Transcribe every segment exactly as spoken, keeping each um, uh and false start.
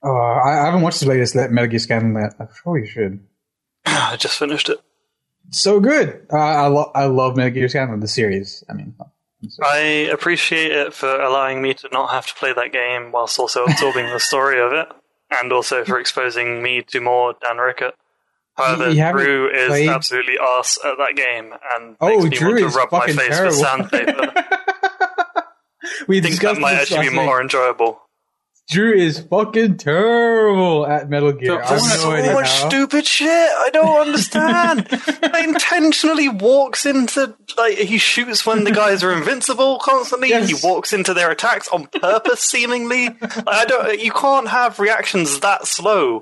Uh, I, I haven't watched the latest Metal Gear Scandal yet. I probably should. I just finished it. So good. Uh, I, lo- I love Metal Gear Scandal, the series. I mean, I appreciate it for allowing me to not have to play that game whilst also absorbing the story of it, and also for exposing me to more Dan Rickett. However, Drew is played? absolutely arse at that game and oh, makes me Drew want to rub my face terrible. with sandpaper. we I think that might actually be more enjoyable. Drew is fucking terrible at Metal Gear. So, so no much how. stupid shit. I don't understand. He intentionally walks into, like, he shoots when the guys are invincible constantly. Yes. He walks into their attacks on purpose, seemingly. Like, I don't. You can't have reactions that slow.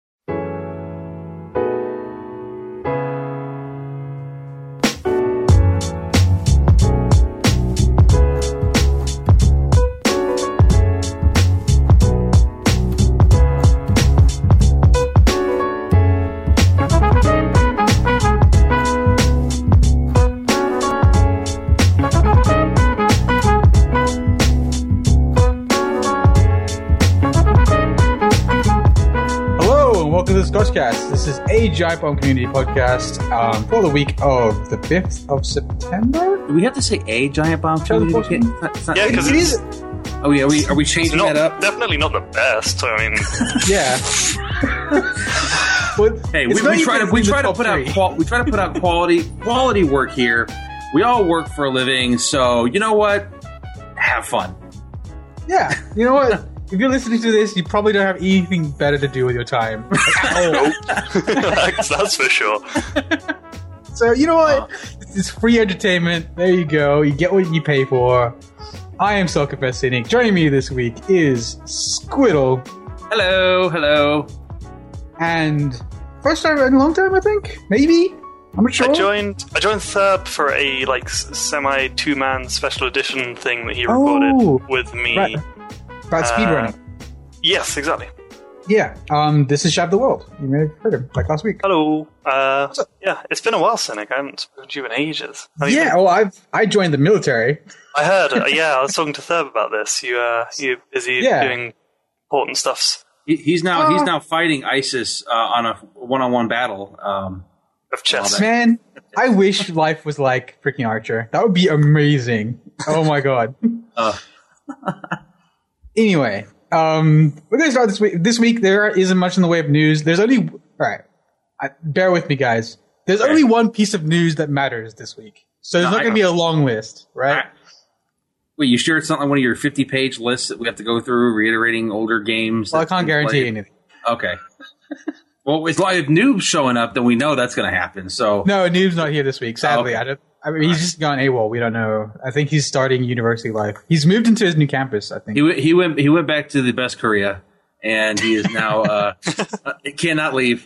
Scotchcast. This is a Giant Bomb Community podcast um, for the week of the fifth of September. Do we have to say a Giant Bomb Community? It's not, yeah, because it is. Oh yeah, are we are we changing not, that up? Definitely not the best. I mean, yeah. But hey, we, we try to we try to put three. out qual- we try to put out quality quality work here. We all work for a living, so you know what? Have fun. Yeah, you know what? If you're listening to this, you probably don't have anything better to do with your time. Nope. That's for sure. So, you know what? It's free entertainment. There you go. You get what you pay for. I am Self-Confessed Cynic. Joining me this week is Squiddle. Hello, hello. And first time in a long time, I think? Maybe? I'm not sure. I joined I joined Thurb for a like semi two-man special edition thing that he recorded oh, with me. Right. About speedrunning. Uh, yes, exactly. Yeah, um, this is Shab the World. You may have heard him, like last week. Hello. Uh, yeah, it's been a while, Cynic. I haven't spoken to you in ages. Yeah, well, I've I joined the military. I heard. Uh, yeah, I was talking to Thurb about this. You, uh, you busy yeah. doing important stuffs. He, he's now uh, he's now fighting ISIS uh, on a one-on-one battle um, of chess. Man, I wish life was like freaking Archer. That would be amazing. Oh my god. uh. Anyway, um, we're going to start this week. This week, there isn't much in the way of news. There's only... All right. I, bear with me, guys. There's okay. only one piece of news that matters this week. So there's no, not going to be a long list, right? I, wait, you sure it's not like one of your fifty-page lists that we have to go through, reiterating older games? Well, I can't guarantee anything. Okay. Well, it's like if Noob's showing up, then we know that's going to happen. So No, Noob's not here this week, sadly. Oh, okay. I don't... I mean, he's right. just gone AWOL. We don't know. I think he's starting university life. He's moved into his new campus, I think. He, w- he went He went back to the best Korea, and he is now uh, cannot leave.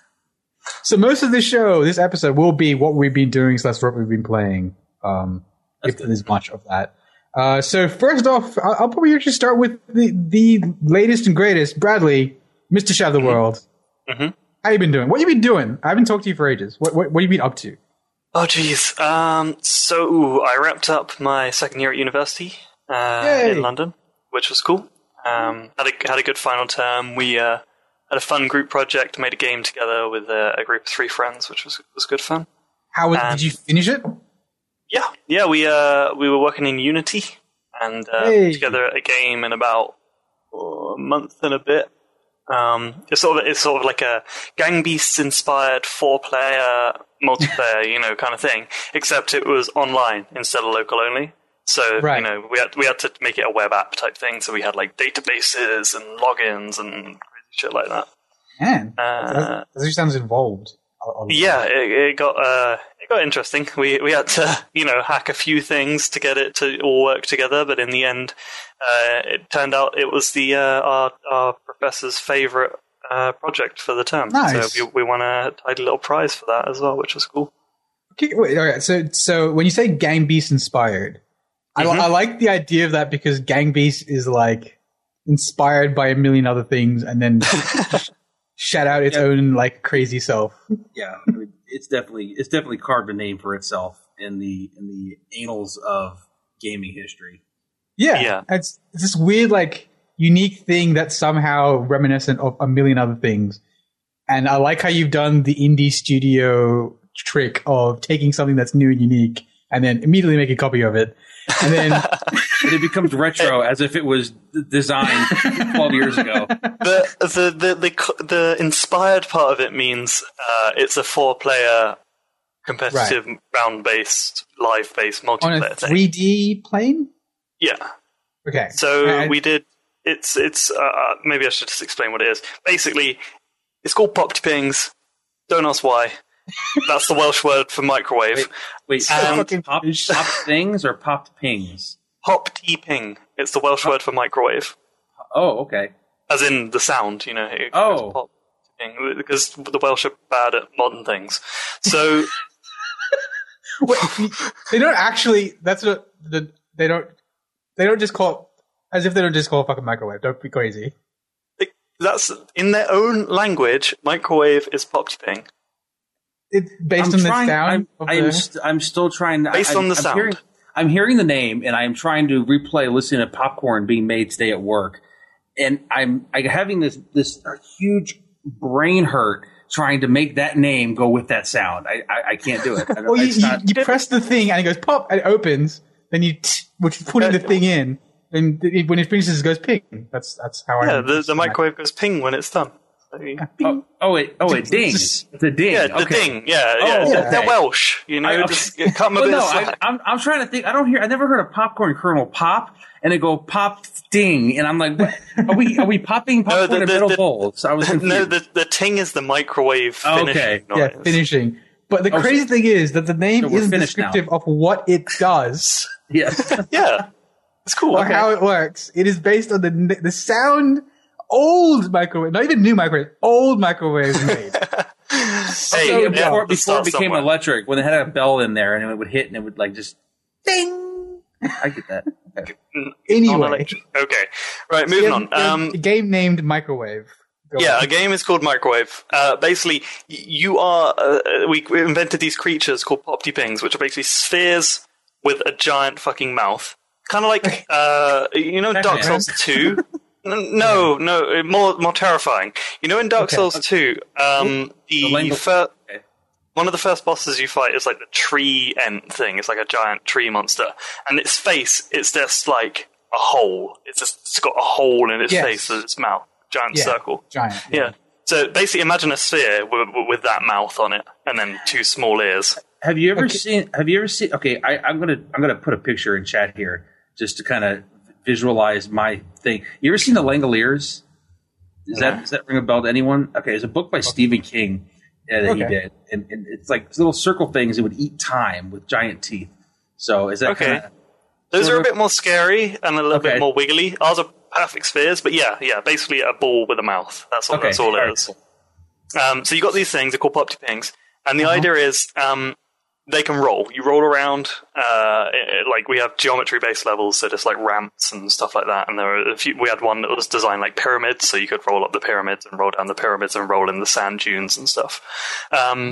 So most of this show, this episode, will be what we've been doing slash what we've been playing, um, if there's much of that. Uh, so first off, I'll, I'll probably actually start with the, the latest and greatest. Bradley, Mister Shadow the World. Mm-hmm. How you been doing? What you been doing? I haven't talked to you for ages. What, what, what have you been up to? Oh, geez. Um, so, ooh, I wrapped up my second year at university uh, in London, which was cool. Um, had a had a good final term. We uh, had a fun group project, made a game together with uh, a group of three friends, which was was good fun. How was, did you finish it? Yeah, yeah. We uh, we were working in Unity and uh, hey. put together a game in about oh, a month and a bit. Um, it's sort of it's sort of like a Gang Beasts inspired four player multiplayer, you know, kind of thing. Except it was online instead of local only. So right. you know, we had we had to make it a web app type thing. So we had like databases and logins and crazy shit like that. Man, uh, that actually sounds involved. Yeah, it, it got uh, it got interesting. We we had to you know hack a few things to get it to all work together, but in the end, uh, it turned out it was the uh, our our professor's favorite uh, project for the term. Nice. So we, we won a tidy little prize for that as well, which was cool. Okay, wait, all right. So so when you say Gang Beast inspired, mm-hmm. I, I like the idea of that because Gang Beast is like inspired by a million other things, and then. Shout out its yeah. own like crazy self. Yeah, I mean, it's definitely it's definitely carved a name for itself in the in the annals of gaming history. Yeah, yeah. It's, it's this weird like unique thing that's somehow reminiscent of a million other things. And I like how you've done the indie studio trick of taking something that's new and unique and then immediately make a copy of it. And then and it becomes retro as if it was designed twelve years ago. The, the, the, the, the inspired part of it means uh, it's a four-player competitive right. round-based, live-based multiplayer on a three D thing. plane? Yeah. Okay. So and we did, it's, it's uh, maybe I should just explain what it is. Basically, it's called Pop Pings. Don't ask why. That's the Welsh word for microwave. Wait, wait um, pop, pop things or popped pings? Pop ping. It's the Welsh oh. word for microwave. Oh, okay. As in the sound, you know. It oh. Pop ping, because the Welsh are bad at modern things. So... Wait, they don't actually, that's what, the, they don't, they don't just call it, as if they don't just call it fucking microwave. Don't be crazy. It, that's, in their own language, microwave is pop ping. It's based I'm on trying, the sound. I'm, of I'm, the... st- I'm still trying to. Based I, on the I'm sound. Hearing, I'm hearing the name, and I'm trying to replay listening to popcorn being made today at work, and I'm, I'm having this this huge brain hurt trying to make that name go with that sound. I I, I can't do it. I, well, you, you, not, you press the thing, and it goes pop, and it opens. Then you, t- which is putting the thing in, and it, when it finishes, it goes ping. That's that's how yeah, I. Yeah, the, the microwave goes ping when it's done. Oh, oh, it, oh, it dings. It's a ding. Yeah, the okay. ding. Yeah, oh, yeah. Okay. They're Welsh, you know. I, okay. Just cut them a well, bit no, of slack. I, I'm, I'm trying to think. I don't hear. I never heard a popcorn kernel pop, and it go pop ding, and I'm like, what? Are we are we popping popcorn no, the, in the, metal the, bowls? I was confused. No, the the ting is the microwave finishing okay. noise. Yeah, finishing. But the oh, crazy so, thing is that the name so isn't descriptive now. of what it does. Yes. Yeah, it's cool. Or okay. how it works. It is based on the the sound. Old microwave, not even new microwave, old microwaves made. hey, so yeah, before, before it became somewhere. electric, when they had a bell in there and it would hit and it would like just ding. I get that. Okay. Anyway, okay, right, moving on. Um, a game named Microwave. Go yeah, on. a game is called Microwave. Uh, basically, you are. Uh, we, we invented these creatures called Popty Pings, which are basically spheres with a giant fucking mouth, kind of like uh, you know, Dark Souls two. No, no, more more terrifying. You know, in Dark okay. Souls two, um, the, the fir- okay. one of the first bosses you fight is like the tree ent thing. It's like a giant tree monster, and its face, it's just like a hole. It's just it's got a hole in its yes. face with its mouth, giant yeah, circle. Giant. Yeah. yeah. So basically, imagine a sphere with, with that mouth on it, and then two small ears. Have you ever okay. seen? Have you ever seen? Okay, I, I'm gonna I'm gonna put a picture in chat here just to kind of visualize my thing. You ever seen The Langoliers? Does that does that ring a bell to anyone? Okay, there's a book by okay. Stephen King uh, that okay. he did, and, and it's like little circle things that would eat time with giant teeth. So is that okay? Kinda, Those are a bit more scary and a little okay. bit more wiggly. Ours are perfect spheres, but yeah, yeah, basically a ball with a mouth. That's all. Okay. That's all it all is. right, cool. Um, so you got these things. They're called Popty Pings, and the uh-huh. idea is um, they can roll. You roll around, uh, it, like we have geometry-based levels, so just like ramps and stuff like that. And there are a few. We had one that was designed like pyramids, so you could roll up the pyramids and roll down the pyramids and roll in the sand dunes and stuff. Um,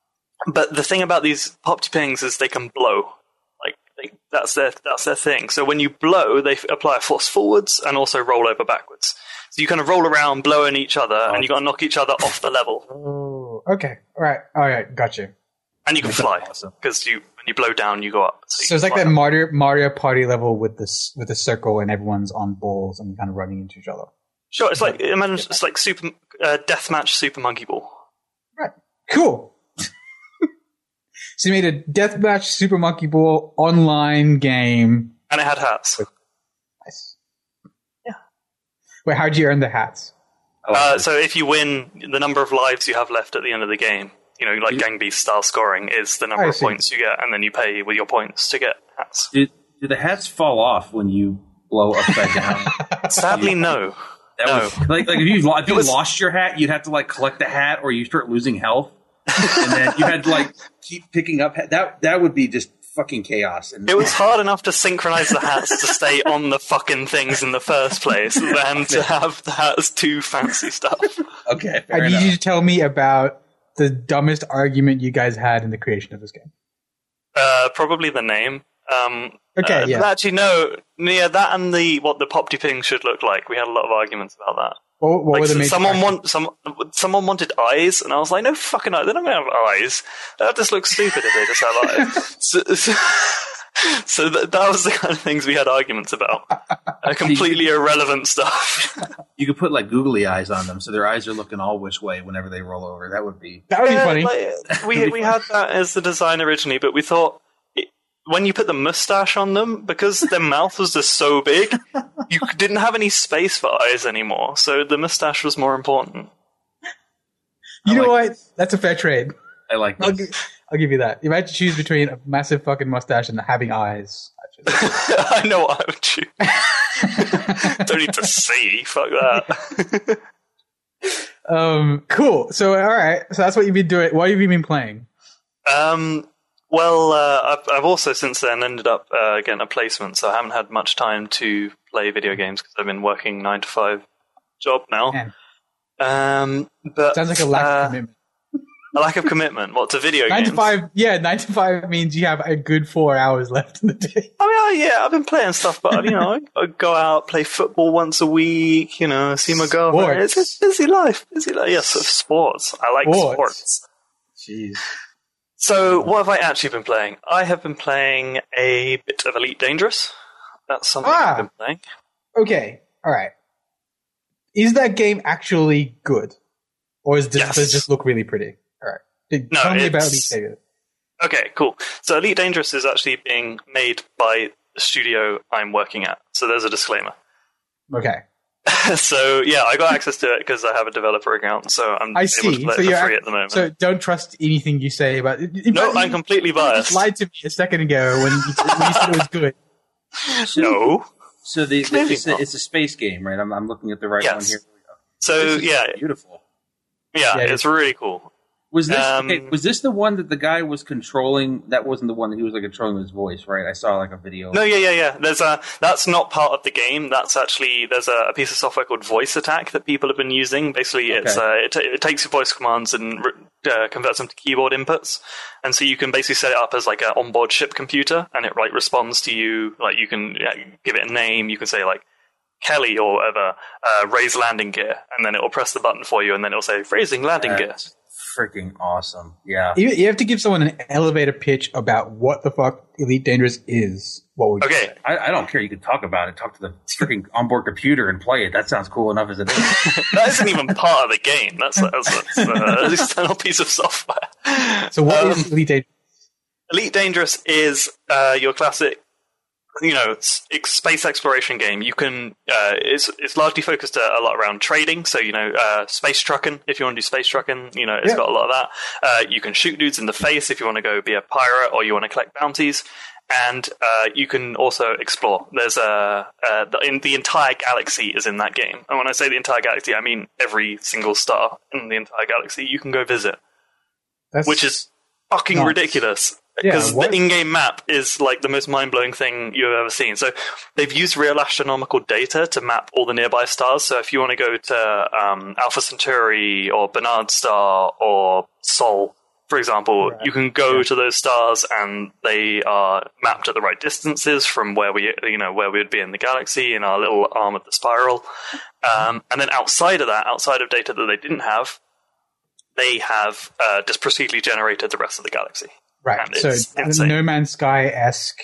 but the thing about these Popty Pings is they can blow. Like they, that's their that's their thing. So when you blow, they f- apply a force forwards and also roll over backwards. So you kind of roll around, blowing each other, oh. and you got to knock each other off the level. Oh, okay, all right, all right, got you. And you can fly because awesome. you when you blow down, you go up. So, so it's like that up. Mario Mario Party level with this with the circle and everyone's on balls and kind of running into each other. Sure, it's like imagine yeah. it's like super uh, deathmatch Super Monkey Ball. Right, cool. So you made a deathmatch Super Monkey Ball online game, and it had hats. Nice. Yeah. Wait, how'd you earn the hats? Uh, so if you win, the number of lives you have left at the end of the game. You know, like Gang Beast style scoring is the number I of see. points you get, and then you pay with your points to get hats. Do, do the hats fall off when you blow upside down? Sadly, no. That no. Was, like, like if you, if you was, lost your hat, you'd have to like collect the hat, or you start losing health, and then you had to like keep picking up. That that would be just fucking chaos. And it was hard enough to synchronize the hats to stay on the fucking things in the first place, than to have the hats do fancy stuff. Okay, I need you to tell me about the dumbest argument you guys had in the creation of this game. Uh, probably the name. Um, Okay, uh, yeah. Actually, no. Yeah, that and the what the Pop de Ping should look like. We had a lot of arguments about that. What, what like, were the major someone factors? want some someone wanted eyes, and I was like, no fucking eyes. They're not going to have eyes. That just looks stupid if they just have eyes. so, so, so that, that was the kind of things we had arguments about. Uh, completely irrelevant stuff. You could put like googly eyes on them, so their eyes are looking all which way whenever they roll over. That would be That would be Yeah, funny. like, we we had that as the design originally, but we thought it, when you put the mustache on them, because their mouth was just so big, you didn't have any space for eyes anymore. So the mustache was more important. You I know like what? That's a fair trade. I like I'll, this. gi- I'll give you that. If I had to choose between a massive fucking mustache and having eyes, I choose. I know what I would choose. Don't need to see. Fuck that. um, cool. So, all right. So that's what you've been doing. What have you been playing? um. Well, uh, I've, I've also since then ended up uh, getting a placement, so I haven't had much time to play video games because I've been working nine to five job now. Man, Um, but sounds like a lack uh, of commitment. a lack of commitment. What to video Nine games? to five. Yeah, nine to five means you have a good four hours left in the day. I mean, I, yeah, I've been playing stuff, but you know, I, I go out, play football once a week. You know, see my girlfriend. It's Sports. a busy life. Busy life. Yes, of sports. I like Sports. sports. Jeez. So, what have I actually been playing? I have been playing a bit of Elite Dangerous. That's something Ah. I've been playing. Okay. All right. Is that game actually good, or is this, Yes. does it just look really pretty? All right. Did- No, Tell me about it's- Elite Dangerous. Okay, cool. So, Elite Dangerous is actually being made by the studio I'm working at. So, there's a disclaimer. Okay. So, yeah, I got access to it because I have a developer account. So, I'm I able see. to play So it for you're free ac- at the moment. So don't trust anything you say about it. In no, fact, I'm you- completely you just biased. lied to me a second ago when you, when you said it was good. No. So the, the Clearly it's, a, not. it's a space game, right? I'm, I'm looking at the right Yes. one here. So, This is yeah, beautiful. yeah, Yeah, it's really cool. Was this Um, okay, was this the one that the guy was controlling? That wasn't the one that he was like controlling his voice, right? I saw like a video. No, yeah, yeah, yeah. There's a that's not part of the game. That's actually there's a, a piece of software called Voice Attack that people have been using. Basically, it's Okay. uh, it, ta- it takes your voice commands and uh, converts them to keyboard inputs, and so you can basically set it up as like an onboard ship computer, and it like responds to you. Like you can yeah, give it a name. You can say like Kelly or whatever, uh, raise landing gear, and then it will press the button for you, and then it'll say raising landing gear. That's freaking awesome. Yeah. You, you have to give someone an elevator pitch about what the fuck Elite Dangerous is. What would you Okay, say? I, I don't care. You can talk about it. Talk to the freaking onboard computer and play it. That sounds cool enough as it is. that isn't even part of the game. That's that's, that's uh, an external piece of software. So what Um, is Elite Dangerous? Elite Dangerous is uh, your classic, you know, s- ex- space exploration game. You can, uh, it's it's largely focused a, a lot around trading. So you know, uh, space trucking. If you want to do space trucking, you know, it's Yeah. got a lot of that. Uh, you can shoot dudes in the face if you want to go be a pirate or you want to collect bounties. And uh, you can also explore. There's a uh, the, in the entire galaxy is in that game. And when I say the entire galaxy, I mean every single star in the entire galaxy you can go visit, That's, which is fucking Nice. ridiculous. Yeah, Because what- the in-game map is like the most mind-blowing thing you've ever seen. So they've used real astronomical data to map all the nearby stars. So if you want to go to um, Alpha Centauri or Bernard Star or Sol, for example, Right. you can go Yeah. to those stars and they are mapped at the right distances from where we, you know, where we would be in the galaxy in our little arm of the spiral. Um, and then outside of that, outside of data that they didn't have, they have uh, just procedurally generated the rest of the galaxy. right. and So it's insane. No Man's Sky esque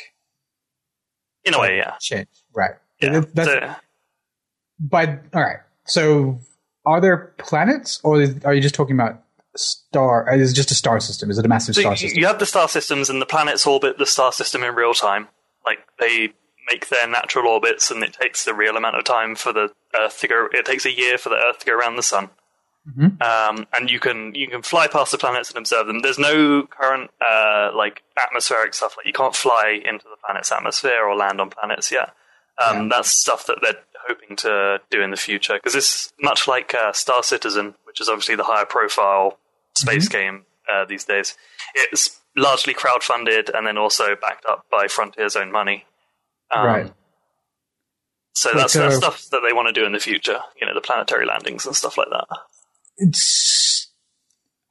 In a way, yeah. change. Right. Yeah. That- That's, So- But all right. So are there planets, or is, are you just talking about star? Is it just a star system? Is it a massive so star you, system? you have the star systems, and the planets orbit the star system in real time. Like they make their natural orbits, and it takes the real amount of time for the Earth to go. It takes a year for the Earth to go around the sun. Mhm. Um, and you can you can fly past the planets and observe them. There's no current uh, like atmospheric stuff. Like you can't fly into the planet's atmosphere or land on planets yet. Um, Yeah. That's stuff that they're hoping to do in the future, because it's much like uh, Star Citizen, which is obviously the higher profile space game uh, these days. It's largely crowdfunded and then also backed up by Frontier's own money. Um, Right. So But, that's, that's uh, stuff that they want to do in the future. You know, the planetary landings and stuff like that. It's.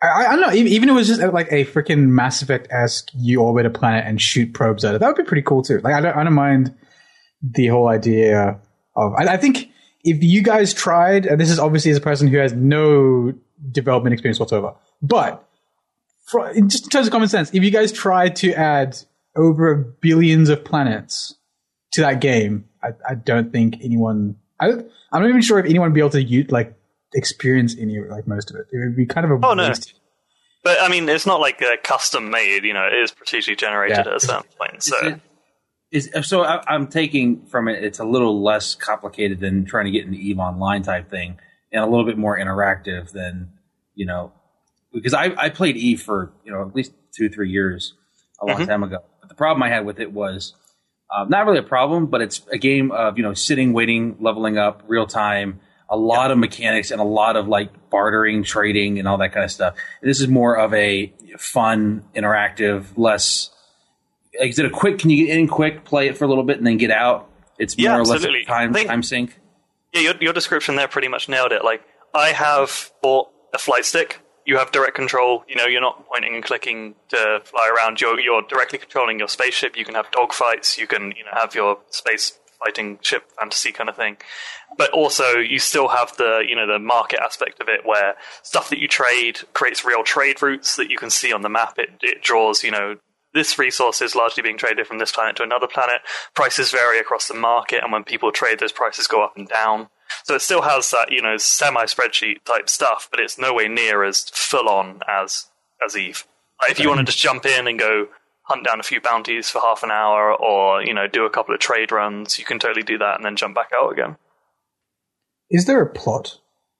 I, I don't know. Even, even if it was just like a freaking Mass Effect-esque, you orbit a planet and shoot probes at it. That would be pretty cool too. Like I don't, I don't mind the whole idea of. I, I think if you guys tried, and this is obviously as a person who has no development experience whatsoever, but for, just in terms of common sense, if you guys tried to add over billions of planets to that game, I, I don't think anyone. I, I'm not even sure if anyone would be able to use, like experience any like most of it. It would be kind of a oh no. waste. But I mean, it's not like uh, custom made. You know, it is procedurally generated Yeah. at a certain point. So. Is it- Is, so I, I'm taking from it, it's a little less complicated than trying to get into EVE Online type thing, and a little bit more interactive than, you know, because I, I played EVE for, you know, at least two, three years a long Mhm. time ago. But the problem I had with it was uh, not really a problem, but it's a game of, you know, sitting, waiting, leveling up, real time, a lot of mechanics and a lot of like bartering, trading, and all that kind of stuff. And this is more of a fun, interactive, less. Like, is it a quick? Can you get in quick, play it for a little bit, and then get out? It's more Yeah, or less absolutely. a time I think- time sink. Yeah, your, your description there pretty much nailed it. Like, I have bought a flight stick. You have direct control. You know, you're not pointing and clicking to fly around. You're you're directly controlling your spaceship. You can have dogfights. You can, you know, have your space fighting ship fantasy kind of thing. But also, you still have the, you know, the market aspect of it, where stuff that you trade creates real trade routes that you can see on the map. It it draws, you know. This resource is largely being traded from this planet to another planet. Prices vary across the market, and when people trade, those prices go up and down. So it still has that, you know, semi-spreadsheet type stuff, but it's nowhere near as full-on as as EVE. Like if you want to just jump in and go hunt down a few bounties for half an hour, or, you know, do a couple of trade runs, you can totally do that and then jump back out again. Is there a plot?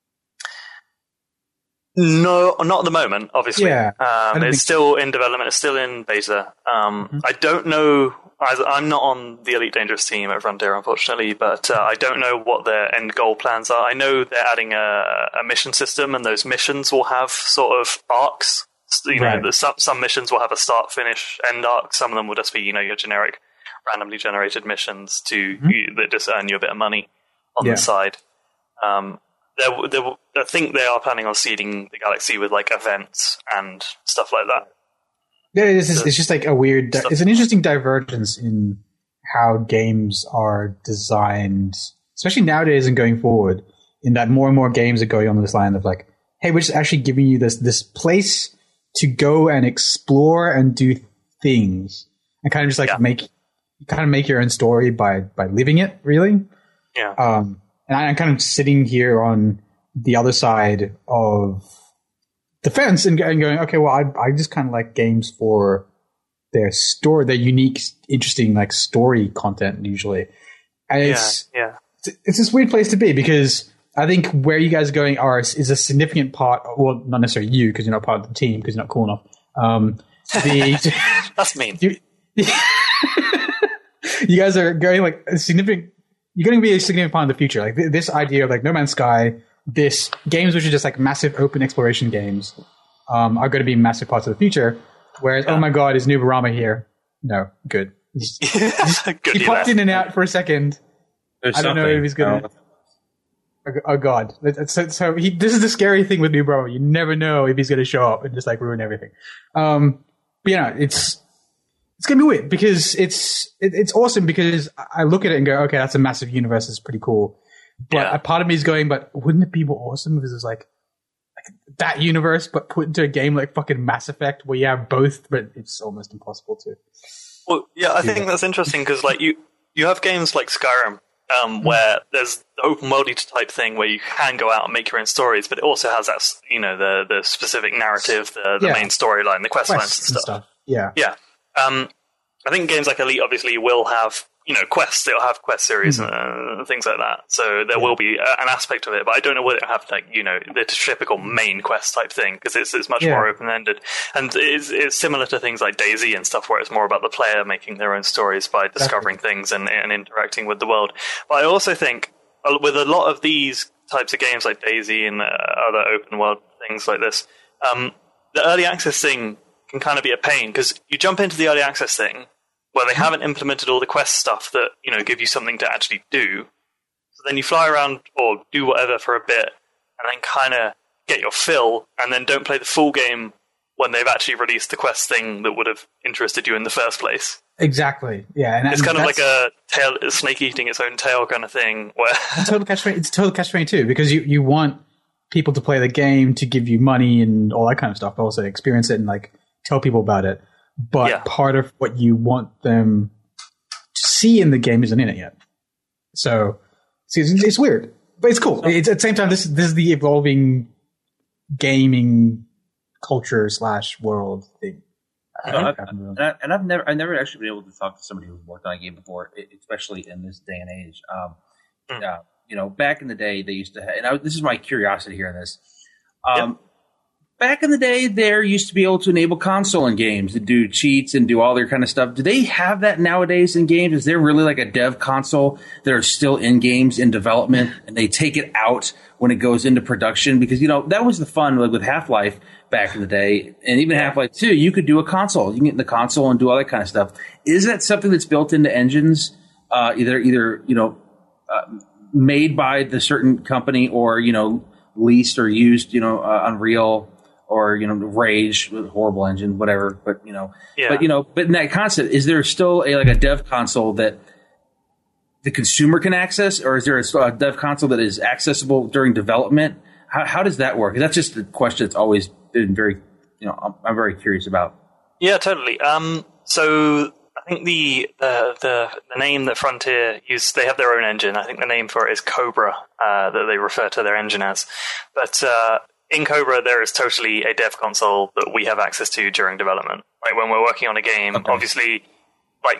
No, not at the moment, obviously. Yeah, I um, don't it's think- still in development. It's still in beta. Um, Mm-hmm. I don't know. I, I'm not on the Elite Dangerous team at Frontier, unfortunately, but uh, I don't know what their end goal plans are. I know they're adding a, a mission system, and those missions will have sort of arcs. You know, Right. the, some, some missions will have a start, finish, end arc. Some of them will just be, you know, your generic, randomly generated missions to you, that just earn you a bit of money on Yeah. the side. Um, There, there, I think they are planning on seeding the galaxy with like events and stuff like that. Yeah, it's just, it's just like a weird. Stuff. It's an interesting divergence in how games are designed, especially nowadays and going forward. In that more and more games are going on this line of like, hey, we're just actually giving you this this place to go and explore and do things, and kind of just like Yeah. make kind of make your own story by by living it. Really. Yeah. Um, and I'm kind of sitting here on the other side of the fence and, and going, okay, well, I, I just kind of like games for their story, their unique, interesting, like story content usually. And it's, yeah. it's, it's this weird place to be because I think where you guys are going are is a significant part, well, not necessarily you because you're not part of the team because you're not cool enough. Um, the, That's mean. you, you guys are going like a significant. You're going to be a significant part of the future. Like th- this idea of like No Man's Sky, this games which are just like massive open exploration games, um, are going to be massive parts of the future. Whereas, Yeah. oh my god, is Nubarama here? No, good. He's- Good he popped in and out for a second. There's I don't know something. if he's gonna- I don't know. Oh, oh god. So, so he, this is the scary thing with Nubarama. You never know if he's going to show up and just like ruin everything. Um, but you know, it's it's going to be weird because it's it, it's awesome because I look at it and go, okay, that's a massive universe. It's pretty cool. But Yeah. a part of me is going, but wouldn't it be more awesome if it was like, like that universe, but put into a game like fucking Mass Effect where you have both, but it's almost impossible to. Well, yeah, I think that's interesting because, like, you you have games like Skyrim, um, where there's the open worldy type thing where you can go out and make your own stories, but it also has that, you know, the the specific narrative, the the Yeah. main storyline, the quest lines Quests and and stuff. stuff. Yeah. Yeah, um, I think games like Elite obviously will have, you know, quests. They'll have quest series Mm. and uh, things like that. So there will be uh, an aspect of it, but I don't know whether it have like, you know, the typical main quest type thing because it's it's much Yeah. more open ended, and it's it's similar to things like DayZ and stuff where it's more about the player making their own stories by discovering things and, and interacting with the world. But I also think uh, with a lot of these types of games like DayZ and uh, other open world things like this, um, the early access thing can kind of be a pain because you jump into the early access thing where they haven't implemented all the quest stuff that, you know, give you something to actually do. So then you fly around or do whatever for a bit and then kind of get your fill, and then don't play the full game when they've actually released the quest thing that would have interested you in the first place. Exactly. Yeah, and it's and kind of like a tail, a snake eating its own tail kind of thing. Where it's total catch twenty. It's total catch twenty two because you, you want people to play the game to give you money and all that kind of stuff, but also experience it and like tell people about it. But yeah. part of what you want them to see in the game isn't in it yet. So see, it's, it's weird, but it's cool. It's at the same time. This this is the evolving gaming culture slash world thing. You know, I've, and, I, and I've never, I've never actually been able to talk to somebody who's worked on a game before, especially in this day and age. Um, mm. uh, you know, back in the day, they used to, have, and I, this is my curiosity here in this. Um, yep. Back in the day, there used to be able to enable console in games to do cheats and do all their kind of stuff. Do they have that nowadays in games? Is there really like a dev console that are still in games in development and they take it out when it goes into production? Because, you know, that was the fun like with Half-Life back in the day. And even Half-Life two, you could do a console. You can get in the console and do all that kind of stuff. Is that something that's built into engines, uh, either, either you know, uh, made by the certain company or, you know, leased or used, you know, uh, Unreal or, you know, Rage, horrible engine, whatever. But, you know, yeah. but, you know, but in that concept, is there still a, like a dev console that the consumer can access, or is there a, a dev console that is accessible during development? How, how does that work? That's just the question that's always been very, you know, I'm, I'm very curious about. Yeah, totally. Um, so I think the, uh, the the name that Frontier use, they have their own engine. I think the name for it is Cobra, uh, that they refer to their engine as. But uh, in Cobra, there is totally a dev console that we have access to during development. Like when we're working on a game, okay. obviously, like,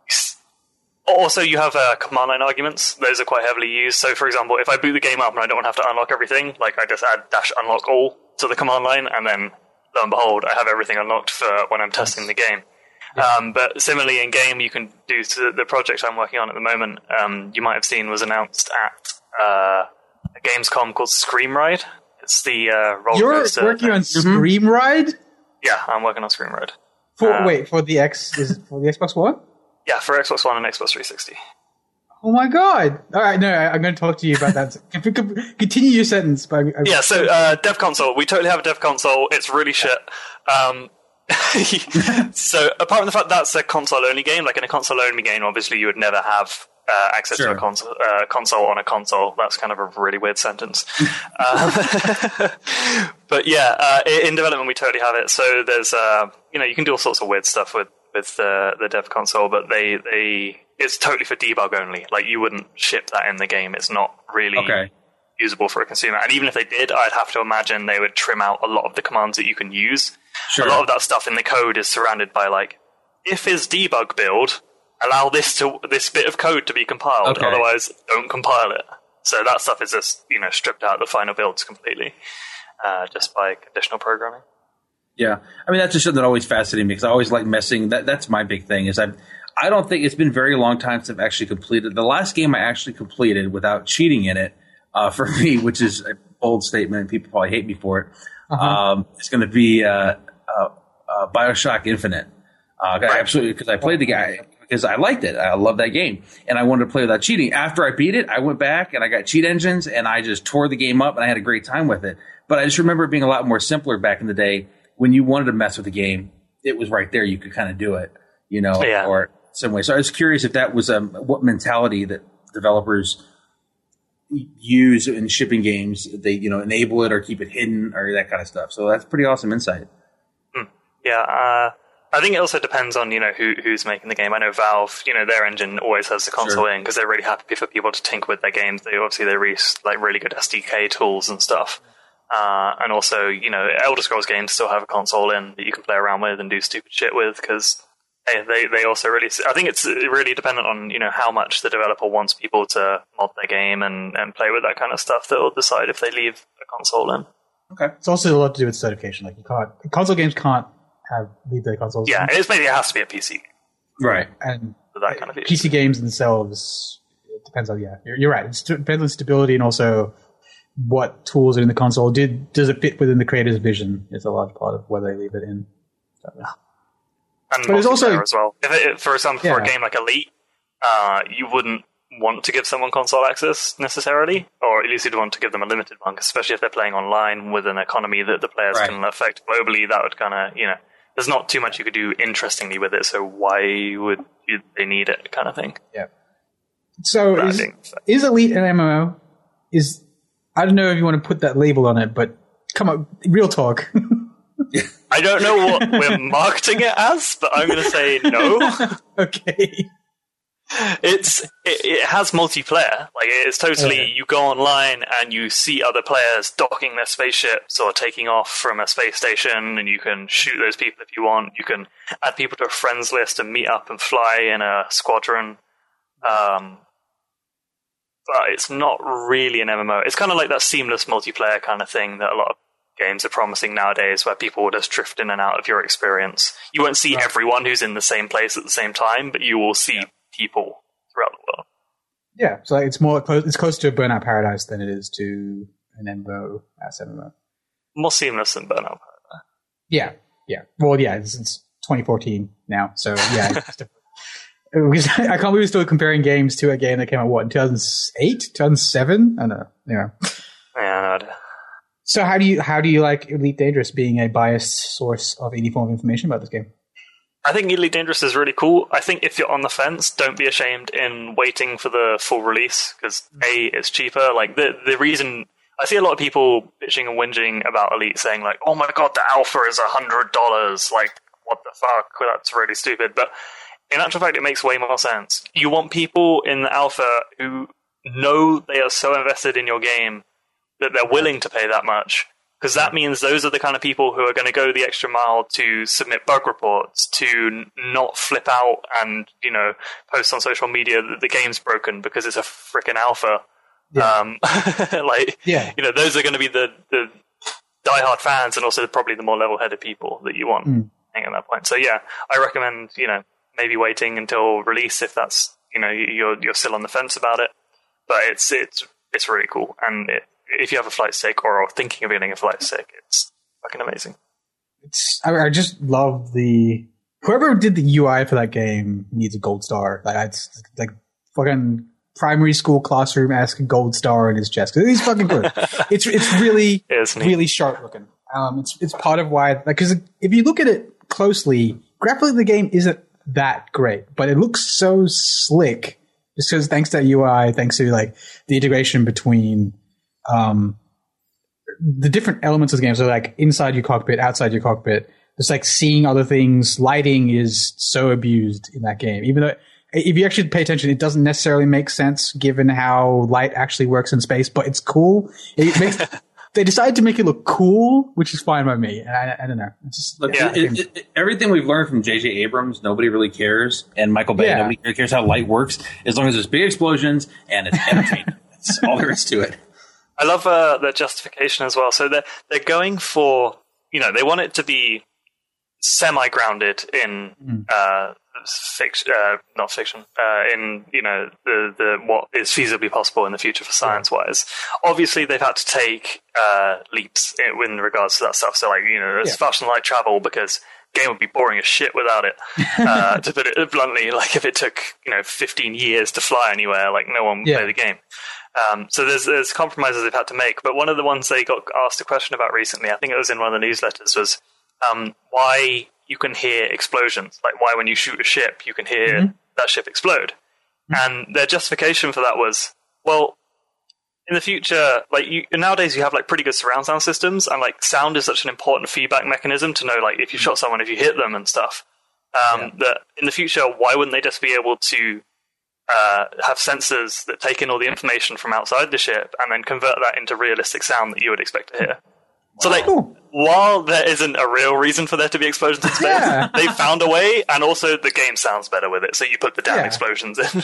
also you have uh, command line arguments. Those are quite heavily used. So, for example, if I boot the game up and I don't have to unlock everything, like I just add dash unlock all to the command line, and then lo and behold, I have everything unlocked for when I'm testing the game. Yeah. Um, but similarly, in game, you can do so the project I'm working on at the moment. Um, you might have seen was announced at uh, a Gamescom called Scream Ride. It's the uh, roller You're coaster. You're working on Scream mm-hmm. Ride? Yeah, I'm working on Scream Ride. For uh, wait for the X is it for the Xbox One? Yeah, for Xbox One and Xbox three sixty. Oh my god! All right, no, I'm going to talk to you about that. If you could continue your sentence, but I, I, yeah. So, uh, dev console. We totally have a dev console. It's really shit. Um, so, apart from the fact that's a console-only game, like in a console-only game, obviously you would never have uh, access sure. to a console, uh, console on a console. That's kind of a really weird sentence. um, but yeah, uh, in development we totally have it. So there's, uh, you know, you can do all sorts of weird stuff with with uh, the dev console, but they they. It's totally for debug only. Like, you wouldn't ship that in the game. It's not really okay. usable for a consumer. And even if they did, I'd have to imagine they would trim out a lot of the commands that you can use. Sure. A lot of that stuff in the code is surrounded by, like, if is debug build, allow this to this bit of code to be compiled. Okay. Otherwise, don't compile it. So that stuff is just, you know, stripped out of the final builds completely, uh, just by conditional programming. Yeah. I mean, that's just something that always fascinated me, because I always like messing. That, that's my big thing, is I've I don't think it's been a very long time since I've actually completed. The last game I actually completed without cheating in it, uh, for me, which is a bold statement, and people probably hate me for it, uh-huh. um, it's going to be uh, uh, uh, Bioshock Infinite. Uh, right. Absolutely, because I played the guy, because I liked it. I love that game, and I wanted to play without cheating. After I beat it, I went back and I got cheat engines, and I just tore the game up, and I had a great time with it. But I just remember it being a lot more simpler back in the day. When you wanted to mess with the game, it was right there. You could kind of do it, you know, yeah. or some way. So I was curious if that was um, what mentality that developers use in shipping games. They, you know, enable it or keep it hidden or that kind of stuff. So that's pretty awesome insight. Mm. Yeah, uh, I think it also depends on, you know, who who's making the game. I know Valve, you know, their engine always has the console sure. in, because they're really happy for people to tinker with their games. They obviously they release like really good S D K tools and stuff. Uh, and also, you know, Elder Scrolls games still have a console in that you can play around with and do stupid shit with, because They, they they also really. I think it's really dependent on, you know, how much the developer wants people to mod their game and, and play with that kind of stuff that will decide if they leave a console in. Okay, it's also a lot to do with certification. Like, you can't console games can't have leave their consoles. Yeah, it's maybe it has to be a P C, right? And for that kind of P C games themselves, it depends on. Yeah, you're, you're right. It depends on stability and also what tools are in the console. Did does it fit within the creator's vision? Is a large part of whether they leave it in. So, yeah. And but there's also as well. If it, for example, yeah. for a game like Elite, uh, you wouldn't want to give someone console access necessarily, or at least you'd want to give them a limited one, especially if they're playing online with an economy that the players Right. can affect globally. That would kind of, you know, there's not too much you could do interestingly with it, so why would you, they need it, kind of thing. Yeah. So But I is, think- is Elite an M M O? Is I don't know if you want to put that label on it, but come on, real talk. I don't know what we're marketing it as, but I'm going to say no. Okay. It's it, it has multiplayer. Like it's totally Okay. you go online and you see other players docking their spaceships or taking off from a space station, and you can shoot those people if you want. You can add people to a friends list and meet up and fly in a squadron. Um, but it's not really an M M O. It's kind of like that seamless multiplayer kind of thing that a lot of games are promising nowadays, where people will just drift in and out of your experience. You won't see Right. everyone who's in the same place at the same time, but you will see people throughout the world. Yeah, so it's more close, it's closer to Burnout Paradise than it is to an M M O as M M O. More seamless than Burnout. Yeah, yeah. Well, yeah, it's, it's twenty fourteen now, so yeah. It's different. Because I can't believe we're still comparing games to a game that came out, what, in two thousand eight, two thousand seven? I don't know. Yeah. Yeah, no idea. So how do you how do you like Elite Dangerous being a biased source of any form of information about this game? I think Elite Dangerous is really cool. I think if you're on the fence, don't be ashamed in waiting for the full release, because A, it's cheaper. Like the the reason I see a lot of people bitching and whinging about Elite, saying like, "Oh my god, the alpha is a hundred dollars!" Like, what the fuck? Well, that's really stupid. But in actual fact, it makes way more sense. You want people in the alpha who know they are so invested in your game that they're willing to pay that much, because that means those are the kind of people who are going to go the extra mile to submit bug reports, to n- not flip out and, you know, post on social media that the game's broken because it's a freaking alpha. Yeah. Um, like, Yeah. you know, those are going to be the, the diehard fans, and also probably the more level-headed people that you want Mm. at that point. So yeah, I recommend, you know, maybe waiting until release if that's, you know, you're you're still on the fence about it. But it's it's it's really cool, and it, if you have a flight stick or are thinking of getting a flight stick, it's fucking amazing. It's I, I just love the whoever did the U I for that game needs a gold star. Like it's like fucking primary school classroom esque gold star in his chest, because he's fucking good. it's it's really Isn't he? really sharp looking. Um, it's it's part of why, like, because if you look at it closely, graphically the game isn't that great, but it looks so slick just because thanks to that U I, thanks to like the integration between um the different elements of the game. So like inside your cockpit, outside your cockpit, just like seeing other things. Lighting is so abused in that game, even though if you actually pay attention, it doesn't necessarily make sense given how light actually works in space, but it's cool. It makes they decided to make it look cool, which is fine by me. And I, I don't know. It's just, Look, yeah, it, it, it, everything we've learned from J J Abrams, nobody really cares, and Michael Bay, Yeah. nobody cares how light works, as long as there's big explosions and it's entertaining. That's all there is to it. I love uh, their justification as well. So they're they're going for, you know, they want it to be semi grounded in Mm. uh, fiction, uh, not fiction, uh, in, you know, the the what is feasibly possible in the future for science wise. Obviously, they've had to take uh, leaps in, in regards to that stuff. So, like, you know, it's Yeah. faster than light travel, because the game would be boring as shit without it. Uh, to put it bluntly, like if it took, you know, fifteen years to fly anywhere, like no one would Yeah. play the game. Um, so there's there's compromises they've had to make. But one of the ones they got asked a question about recently, I think it was in one of the newsletters, was um, why you can hear explosions. Like why when you shoot a ship, you can hear Mhm. that ship explode. And their justification for that was, well, in the future, like you, nowadays you have like pretty good surround sound systems, and like sound is such an important feedback mechanism to know, like if you shot someone, if you hit them and stuff. Um, Yeah. That in the future, why wouldn't they just be able to uh, have sensors that take in all the information from outside the ship and then convert that into realistic sound that you would expect to hear? So, like, Cool. while there isn't a real reason for there to be explosions in space, Yeah. they found a way, and also the game sounds better with it. So you put the damn Yeah. explosions in.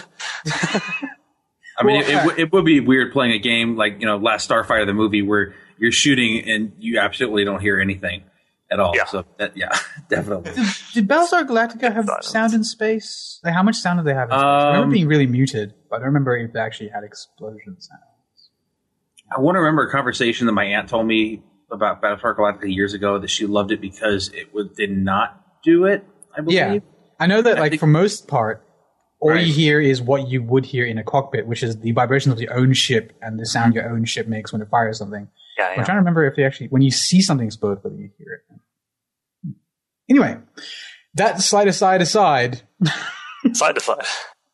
I mean, Well, it, it, would- it would be weird playing a game like, you know, Last Starfighter, the movie, where you're shooting and you absolutely don't hear anything at all. Yeah. So, that, yeah, definitely. Did, did Battlestar Galactica have Silence. sound in space? Like, how much sound did they have in space? I remember Um, being really muted, but I don't remember if they actually had explosion sound. I want to remember a conversation that my aunt told me about Battlestar Galactica years ago, that she loved it because it would, did not do it, I believe. Yeah. I know that, I like, think- for most part, all Right. you hear is what you would hear in a cockpit, which is the vibrations of your own ship and the sound your own ship makes when it fires something. Yeah, I'm yeah. trying to remember if you actually, when you see something explode, whether you hear it. Anyway, that slide aside aside. Side to side.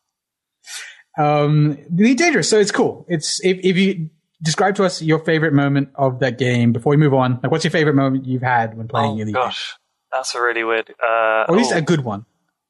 Um, Elite Dangerous. So it's cool. It's if if you describe to us your favorite moment of that game before we move on. Like, what's your favorite moment you've had when playing Oh Elite gosh, that's a really weird. Uh, Dangerous? Or at least oh, a good one.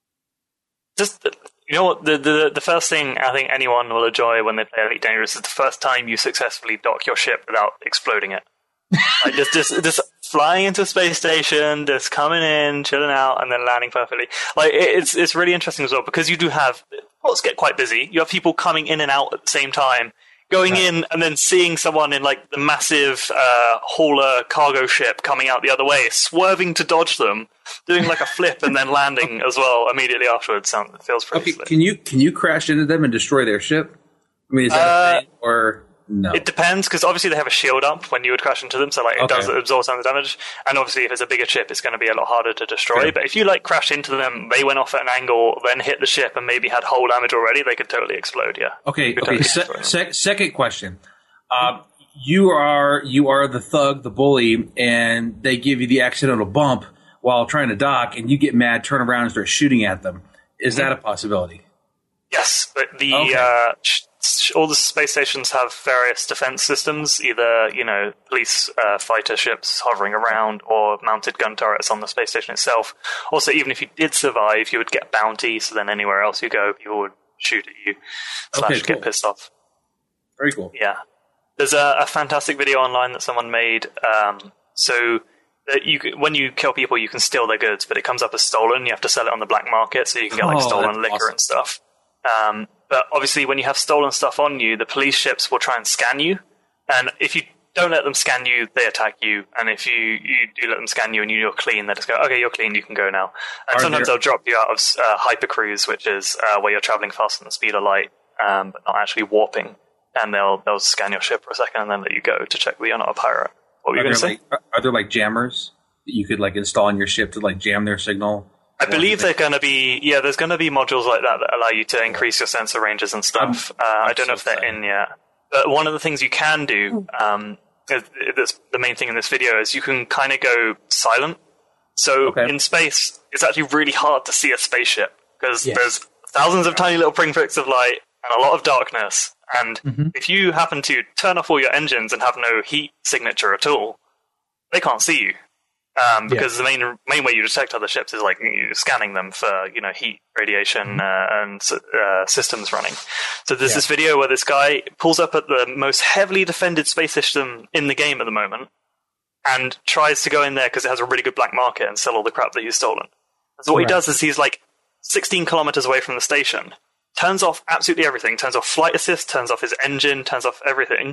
just you know what the, the the first thing I think anyone will enjoy when they play Elite Dangerous is the first time you successfully dock your ship without exploding it. Like just just just flying into a space station, just coming in, chilling out, and then landing perfectly. Like it, it's it's really interesting as well because you do have ports get quite busy. You have people coming in and out at the same time. Going Right. in and then seeing someone in like the massive uh, hauler cargo ship coming out the other way, swerving to dodge them, doing like a flip and then landing as well immediately afterwards. Sounds it feels pretty Okay, slick. can you can you crash into them and destroy their ship? I mean, is that Uh, a thing or no? It depends because obviously they have a shield up when you would crash into them, so like it Okay. does absorb some of the damage. And obviously, if it's a bigger ship, it's going to be a lot harder to destroy. Sure. But if you like crash into them, they went off at an angle, then hit the ship, and maybe had hull damage already, they could totally explode. Yeah. Okay, Good okay. idea. Se- se- second question. Uh, you are you are the thug, the bully, and they give you the accidental bump while trying to dock, and you get mad, turn around, and start shooting at them. Is that a possibility? Yes, but the Okay. uh, sh- sh- all the space stations have various defense systems. Either you know police uh, fighter ships hovering around, or mounted gun turrets on the space station itself. Also, even if you did survive, you would get bounty. So then anywhere else you go, people would shoot at you slash Okay, cool. get pissed off. Very cool. Yeah, there's a, a fantastic video online that someone made. Um, so. That you can, when you kill people, you can steal their goods, but it comes up as stolen. You have to sell it on the black market, so you can get like Oh, stolen that's liquor awesome. and stuff. Um, but obviously, when you have stolen stuff on you, the police ships will try and scan you. And if you don't let them scan you, they attack you. And if you, you do let them scan you and you're clean, they just go, okay, you're clean, you can go now. And Are sometimes there- they'll drop you out of uh, hypercruise, which is uh, where you're traveling faster than the speed of light, um, but not actually warping. And they'll they'll scan your ship for a second and then let you go to check that you're not a pirate. What were you Are going there, to say? like, are- are there like jammers that you could like install on your ship to like jam their signal? I believe they're going to be, yeah, there's going to be modules like that that allow you to increase your sensor ranges and stuff. Uh, I don't know if they're in yet. But one of the things you can do, um, is, that's the main thing in this video, is you can kind of go silent. So Okay. in space, it's actually really hard to see a spaceship because Yes. there's thousands of tiny little pinpricks of light and a lot of darkness. And Mhm. if you happen to turn off all your engines and have no heat signature at all, they can't see you. Um, because the main main way you detect other ships is like you scanning them for you know heat, radiation, uh, and uh, systems running. So there's Yeah. this video where this guy pulls up at the most heavily defended space system in the game at the moment, and tries to go in there because it has a really good black market and sell all the crap that he's stolen. And so what Right. he does is he's like sixteen kilometers away from the station, turns off absolutely everything, turns off flight assist, turns off his engine, turns off everything,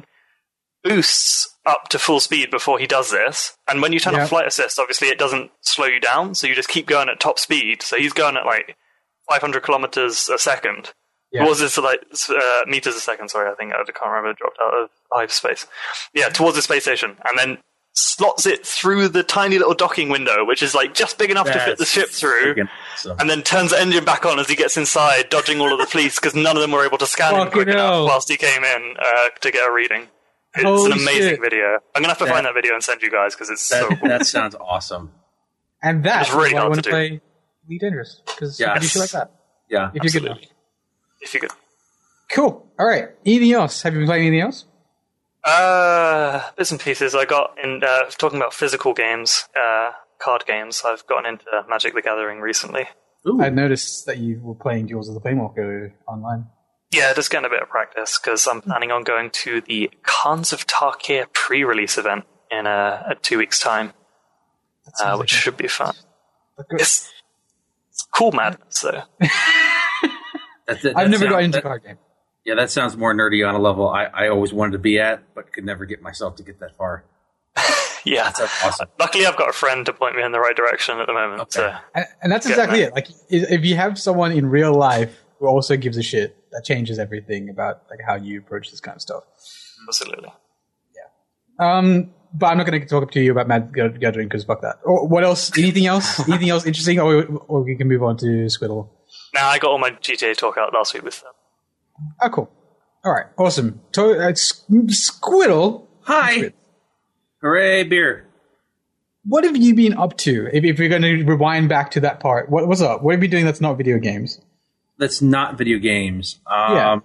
boosts up to full speed before he does this. And when you turn Yeah. off flight assist, obviously it doesn't slow you down, so you just keep going at top speed. So he's going at like five hundred kilometers a second. Yeah. What was this like uh, meters a second? Sorry, I think I can't remember. It dropped out of hyperspace. Yeah, towards the space station, and then slots it through the tiny little docking window, which is like just big enough to fit the That's ship through. freaking awesome. And then turns the engine back on as he gets inside, dodging all of the police because none of them were able to scan him Fucking quick hell. enough whilst he came in uh, to get a reading. It's Holy an amazing shit. video. I'm gonna have to That- find that video and send you guys because it's so That, cool. that sounds awesome. And that's It's really why I hard want to to do. play Elite Dangerous, because Yes. you do shit like that. Yeah. If you're good enough. Absolutely. If you could. Cool. All right. Anything else? Have you been playing anything else? Uh, bits and pieces. I got in uh, talking about physical games, uh, card games. I've gotten into Magic the Gathering recently. Ooh. I noticed that you were playing Duels of the Planeswalker online. Yeah, just getting a bit of practice because I'm planning on going to the Khans of Tarkir pre-release event in uh, a two weeks' time, That uh, sounds which like should be fun. a- good- It's, it's cool madness, though. That- that- I've that never sound- got into that- card game. Yeah, that sounds more nerdy on a level I, I always wanted to be at, but could never get myself to get that far. Yeah. That's awesome. Luckily, I've got a friend to point me in the right direction at the moment. Okay. So And, and that's Yeah, exactly man. it. Like, i- if you have someone in real life who also gives a shit, that changes everything about like how you approach this kind of stuff. absolutely. Um, but I'm not going to talk to you about Mad G- Gathering because fuck that. Or what else? Anything else? Anything else interesting? Or, or we can move on to Squiddle. Now I got all my G T A talk out last week with them. Oh, cool. All right, awesome. To- uh, Squiddle. Hi. Squiddle. Hooray, beer. What have you been up to? If, if you're going to rewind back to that part, what, what's up? What have you been doing that's not video games? That's not video games. Um, Yeah.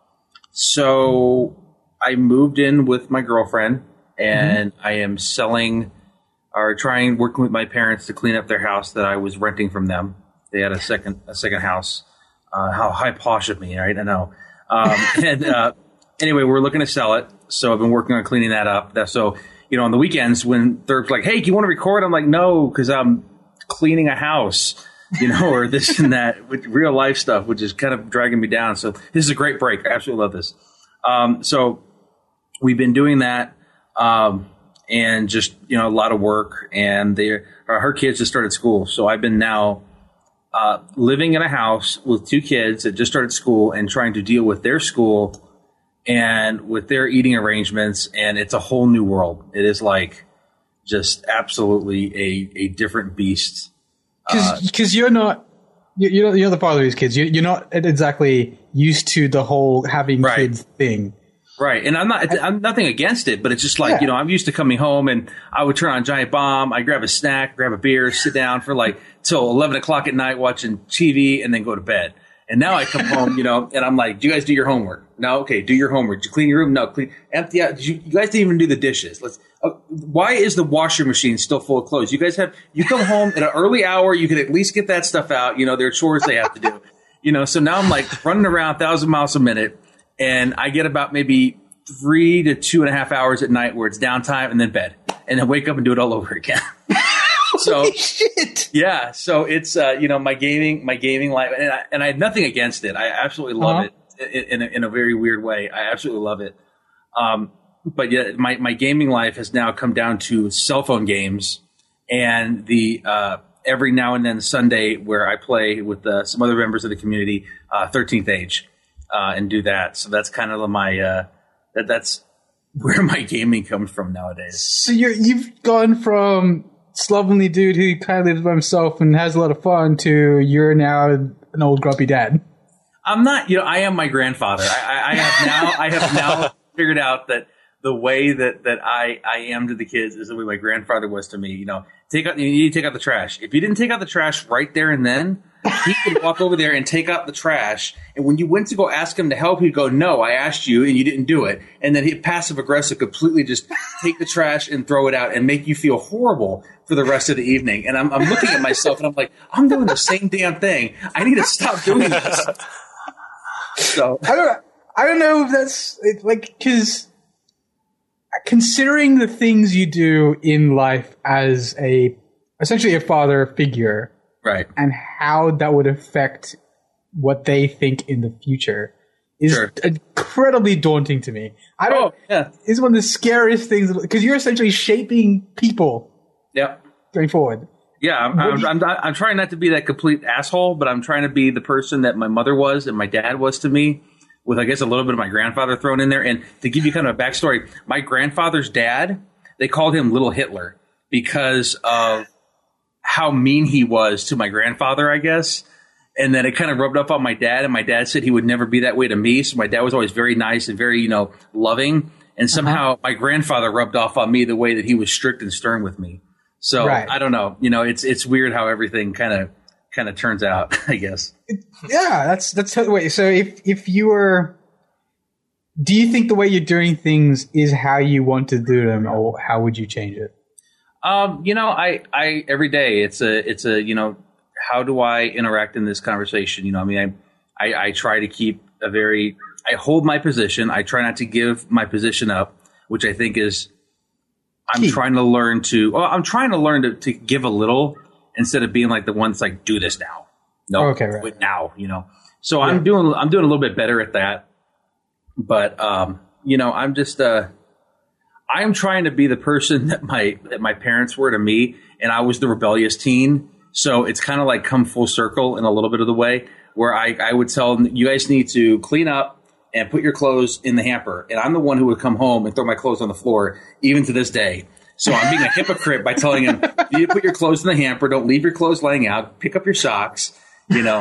So I moved in with my girlfriend, and mm-hmm. I am selling or trying, working with my parents to clean up their house that I was renting from them. They had a second a second house. Uh, how high posh of me, right? I know. Um, and uh, anyway, we're looking to sell it, so I've been working on cleaning that up. That, so, you know, on the weekends when they're like, hey, do you want to record? I'm like, no, because I'm cleaning a house, you know, or this and that, with real life stuff, which is kind of dragging me down. So this is a great break. I absolutely love this. Um, so we've been doing that, um, and just, you know, a lot of work. And they, her kids just started school, so I've been now uh, living in a house with two kids that just started school and trying to deal with their school and with their eating arrangements. And it's a whole new world. It is like just absolutely a, a different beast. Because uh, you're not, you're, you're the father of these kids. You're, you're not exactly used to the whole having right. kids thing. Right. And I'm not, I'm nothing against it, but it's just like, yeah. you know, I'm used to coming home and I would turn on Giant Bomb. I grab a snack, grab a beer, sit down for like till eleven o'clock at night watching T V and then go to bed. And now I come home, you know, and I'm like, do you guys do your homework? No. Okay. Do your homework. Did you clean your room? No. Clean, empty out. Did you, you guys didn't even do the dishes. Let's, uh, why is the washer machine still full of clothes? You guys have, you come home at an early hour. You can at least get that stuff out. You know, there are chores they have to do, you know, so now I'm like running around a thousand miles a minute and I get about maybe three to two and a half hours at night where it's downtime and then bed and then wake up and do it all over again. So, holy shit. Yeah. So it's, uh, you know, my gaming, my gaming life, and I, and I have nothing against it. I absolutely love uh-huh. it in, in, a, in a very weird way. I absolutely love it. Um, but yeah, my, my gaming life has now come down to cell phone games and the, uh, every now and then Sunday where I play with uh, some other members of the community, uh, thirteenth Age, uh, and do that. So that's kind of my, uh, that that's where my gaming comes from nowadays. So you're, you've gone from slovenly dude who kind of lives by himself and has a lot of fun to you're now an old grumpy dad. I'm not, you know, I am my grandfather. I, I, I have now, I have now figured out that the way that, that I, I am to the kids is the way my grandfather was to me. You know, take out, you need to take out the trash. If you didn't take out the trash right there and then, he could walk over there and take out the trash. And when you went to go ask him to help, he'd go, no, I asked you and you didn't do it. And then he'd passive aggressive completely just take the trash and throw it out and make you feel horrible for the rest of the evening. And I'm, I'm looking at myself and I'm like, I'm doing the same damn thing. I need to stop doing this. So I don't, I don't know if that's it, like, cause considering the things you do in life as a, essentially a father figure, right, and how that would affect what they think in the future is sure. incredibly daunting to me. I don't. Oh, yeah. It's one of the scariest things because you're essentially shaping people. Yep. Going forward. Yeah, I'm, I'm, you, I'm, I'm trying not to be that complete asshole, but I'm trying to be the person that my mother was and my dad was to me, with I guess a little bit of my grandfather thrown in there. And to give you kind of a backstory, my grandfather's dad, they called him Little Hitler because of how mean he was to my grandfather, I guess. And then it kind of rubbed up on my dad, and my dad said he would never be that way to me. So my dad was always very nice and very, you know, loving. And somehow uh-huh. my grandfather rubbed off on me the way that he was strict and stern with me. So right. I don't know. You know, it's it's weird how everything kind of kind of turns out, I guess. Yeah, that's that's wait. So if if you were, do you think the way you're doing things is how you want to do them, or how would you change it? Um, you know, I, I, every day it's a, it's a, you know, how do I interact in this conversation? You know, I mean, I, I, I try to keep a very, I hold my position. I try not to give my position up, which I think is, I'm Key. trying to learn to, well, I'm trying to learn to, to give a little instead of being like the one that's like, do this now. No, okay, right. do it now, you know? So yeah. I'm doing, I'm doing a little bit better at that, but, um, you know, I'm just, uh, I'm trying to be the person that my that my parents were to me, and I was the rebellious teen. So it's kind of like come full circle in a little bit of the way where I, I would tell them, you guys need to clean up and put your clothes in the hamper. And I'm the one who would come home and throw my clothes on the floor, even to this day. So I'm being a hypocrite by telling them, you need to put your clothes in the hamper. Don't leave your clothes laying out. Pick up your socks, you know.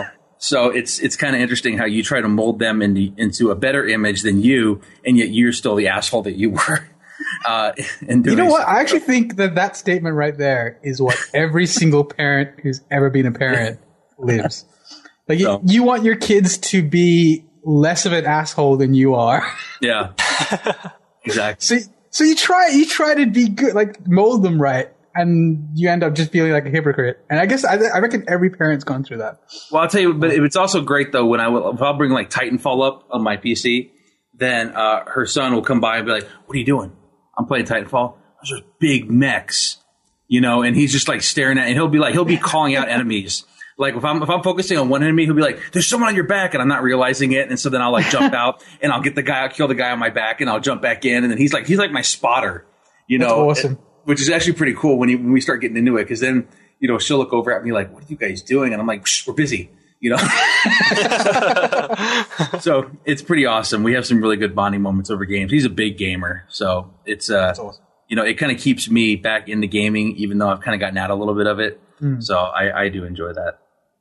So it's it's kind of interesting how you try to mold them into into a better image than you, and yet you're still the asshole that you were. Uh, and you know what? so. I actually think that that statement right there is what every single parent who's ever been a parent lives. Like so. you, you want your kids to be less of an asshole than you are. Yeah, exactly. So so you try you try to be good, like mold them right. And you end up just feeling like a hypocrite. And I guess I, I reckon every parent's gone through that. Well, I'll tell you, but it's also great though when I will, if I'll bring like Titanfall up on my P C, then uh, her son will come by and be like, "What are you doing?" I'm playing Titanfall. Those are big mechs, you know. And he's just like staring at, and he'll be like, he'll be calling out enemies. Like if I'm if I'm focusing on one enemy, he'll be like, "There's someone on your back," and I'm not realizing it, and so then I'll like jump out and I'll get the guy, I'll kill the guy on my back, and I'll jump back in, and then he's like, he's like my spotter, you know. That's awesome. Which is actually pretty cool when, he, when we start getting into it, because then, you know, she'll look over at me like, "What are you guys doing?" And I'm like, "Shh, we're busy," you know. So it's pretty awesome. We have some really good bonding moments over games. He's a big gamer, so it's uh, awesome. You know, it kind of keeps me back into gaming, even though I've kind of gotten out a little bit of it. Mm. So I, I do enjoy that.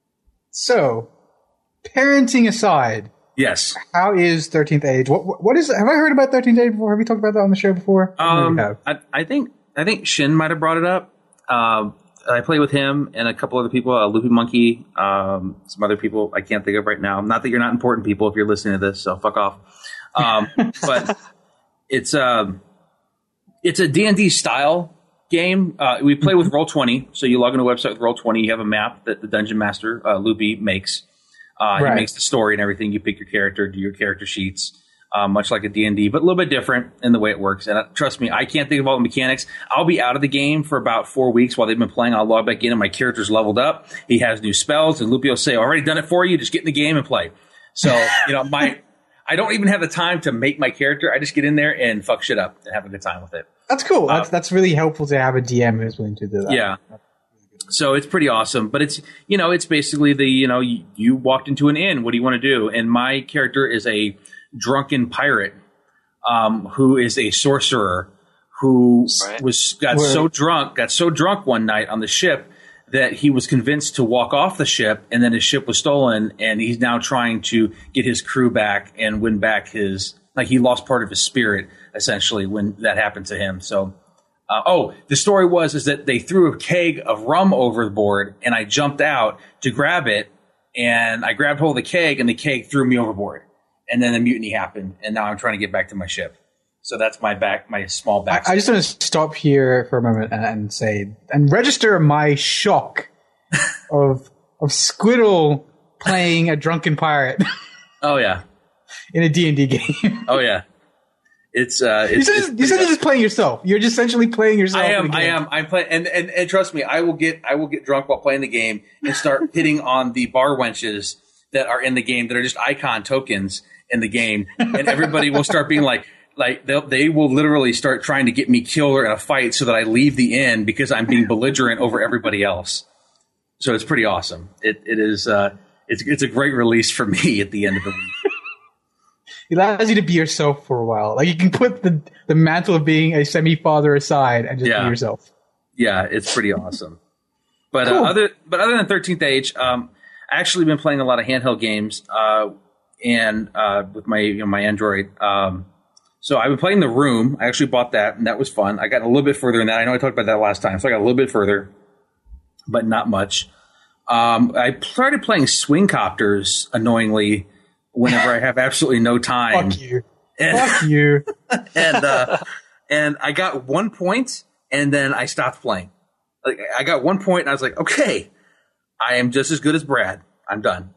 So, parenting aside, yes, how is thirteenth Age? What what is? Have I heard about thirteenth Age before? Have we talked about that on the show before? Um, I, I think. I think Shin might have brought it up. Um, I play with him and a couple other people, uh, Loopy Monkey, um, some other people I can't think of right now. Not that you're not important people if you're listening to this, so fuck off. Um, but it's um, it's a D and D style game. Uh, we play with Roll twenty, so you log into a website with Roll twenty. You have a map that the Dungeon Master, uh, Loopy, makes. Uh, right. He makes the story and everything. You pick your character, do your character sheets. Uh, much like a D and D, but a little bit different in the way it works. And uh, trust me, I can't think of all the mechanics. I'll be out of the game for about four weeks while they've been playing. I'll log back in and my character's leveled up. He has new spells, and Loopy will say, "I've already done it for you. Just get in the game and play." So, you know, my I don't even have the time to make my character. I just get in there and fuck shit up and have a good time with it. That's cool. Uh, that's that's really helpful to have a D M who's willing to do that. Yeah. So it's pretty awesome, but it's, you know, it's basically the, you know, you, you walked into an inn. What do you want to do? And my character is a drunken pirate um, who is a sorcerer who right. was got Word. so drunk, got so drunk one night on the ship that he was convinced to walk off the ship, and then his ship was stolen, and he's now trying to get his crew back and win back his, like he lost part of his spirit essentially when that happened to him. So, uh, oh, the story was is that they threw a keg of rum overboard, and I jumped out to grab it, and I grabbed hold of the keg, and the keg threw me overboard. And then the mutiny happened, and now I'm trying to get back to my ship. So that's my back, my small back. I, I just want to stop here for a moment and, and say and register my shock of of Squiddle playing a drunken pirate. Oh yeah, in a D and D game. Oh yeah, it's. Uh, it's you said, it's, you said you're just playing yourself. You're just essentially playing yourself. I am. In the I game. am. I'm playing, and, and and trust me, I will get I will get drunk while playing the game and start hitting on the bar wenches that are in the game that are just icon tokens in the game, and everybody will start being like, like they they will literally start trying to get me killed or in a fight so that I leave the inn because I'm being belligerent over everybody else. So it's pretty awesome. It it is uh, it's it's a great release for me at the end of the week. It allows you to be yourself for a while. Like you can put the the mantle of being a semi-father aside and just yeah. be yourself. Yeah, it's pretty awesome. But cool. uh, other but other than thirteenth Age, um, I actually been playing a lot of handheld games. Uh, and uh, with my you know, my Android. Um, so I've been playing The Room. I actually bought that, and that was fun. I got a little bit further in that. I know I talked about that last time, so I got a little bit further, but not much. Um, I started playing Swing Copters, annoyingly, whenever I have absolutely no time. Fuck you. And, Fuck you. and, uh, and I got one point, and then I stopped playing. Like, I got one point, and I was like, okay, I am just as good as Brad. I'm done.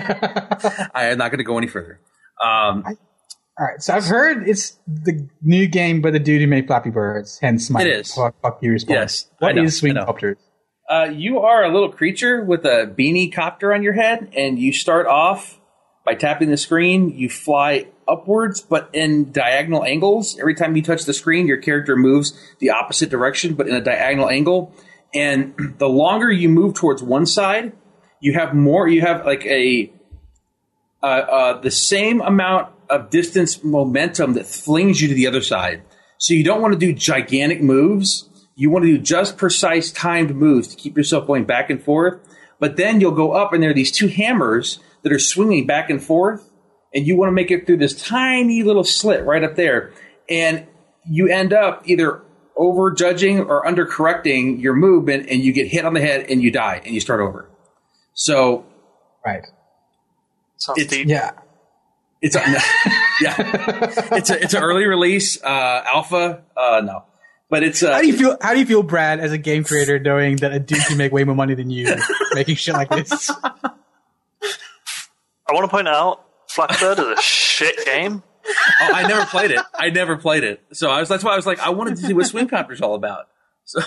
I am not going to go any further. Um, I, all right, so I've heard it's the new game by the dude who made Flappy Birds, hence my it is. fuck, fuck you response. Yes, what know, is Swing Copters? Uh, you are a little creature with a beanie copter on your head, and you start off by tapping the screen. You fly upwards, but in diagonal angles. Every time you touch the screen, your character moves the opposite direction, but in a diagonal angle. And the longer you move towards one side, you have more. You have like a uh, uh, the same amount of distance momentum that flings you to the other side. So you don't want to do gigantic moves. You want to do just precise timed moves to keep yourself going back and forth. But then you'll go up, and there are these two hammers that are swinging back and forth, and you want to make it through this tiny little slit right up there, and you end up either over judging or under correcting your movement, and you get hit on the head and you die and you start over. So, right, Sounds it's, deep. yeah, it's a, yeah, it's a it's an early release uh, alpha. Uh, no, but it's uh, how do you feel? How do you feel, Brad, as a game creator, knowing that a dude can make way more money than you making shit like this? I want to point out, Flappy is a shit game. Oh, I never played it. I never played it. So I was. That's why I was like, I wanted to see what Swing Copter's all about. So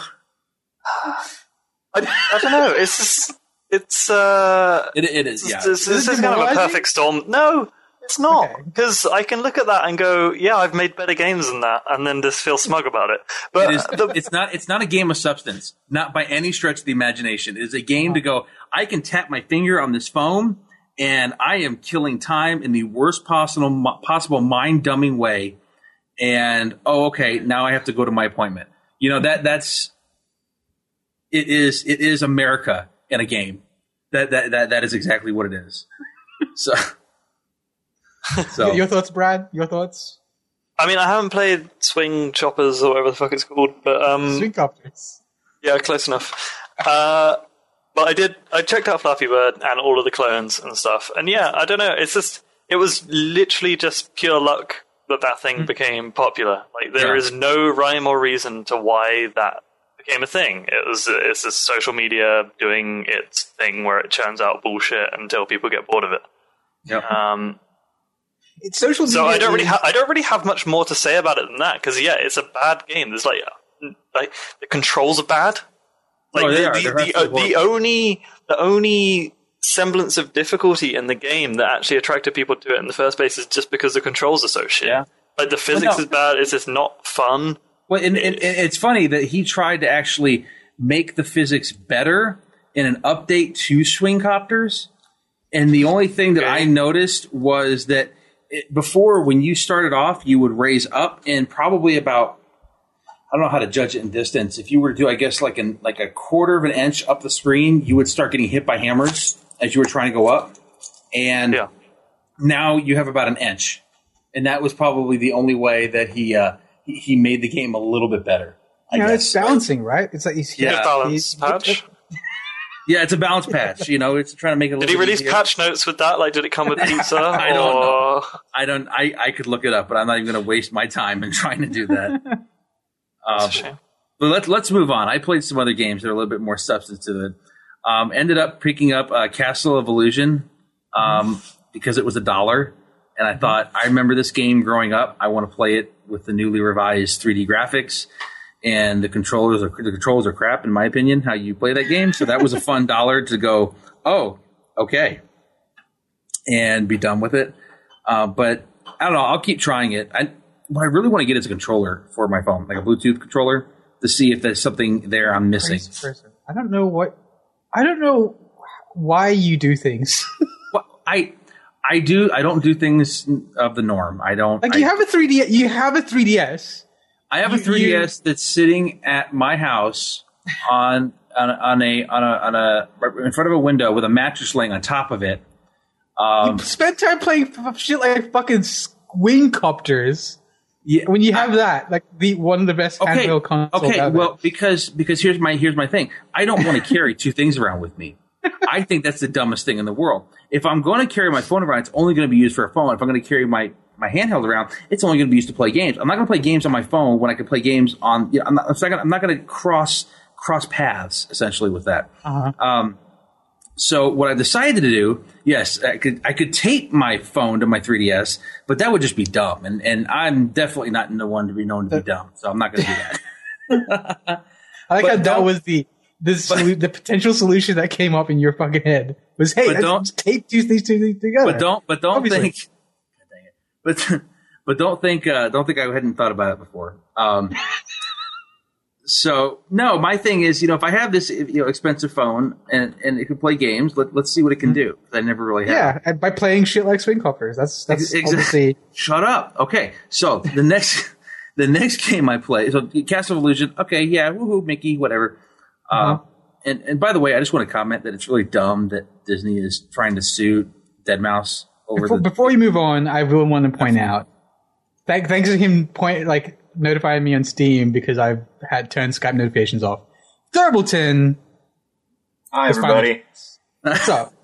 I, I don't know. It's just, it's uh, it, it is. It's, Yeah, it's, it's, it's kind of a perfect storm. No, it's not, because okay. I can look at that and go, yeah, I've made better games than that, and then just feel smug about it. But it is, the, it's not. It's not a game of substance. Not by any stretch of the imagination. It is a game to go. I can tap my finger on this phone, and I am killing time in the worst possible possible mind dumbing way. And oh, okay, now I have to go to my appointment. You know that that's it is it is America in a game. That that that that is exactly what it is. So, so your thoughts, Brad? Your thoughts? I mean, I haven't played Swing Choppers or whatever the fuck it's called, but um, Swing Copters. Yeah, close enough. Uh, But I did. I checked out Flappy Bird and all of the clones and stuff, and yeah, I don't know. It's just it was literally just pure luck that that thing mm. became popular. Like there yeah. is no rhyme or reason to why that became a thing. It was it's just social media doing its thing where it churns out bullshit until people get bored of it. Yep. Um, it's social media. So I don't really ha- I don't really have much more to say about it than that, because yeah, it's a bad game. There's like like the controls are bad. Like oh, the, are. the, the, uh, the only the only semblance of difficulty in the game that actually attracted people to it in the first place is just because the controls are so shit. Yeah. Like the physics well, no. is bad. It's just not fun. Well, and, and, and it's funny that he tried to actually make the physics better in an update to Swing Copters, and the only thing that okay. I noticed was that it, before, when you started off, you would raise up in probably about, I don't know how to judge it in distance. If you were to do, I guess, like an like a quarter of an inch up the screen, you would start getting hit by hammers as you were trying to go up. And yeah. now you have about an inch. And that was probably the only way that he uh, he, he made the game a little bit better. I you know, guess. it's balancing, right? It's like he's yeah, he's, balance he's, patch. Yeah, it's a balance patch. You know, it's trying to make it a little Did bit Did he release easier. patch notes with that? Like, did it come with pizza? I or... don't know. I don't. I, I could look it up, but I'm not even going to waste my time in trying to do that. That's um, a shame. But let's let's move on. I played some other games that are a little bit more substance to it. Um, ended up picking up uh, Castle of Illusion um, mm-hmm. because it was a dollar, and I thought I remember this game growing up. I want to play it with the newly revised three D graphics, and the controllers are the controls are crap in my opinion. How you play that game, so that was a fun dollar to go. Oh, okay, and be done with it. Uh, but I don't know. I'll keep trying it. I what I really want to get is a controller for my phone, like a Bluetooth controller, to see if there's something there I'm missing. I don't know what. I don't know why you do things. Well, I I do. I don't do things of the norm. I don't. Like you I, have a three D. You have a three D S. I have a three D S you, that's sitting at my house on on, on a on a on a in front of a window with a mattress laying on top of it. Um, you spend time playing f- shit like fucking Swing Copters. Yeah, when you have that, like the one of the best okay, handheld consoles okay, ever. well, because because here's my here's my thing. I don't want to carry two things around with me. I think that's the dumbest thing in the world. If I'm going to carry my phone around, it's only going to be used for a phone. If I'm going to carry my, my handheld around, it's only going to be used to play games. I'm not going to play games on my phone when I can play games on. You know, I'm not, I'm not going to cross cross paths essentially with that. Uh-huh. Um, So what I decided to do, yes, I could I could tape my phone to my three D S, but that would just be dumb, and and I'm definitely not the one to be known to be dumb, so I'm not going to do that. I like but how that was the the, solu- the potential solution that came up in your fucking head was, hey, let's tape these these two things together. But don't but don't Obviously. think, dang it, but but don't think uh, don't think I hadn't thought about it before. Um, So no, my thing is, you know, if I have this, you know, expensive phone and, and it can play games, let, let's see what it can do. I never really have. Yeah, and by playing shit like Swing Copters. That's that's exactly. obviously. Shut up. Okay, so the next the next game I play, so Castle of Illusion. Okay, yeah, woohoo, Mickey, whatever. Uh, Uh-huh. and and by the way, I just want to comment that it's really dumb that Disney is trying to sue Deadmau5 over before, the. Before you move on, I will want to point out, thank, thanks to him point like notifying me on Steam because I've had turned Skype notifications off. Thurbleton. Hi, everybody. What's up?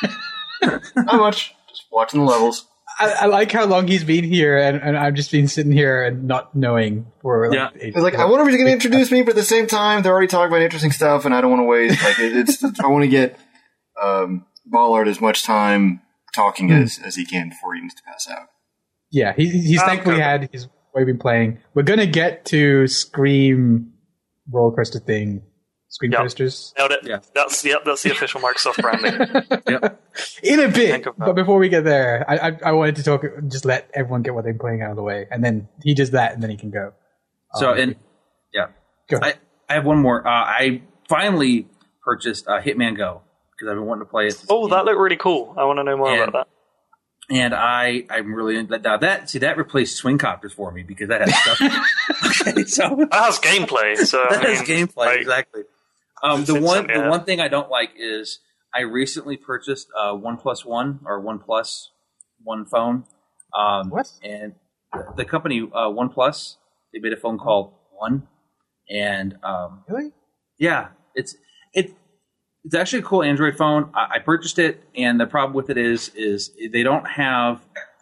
Not much. Just watching the levels. I, I like how long he's been here, and, and I've just been sitting here and not knowing for like. Yeah. Eight, It's like, I wonder if he's going to introduce me, but at the same time, they're already talking about interesting stuff, and I don't want to waste. Like, it, it's, I want to get um, Ballard as much time talking Mm. as, as he can before he needs to pass out. Yeah, he, he's Oh, thankfully okay. had his way been playing. We're gonna get to Scream roller coaster thing. Scream Yep. coasters Nailed it. Yeah. That's yep. That's the official Microsoft branding. Yep. in a bit. Think of that. But before we get there, I, I I wanted to talk. Just let everyone get what they're playing out of the way, and then he does that, and then he can go. So Um, and yeah, go I, ahead. I have one more. Uh, I finally purchased uh, Hitman Go because I've been wanting to play it. Oh, that looked really cool. I want to know more And- about that. And I, I'm really into that. Now that see that replaced Swing Copters for me because that has stuff. Okay, so That has gameplay. So that I mean, has gameplay like, exactly. Um, the It's- one, yeah. the one thing I don't like is I recently purchased a One Plus One or One Plus One phone. Um, What? And the, the company uh, One Plus, they made a phone called One, and um, Really? yeah, it's it. It's actually a cool Android phone. I, I purchased it, and the problem with it is, is they don't have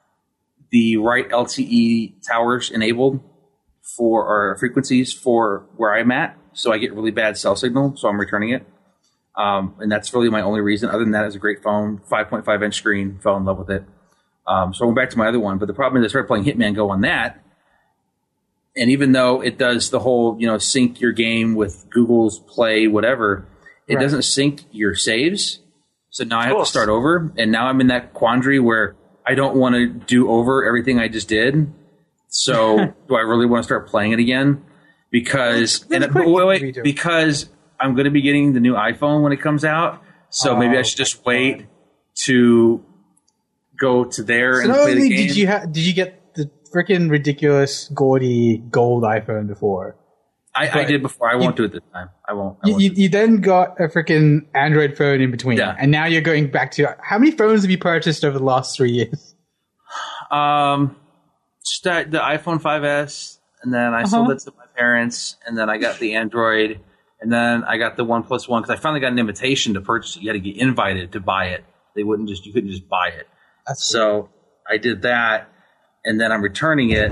the right L T E towers enabled for or frequencies for where I'm at. So I get really bad cell signal. So I'm returning it, um, and that's really my only reason. Other than that, it's a great phone, five point five inch screen. Fell in love with it. Um, so I went back to my other one, but the problem is I started playing Hitman Go on that. And even though it does the whole, you know, sync your game with Google's Play, whatever, it Right. doesn't sync your saves. So now I have to course. start over. And now I'm in that quandary where I don't want to do over everything I just did. So do I really want to start playing it again? Because, Really and, quick, wait, wait, redo. because I'm going to be getting the new iPhone when it comes out. So maybe I Oh, should just my wait God. to go to there So and not play the only game. did you ha- did you get the freaking ridiculous gaudy gold iPhone before, I, I but did before. I you- won't do it this time. I won't. I you, won't you, do it. you then got a freaking Android phone in between, Yeah. and now you're going back to how many phones have you purchased over the last three years? Um, just the, the iPhone five S, and then I sold Uh-huh. it to my parents, and then I got the Android, and then I got the One Plus One because I finally got an invitation to purchase it. You had to get invited to buy it. They wouldn't just you couldn't just buy it. That's So I did that, and then I'm returning it,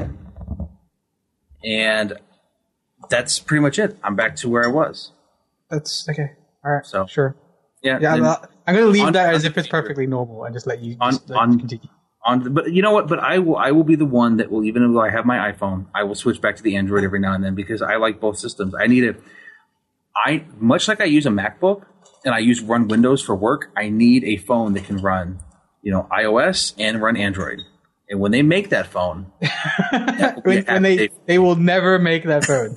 and that's pretty much it. I'm back to where I was. that's okay. All right, So- sure. Yeah, Yeah, I'm, and not- I'm going to leave on- that on as the if it's computer. perfectly normal and just let you On- just let on- you continue. on, but you know what? But I will. I will be the one that will, even though I have my iPhone, I will switch back to the Android every now and then because I like both systems. I need it. I much like I use a MacBook and I use run Windows for work. I need a phone that can run, you know, iOS and run Android. And when they make that phone, that will be when, a when they happy day. they will never make that phone.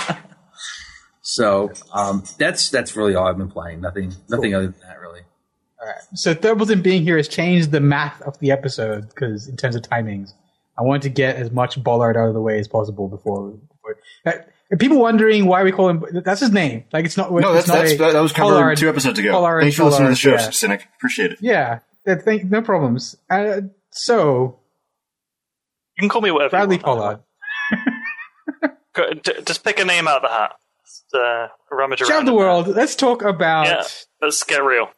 So um, that's that's really all I've been playing. Nothing, nothing other than that, really. All right. So Thurbleton being here has changed the math of the episode because in terms of timings, I wanted to get as much Bollard out of the way as possible before. before uh, and people wondering why we call him. That's his name. Like it's not. No, it's that's, not that's, a that, that was covered Pollard- two episodes ago. Pollard- Thanks for listening to the show, Pollard, yeah. Cynic. Appreciate it. Yeah. Uh, thank, no problems. Uh, so You can call me whatever. Bradley you want. Pollard, Go- d- Just pick a name out of the hat. Just, uh, rummage around. Shout the in there. world. Let's talk about Yeah, let's get real.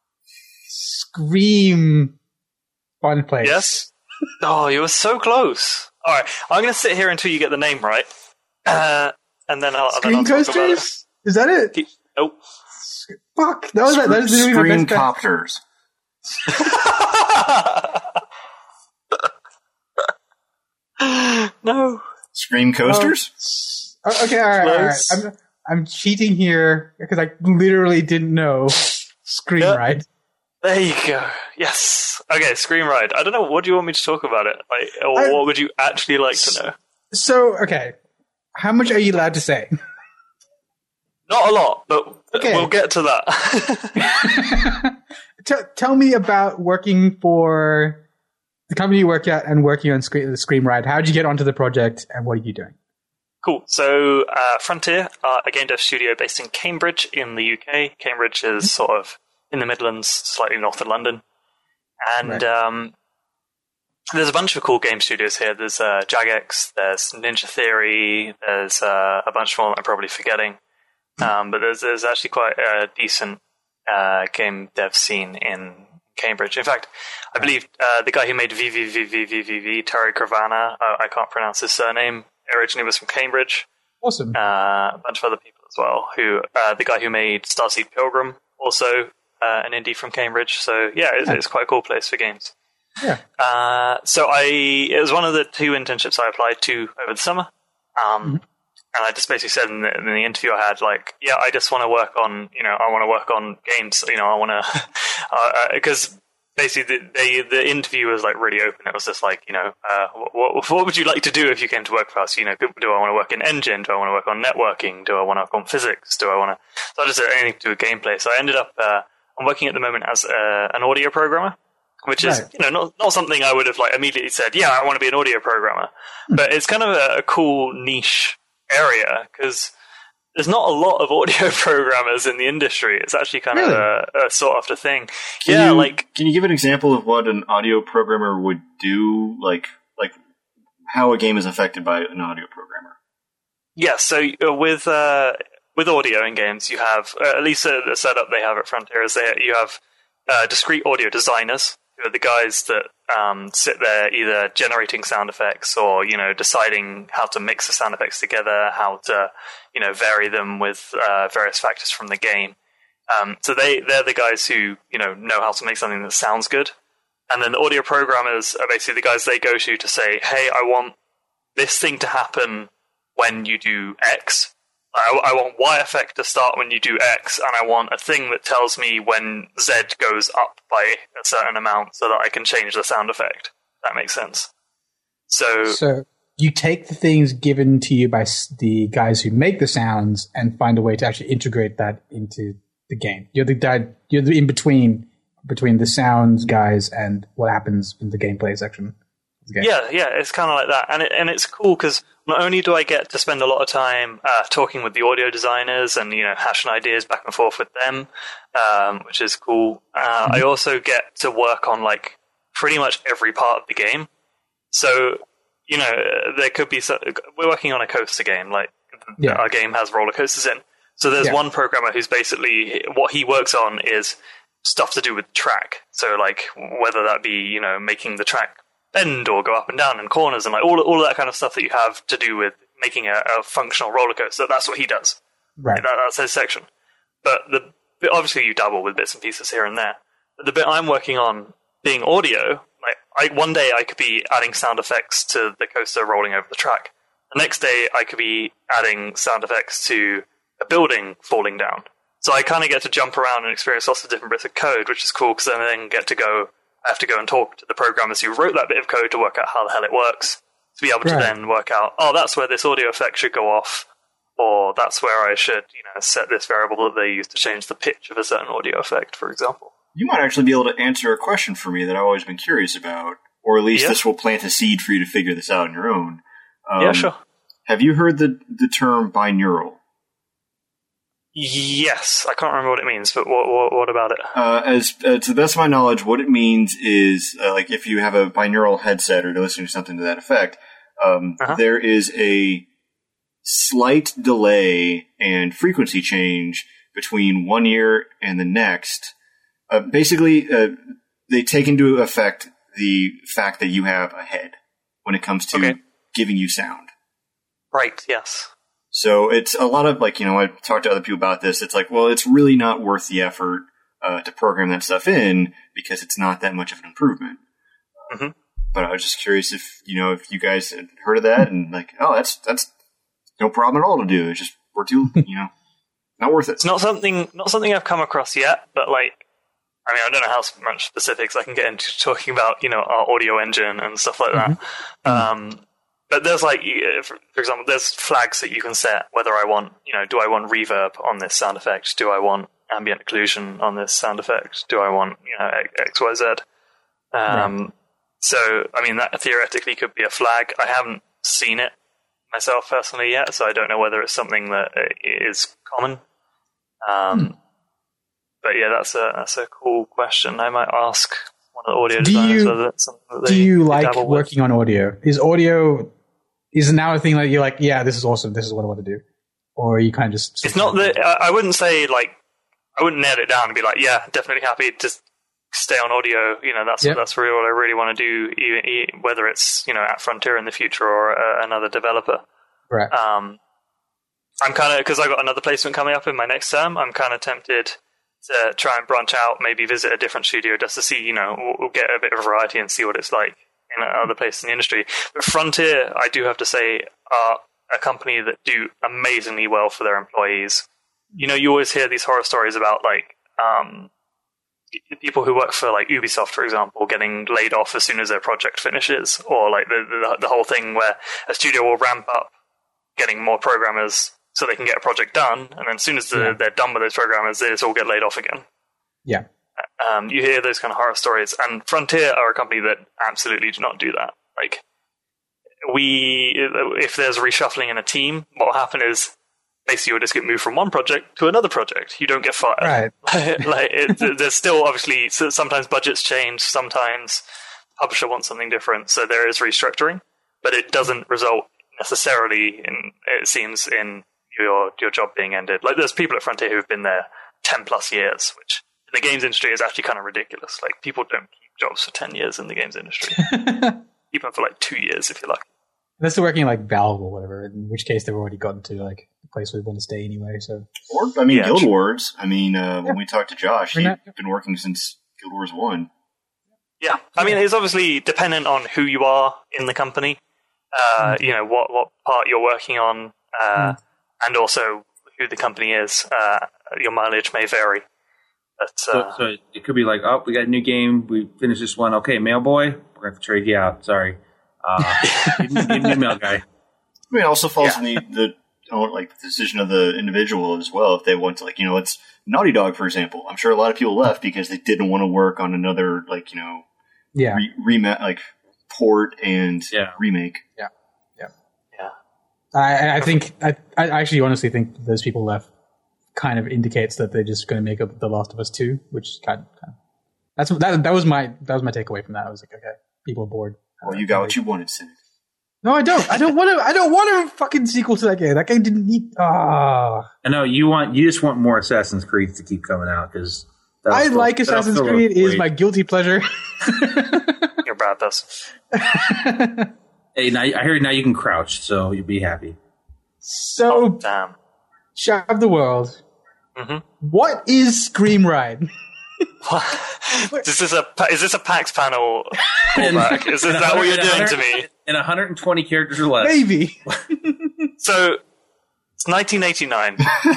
Scream Fun Place. Yes. Oh, you were so close. All right, I'm going to sit here until you get the name right, uh, and then I'll. then Screen I'll talk about it. coasters? Is that it? Nope. Fuck. That was, that was literally my Screen best bet. copters. No. Screen coasters? Oh, okay, all right, all right. Close. I'm, I'm cheating here because I literally didn't know Scream, Yeah. right? There you go. Yes. Okay, Scream Ride. I don't know. What do you want me to talk about it? Like, or I- what would you actually like to know? So, okay. How much are you allowed to say? Not a lot, but Okay. we'll get to that. T- tell me about working for the company you work at and working on Scream, the Scream Ride. How did you get onto the project and what are you doing? Cool. So, uh, Frontier are a game dev studio based in Cambridge in the U K. Cambridge is sort of in the Midlands, slightly north of London. And Right. um, there's a bunch of cool game studios here. There's uh, Jagex, there's Ninja Theory, there's uh, a bunch more that I'm probably forgetting. Um, but there's, there's actually quite a decent uh, game dev scene in Cambridge. In fact, I believe uh, the guy who made V V V V V V V, Terry Cravana, uh, I can't pronounce his surname, originally was from Cambridge. Awesome. Uh, a bunch of other people as well. Who uh, the guy who made Starseed Pilgrim, also uh, an indie from Cambridge. So yeah, it's, Yeah. it's quite a cool place for games. Yeah. Uh, so I it was one of the two internships I applied to over the summer. Um, Mm-hmm. And I just basically said in the, in the interview I had, like, yeah, I just want to work on, you know, I want to work on games, you know, I want to, because uh, basically the, they, the interview was like really open. It was just like, you know, uh, what, what would you like to do if you came to work for us? You know, do I want to work in engine? Do I want to work on networking? Do I want to work on physics? Do I want to, so I just said anything to do with gameplay. So I ended up, uh, I'm working at the moment as uh, an audio programmer, which is, Right. you know, not, not something I would have like immediately said, yeah, I want to be an audio programmer. But it's kind of a, a cool niche area because there's not a lot of audio programmers in the industry. It's actually kind Really? of a, a sought after thing. Can yeah, you, like can you give an example of what an audio programmer would do? Like, like how a game is affected by an audio programmer? yeah. So uh, with uh, with audio in games, you have uh, at least uh, the setup they have at Frontier is they you have uh, discrete audio designers who are the guys that um, sit there either generating sound effects or, you know, deciding how to mix the sound effects together, how to, you know, vary them with uh, various factors from the game. Um, so they, they're the guys who, you know, know how to make something that sounds good. And then the audio programmers are basically the guys they go to to say, hey, I want this thing to happen when you do X. I, I want Y effect to start when you do X, and I want a thing that tells me when Z goes up by a certain amount so that I can change the sound effect. That makes sense. So, So you take the things given to you by s- the guys who make the sounds and find a way to actually integrate that into the game. You're the guy, you're the in between between the sounds guys and what happens in the gameplay section of the game. yeah, yeah, it's kind of like that. And it, and it's cool because not only do I get to spend a lot of time uh, talking with the audio designers and, you know, hashing ideas back and forth with them, um, which is cool. Uh, I also get to work on, like, pretty much every part of the game. So, you know, there could be... So, we're working on a coaster game. Like, Yeah. our game has roller coasters in. So there's Yeah. one programmer who's basically... What he works on is stuff to do with track. So, like, whether that be, you know, making the track bend or go up and down in corners and like all all of that kind of stuff that you have to do with making a, a functional roller coaster. That's what he does. Right. That, that's his section. But the bit, obviously you dabble with bits and pieces here and there. But the bit I'm working on being audio, like I, one day I could be adding sound effects to the coaster rolling over the track. The next day I could be adding sound effects to a building falling down. So I kind of get to jump around and experience lots of different bits of code, which is cool because I then get to go. I have to go and talk to the programmers who wrote that bit of code to work out how the hell it works, to be able to Right. then work out, oh, that's where this audio effect should go off, or that's where I should, you know, set this variable that they use to change the pitch of a certain audio effect, for example. You might actually be able to answer a question for me that I've always been curious about, or at least Yeah. this will plant a seed for you to figure this out on your own. Um, yeah, sure. Have you heard the the term binaural? Yes, I can't remember what it means, but what what, what about it? Uh, as uh, to the best of my knowledge, what it means is uh, like if you have a binaural headset or you're listening to something to that effect, um, Uh-huh. there is a slight delay and frequency change between one ear and the next. Uh, basically, uh, they take into effect the fact that you have a head when it comes to Okay. giving you sound. Right, yes. So it's a lot of like, you know, I've talked to other people about this. It's like, well, it's really not worth the effort uh, to program that stuff in because it's not that much of an improvement. hmm But I was just curious if, you know, if you guys had heard of that and like, oh, that's, that's no problem at all to do. It's just, we're too, you know, not worth it. It's not something not something I've come across yet, but like, I mean, I don't know how much specifics I can get into talking about, you know, our audio engine and stuff like that. Um, but there's like, for, for example, there's flags that you can set whether I want, you know, do I want reverb on this sound effect? Do I want ambient occlusion on this sound effect? Do I want, you know, X, Y, Z? Um, Right. So, I mean, that theoretically could be a flag. I haven't seen it myself personally yet, so I don't know whether it's something that is common. Um, But yeah, that's a that's a cool question. I might ask one one of the audio Do designers. you- whether that's something that Do they- you they like dabble with. working on audio? Is audio is it now a thing that you're like, yeah, this is awesome. This is what I want to do, or are you kind of just? It's not that I I wouldn't say like I wouldn't nail it down and be like, yeah, definitely happy to stay on audio. You know, that's Yeah. that's really what I really want to do, e- e- whether it's you know at Frontier in the future or uh, another developer. Right. Um, I'm kind of because I got another placement coming up in my next term. I'm kind of tempted to try and branch out, maybe visit a different studio just to see, you know, we'll, we'll get a bit of variety and see what it's like in other places in the industry. But Frontier, I do have to say, are a company that do amazingly well for their employees. You know, you always hear these horror stories about like um, people who work for like Ubisoft, for example, getting laid off as soon as their project finishes, or like the the, the whole thing where a studio will ramp up getting more programmers so they can get a project done, and then as soon as the, Yeah. they're done with those programmers, they just all get laid off again. Yeah. Um, you hear those kind of horror stories, and Frontier are a company that absolutely do not do that. Like, we, if there's reshuffling in a team, what will happen is basically you'll just get moved from one project to another project. You don't get fired. Right. like, it, there's still obviously so sometimes budgets change, sometimes publisher wants something different, so there is restructuring, but it doesn't result necessarily in, it seems, in your your job being ended. Like, there's people at Frontier who've been there ten plus years, which in the games industry is actually kind of ridiculous. Like, people don't keep jobs for ten years in the games industry. Keep them for like two years if you're lucky. Unless they're working at, like Valve or whatever, in which case they've already gotten to like the place where they want to stay anyway. So, Or, I mean, Yeah, Guild sure. Wars. I mean, uh, when Yeah. we talked to Josh, We're he's not- been working since Guild Wars one. Yeah, I mean, it's obviously dependent on who you are in the company, uh, you know, what, what part you're working on, uh, and also who the company is. Uh, your mileage may vary. But, So, uh, so it could be like, oh, we got a new game. We finished this one. Okay, mail boy, we're going to have to trade you out. Sorry. Uh, give me give me a mail guy. I mean, it also falls Yeah. in the, the oh, like the decision of the individual as well. If they want to, like, you know, it's Naughty Dog, for example. I'm sure a lot of people left because they didn't want to work on another, like, you know, yeah. re- rema- like port and Yeah. remake. yeah. I, I think I, I actually honestly think those people left kind of indicates that they're just going to make up The Last of Us two, which is kind of, kind of that's that that was my that was my takeaway from that. I was like, okay, people are bored. Well, you got what you wanted, Cynic. No, I don't. I don't want to. I don't want a fucking sequel to that game. That game didn't need. Ah, I know you want, you just want more Assassin's Creed to keep coming out because I like Assassin's Creed. It is my guilty pleasure. You're a bad person. Hey, now I heard now you can crouch, so you'll be happy. So, Oh, damn. Shop of the World. Mhm. What is Scream Ride? is this a is this a PAX panel callback? Is this that what you're doing to me? In one hundred twenty characters or less. Maybe. So it's nineteen eighty-nine.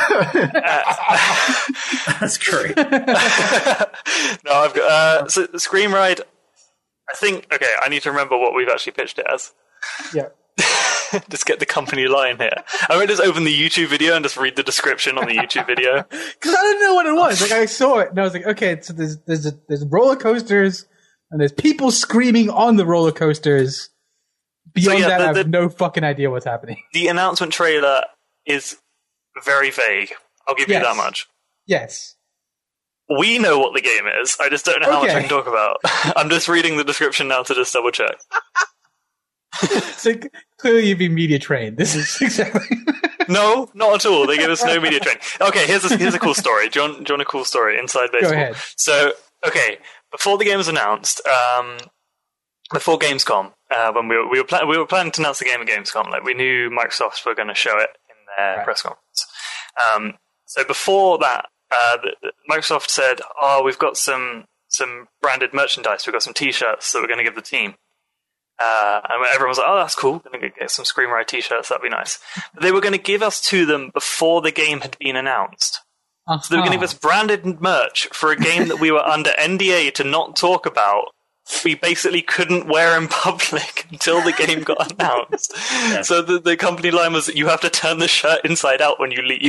That's great. No, I've got uh, so Scream Ride. I think okay. I need to remember what we've actually pitched it as. Yeah. Just get the company line here. I might just open the YouTube video and just read the description on the YouTube video. Because I didn't know what it was. Like, I saw it and I was like, okay, so there's there's a, there's roller coasters and there's people screaming on the roller coasters. Beyond yeah, that, the- I have the- no fucking idea what's happening. The announcement trailer is very vague. I'll give Yes. you that much. Yes. We know what the game is. I just don't know how much I Okay. can talk about. I'm just reading the description now to just double check. So clearly you've been media trained. This is exactly. No, not at all. They give us no media training. Okay, here's a, here's a cool story. Do you, want, do you want a cool story? Inside baseball. Go ahead. So, okay, before the game was announced, um, before Gamescom, uh, when we were we were, pla- we were planning to announce the game at Gamescom, like we knew Microsoft were going to show it in their Right. press conference. Um, so before that, uh, the, the- Microsoft said, "Oh, we've got some some branded merchandise. We've got some T-shirts that we're going to give the team." Uh, and everyone was like, "Oh, that's cool. Going to get some Scream Ride T-shirts. That'd be nice." But they were going to give us to them before the game had been announced. Uh-huh. So they were going to give us branded merch for a game that we were under N D A to not talk about. We basically couldn't wear in public until the game got announced. Yeah. So the, the company line was that you have to turn the shirt inside out when you leave.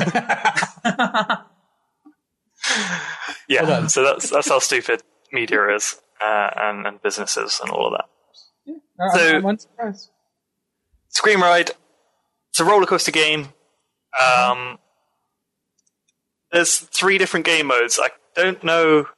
Yeah, Well so that's that's how stupid media is, uh, and, and businesses and all of that. I'm, So- I'm unsurprised. Scream Ride, it's a roller coaster game. Um, there's three different game modes. I don't know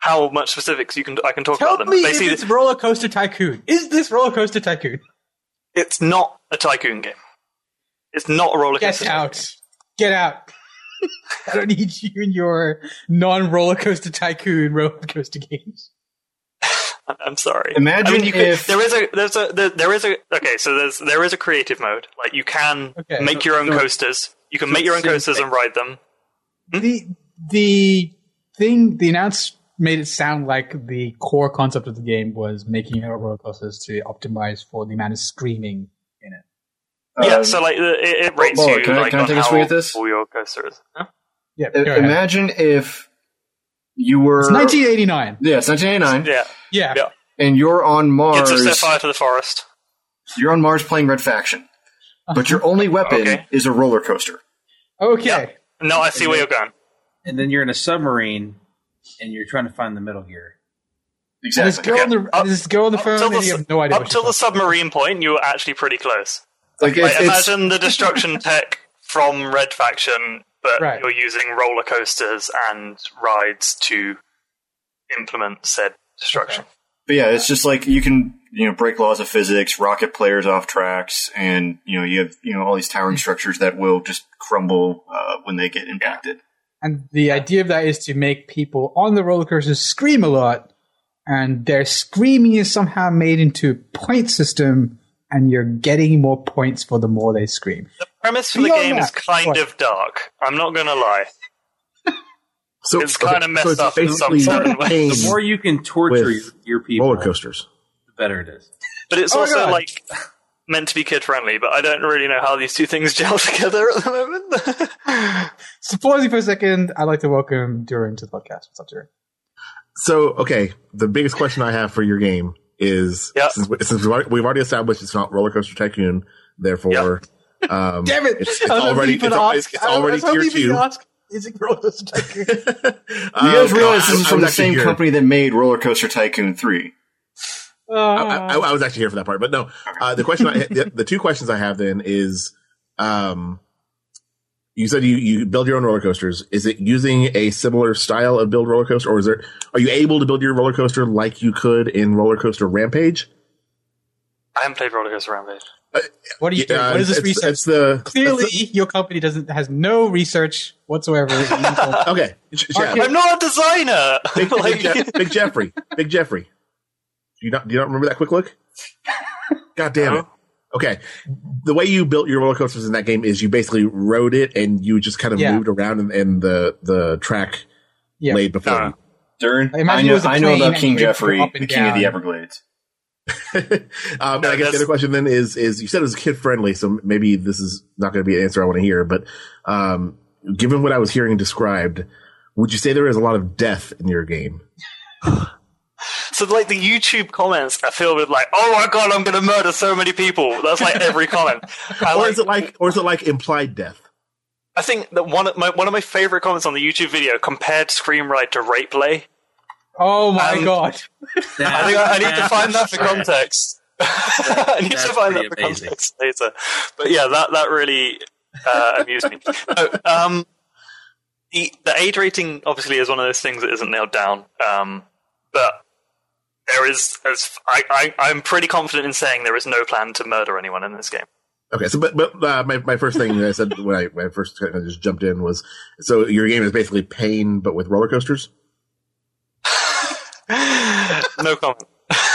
how much specifics you can I can talk Tell about them. me Basically, if it's Roller Coaster Tycoon. Is this Roller Coaster Tycoon? it's not a tycoon game. It's not a roller Get coaster. out. Get out. I don't need you in your non-roller coaster tycoon roller coaster games. I'm sorry. Imagine I mean, you if- could, there is a there's a there, there is a okay. So there's there is a creative mode. Like you can Okay. make your own So- coasters. You can so make your own same coasters thing. and ride them. The the thing the announce made it sound like the core concept of the game was making your roller coasters to optimize for the amount of screaming in it. Yeah. Um, So like the- it, it rates Bullet, you can I- like can I on take a how swing at this? full your coaster is. Huh? Yeah, I- go ahead. imagine if you were It's nineteen eighty-nine. Yeah, it's nineteen eighty-nine, Yeah. Yeah. Yeah. and you're on Mars. Kids have set fire to the forest. You're on Mars playing Red Faction, but your only weapon Okay. is a roller coaster. Okay. Yeah. No, I see where you're going. And then you're in a submarine, and you're trying to find the Metal Gear. And this Exactly. girl on the Up- this girl on the Up phone, till and the, you have no idea up what till the she's talking submarine point, you were actually pretty close. Like, Like, it's, it's, imagine the destruction tech from Red Faction, but Right. you're using roller coasters and rides to implement said destruction. but yeah, it's just like you can, you know, break laws of physics, rocket players off tracks, and you know, you have, you know, all these towering structures that will just crumble uh, when they get impacted. And the idea of that is to make people on the roller coasters scream a lot, and their screaming is somehow made into a point system, and you're getting more points for the more they scream. The premise for the Beyond game is that, kind what? of dark. I'm not going to lie. So It's kinda messed it's up in some basically certain ways. pain The more you can torture With your, your people, roller coasters. the better it is. But it's Oh my also God. like meant to be kid friendly, but I don't really know how these two things gel together at the moment. So pausing for a second, I'd like to welcome Durin to the podcast. What's up, Durin? So, okay, the biggest question I have for your game is Yeah. since, we- since we've already- we've already established it's not Roller Coaster Tycoon, therefore, um, Damn it! it's, it's I was already hoping it's, for al- the it's, ask. it's I was already hoping tier for the two. ask, Is it Roller Coaster Tycoon? You guys Um, realize I- this is I from was the actually same here. company that made Roller Coaster Tycoon three. I, I, I was actually here for that part, but no. Uh, the question, I, the, the two questions I have then is, um, you said you, you build your own roller coasters. Is it using a similar style of build roller coaster, or is there, are you able to build your roller coaster like you could in Roller Coaster Rampage? I haven't played Roller Coaster Rampage. What are you doing? Uh, What is this it's, research? It's the Clearly, it's your company doesn't has no research whatsoever. the- okay. Sh- sh- Okay. I'm not a designer. Big, Big, Like- Jeff, Big Jeffrey. Big Jeffrey. Do you not, do you not remember that quick look? God damn it. No. Okay. The way you built your roller coasters in that game is you basically rode it and you just kind of Yeah. moved around and, and the, the track Yeah. laid before No. you. Dern, I imagine I it know, was a I know plane about and King you go Jeffrey, up the and king of the down. Everglades. um, and I guess the that's- other question then is, is you said it was kid friendly, so maybe this is not going to be an answer I want to hear, but, um, given what I was hearing described, would you say there is a lot of death in your game? So like the YouTube comments are filled with like, "Oh my god, I'm going to murder so many people." That's like every comment. I, Or like, is it like, or is it like implied death? I think that one of my one of my favorite comments on the YouTube video compared Scream Ride to Rape Play. Oh my Um, god! I think I, I need to find that for context. I need That's to find that pretty for amazing. context later. But yeah, that that really uh, amused me. No, um, the, the age rating obviously is one of those things that isn't nailed down. Um, but there is, as I, I, I'm pretty confident in saying there is no plan to murder anyone in this game. Okay, so but but uh, my my first thing that I said when I when I first kind of just jumped in was, so your game is basically Pain but with roller coasters. No comment.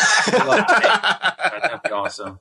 That'd be awesome.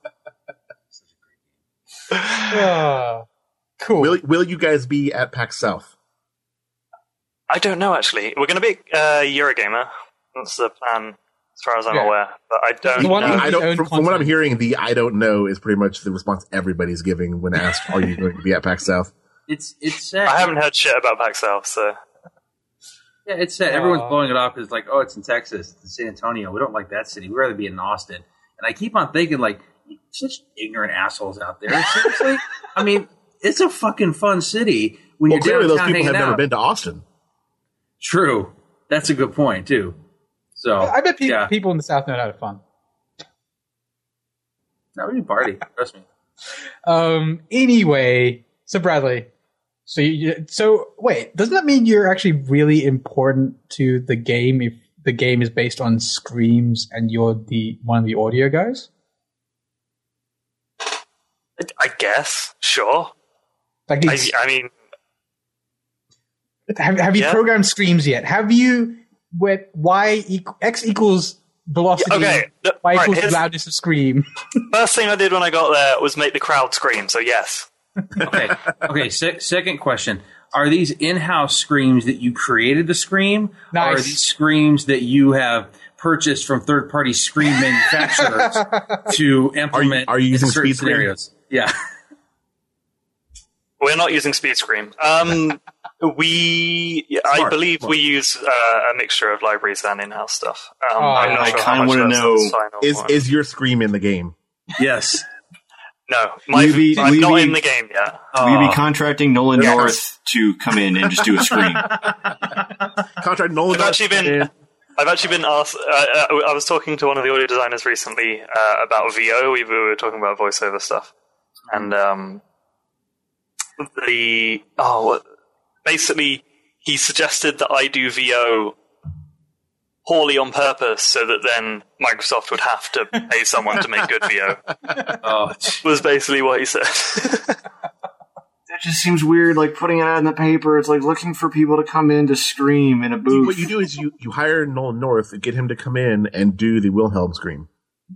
Ah, cool. Will will you guys be at PAX South? I don't know actually. We're going to be uh, Eurogamer. That's the plan, as far as I'm Yeah. aware. But I don't. The one know. with I the don't. own From, from what I'm content. hearing, the I don't know is pretty much the response everybody's giving when asked, "Are you going to be at PAX South?" It's it's sad. I haven't heard shit about PAX South, so Yeah, it's sad. Everyone's Aw. blowing it off because like, oh, it's in Texas, it's in San Antonio. We don't like that city. We'd rather be in Austin. And I keep on thinking like, such ignorant assholes out there. Seriously, I mean, it's a fucking fun city when Well, you're clearly those downtown people have hanging never out. been to Austin. True, that's a good point too. So I bet pe- yeah, people in the South know how to have fun. no, we can party. Trust me. Um. Anyway, so Bradley, so you so wait, doesn't that mean you're actually really important to the game if the game is based on screams and you're the one of the audio guys? I guess, sure. Like, I, it's, I mean, have, have you yeah. programmed screams yet? Have you where y equal, x equals velocity, okay, the, y right, equals here's- loudness of scream? first thing I did when I got there was make the crowd scream. So yes. Okay. Okay. Se- second question: are these in-house screams that you created the scream, Nice. or are these screams that you have purchased from third-party scream manufacturers to implement? are you using in certain Speed Scream? scenarios? Yeah. We're not using Speed Scream. Um, we, I Smart, believe smart. we use uh, a mixture of libraries and in-house stuff. Um, Oh, I'm not I sure kinda how much wanna of know, that's final Is or- is your scream in the game? Yes. no, my, Will you be- I'm will you not be- in the game yet. Will you Aw. be contracting Nolan Yeah. North to come in and just do a scream? Contract Nolan. I've actually been, I've actually been asked. Uh, uh, I was talking to one of the audio designers recently uh, about V O. We were talking about voiceover stuff, and um, the oh, what- basically he suggested that I do V O poorly on purpose, so that then Microsoft would have to pay someone to make good V O. Oh, Was basically what he said. That just seems weird, like putting it out in the paper. It's like looking for people to come in to scream in a booth. What you do is you, you hire Nolan North and get him to come in and do the Wilhelm scream.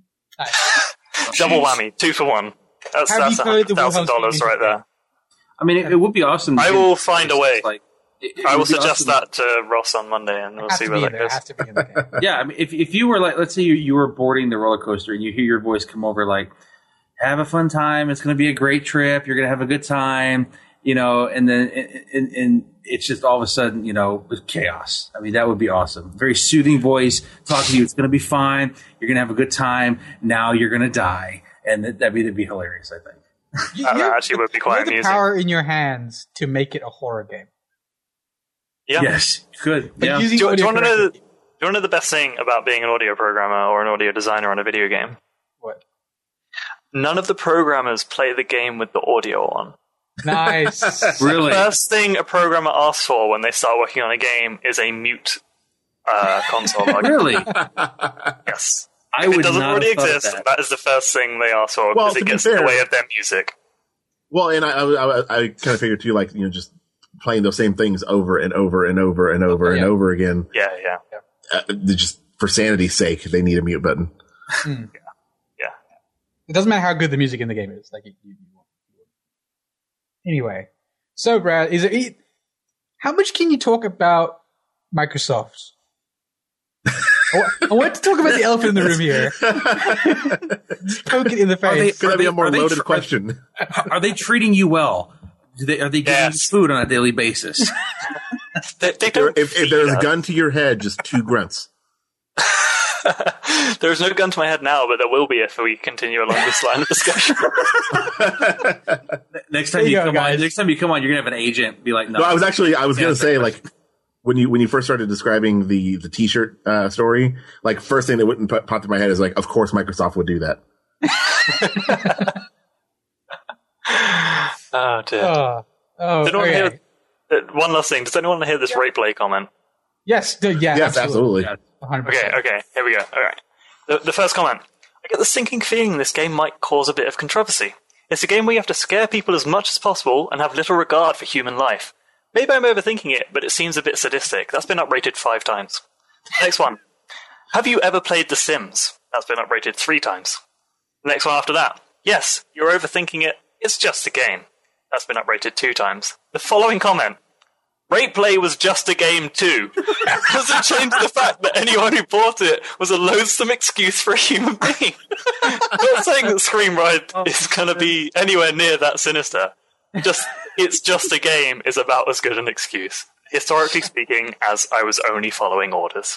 Double whammy, two for one. That's Have that's you a heard the hundred thousand dollars Wilhelm right there. I mean, it, it would be awesome. to I get- will find a way. Like, it- it I will would be suggest awesome- that to Ross on Monday, and we'll Has see to where be in that there. goes. Has to be in the game. Yeah, I mean, if if you were like, let's say you, you were boarding the roller coaster and you hear your voice come over, like, have a fun time. It's going to be a great trip. You're going to have a good time, you know, and then and, and it's just all of a sudden, you know, with chaos. I mean, that would be awesome. Very soothing voice talking to you. It's going to be fine. You're going to have a good time. Now you're going to die, and that, that'd be that'd be hilarious. I think. You, That you- actually would be you quite have the amusing. power in your hands to make it a horror game. Yeah. Yes, good. But Yeah. using Do, you- do you audio want to know? The, do correctly. you want to know the best thing about being an audio programmer or an audio designer on a video game? What? None of the programmers play the game with the audio on. Nice. Really? First thing a programmer asks for when they start working on a game is a mute uh, console. Like, Really? yes. I If would it doesn't not already have thought of exist, that. that is the first thing they ask for Well, because to it be gets in the fair- way of their music. Well, and I, I, I, I kind of figured too, like, you know, just playing those same things over and over and over and over Oh, and yeah. over again. Yeah, yeah. Uh, they just for sanity's sake, they need a mute button. Hmm. Yeah. It doesn't matter how good the music in the game is. Like, you, you, you anyway, so Brad, is it? How much can you talk about Microsoft? I wa- I want to talk about the elephant in the room here. Just poke it in the Are they- face. Could that be a more Are they loaded tr- question? Are they treating you well? Do they, are they giving Yes. you food on a daily basis? They, they There- don't if, if feed there's a us. gun to your head, just two grunts. There's no gun to my head now, but there will be if we continue along this line of discussion. Next time There you, you go, come guys. on, next time you come on, you're gonna have an agent be like, "No, No, I was actually I was Yeah, gonna say that's- like when you when you first started describing the the T-shirt uh, story, like first thing that wouldn't pop popped in my head is like, of course Microsoft would do that. Oh dear. Oh, oh, Did anyone okay. hear, uh, one last thing. Does anyone want to hear this rape play comment? Yes, d- yeah, yes, absolutely. Yeah. one hundred Okay, percent. okay, here we go. All right. The, the first comment. I get the sinking feeling this game might cause a bit of controversy. It's a game where you have to scare people as much as possible and have little regard for human life. Maybe I'm overthinking it, but it seems a bit sadistic. That's been uprated five times. Next one. Have you ever played The Sims? That's been uprated three times. Next one after that. Yes, you're overthinking it. It's just a game. That's been uprated two times. The following comment. Rape Play was just a game too. Doesn't change the fact that anyone who bought it was a loathsome excuse for a human being. I'm not saying that Scream Ride is going to be anywhere near that sinister. Just, it's just a game is about as good an excuse. Historically speaking, as I was only following orders.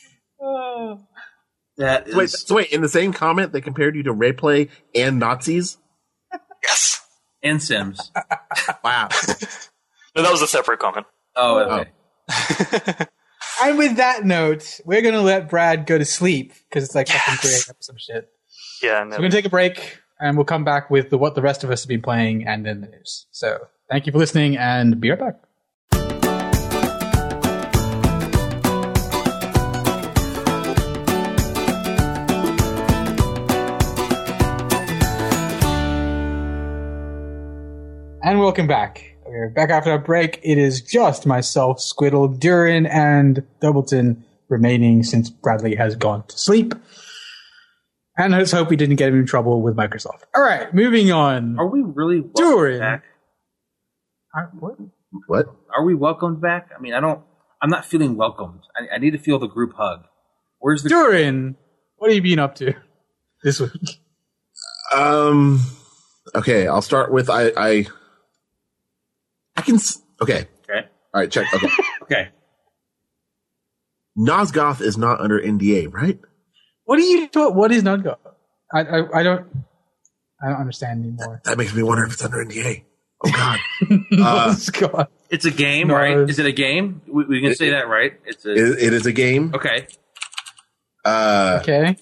that is Wait, so wait, in the same comment they compared you to Rayplay and Nazis? Yes. and Sims." Wow. No, that was a separate comment. Oh, okay. And with that note, we're going to let Brad go to sleep because it's like fucking three a.m. or some shit. Yeah, So no. we're going to take a break and we'll come back with the, what the rest of us have been playing and then the news. So thank you for listening and be right back. welcome back. We're back after a break. It is just myself, Squiddle, Durin, and Doubleton remaining since Bradley has gone to sleep. And let's hope we didn't get him in trouble with Microsoft. All right, moving on. Are we really welcomed Durin. back? Are, what? What? Are we welcomed back? I mean, I don't. I'm not feeling welcomed. I, I need to feel the group hug. Where's the Durin, what have you been up to this week? Um. Okay, I'll start with I. I, I can. Okay. Okay. All right. Check. Okay. Okay. Nosgoth is not under N D A, right? What are you talking? What is Nosgoth? I, I I don't I don't understand anymore. That makes me wonder if it's under N D A. Oh God. Nosgoth. It's a game, No, right? it's- Is it a game? We, we can It- say that, right? It's a. It, it is a game. Okay. Uh, Okay.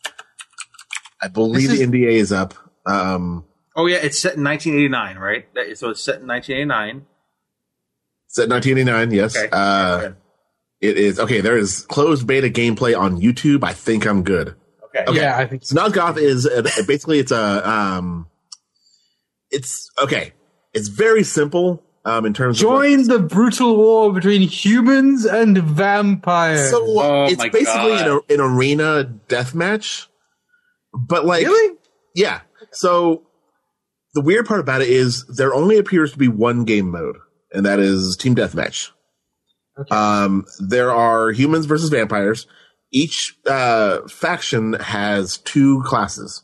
I believe This is- the N D A is up. Um, Oh yeah, it's set in nineteen eighty-nine, right? That, so it's set in nineteen eighty-nine. set nineteen eighty-nine. Yes. Okay. Uh, Okay. it is okay. There is closed beta gameplay on YouTube. I think I'm good. Okay. Okay. Yeah, I think So Nosgoth is uh, basically it's a um, it's okay. It's very simple um in terms join of the brutal war between humans and vampires. so Oh it's my basically an, God. an arena death match, but like Really? yeah. So the weird part about it is there only appears to be one game mode, and that is team deathmatch. Okay. Um, there are humans versus vampires. Each uh, faction has two classes.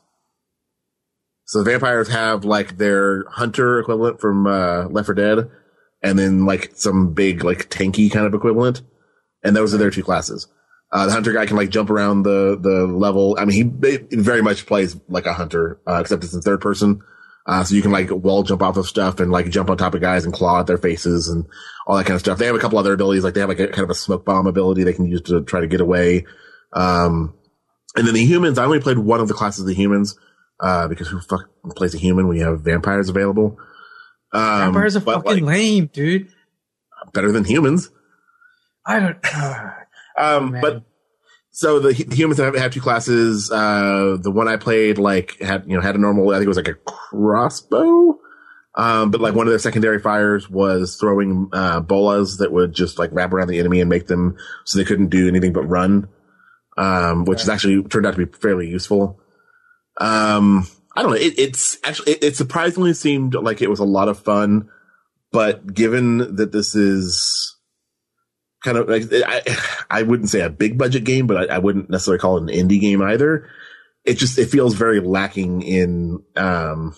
So the vampires have like their hunter equivalent from uh, Left four Dead, and then like some big like tanky kind of equivalent, and those are their two classes. Uh, the hunter guy can like jump around the the level. I mean, he, he very much plays like a hunter, uh, except it's in third person. Uh, so you can like wall jump off of stuff and like jump on top of guys and claw at their faces and all that kind of stuff. They have a couple other abilities, like they have like a kind of a smoke bomb ability they can use to try to get away. Um, and then the humans, I only played one of the classes of the humans, uh, because who fuck plays a human when you have vampires available? Um, vampires are but, fucking like, lame, dude. better than humans. I don't. Uh, Um, man. but so the, the humans have, have two classes. Uh, the one I played like had, you know, had a normal, I think it was like a crossbow. Um, but like one of their secondary fires was throwing, uh, bolas that would just like wrap around the enemy and make them so they couldn't do anything but run. Um, which is actually turned out to be fairly useful. Um, I don't know. It, it's actually, it, it surprisingly seemed like it was a lot of fun, but given that this is, kind of like I, I wouldn't say a big budget game, but I, I wouldn't necessarily call it an indie game either. It just it feels very lacking in um,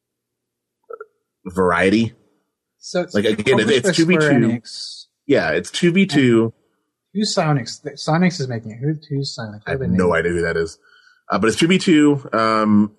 variety. so it's Like again, it, it's two v two. Yeah, it's two v two. Who's Sonics? Sonics is making it. Who, who's Sonics? I have no idea who that is, uh, but it's two v two, um,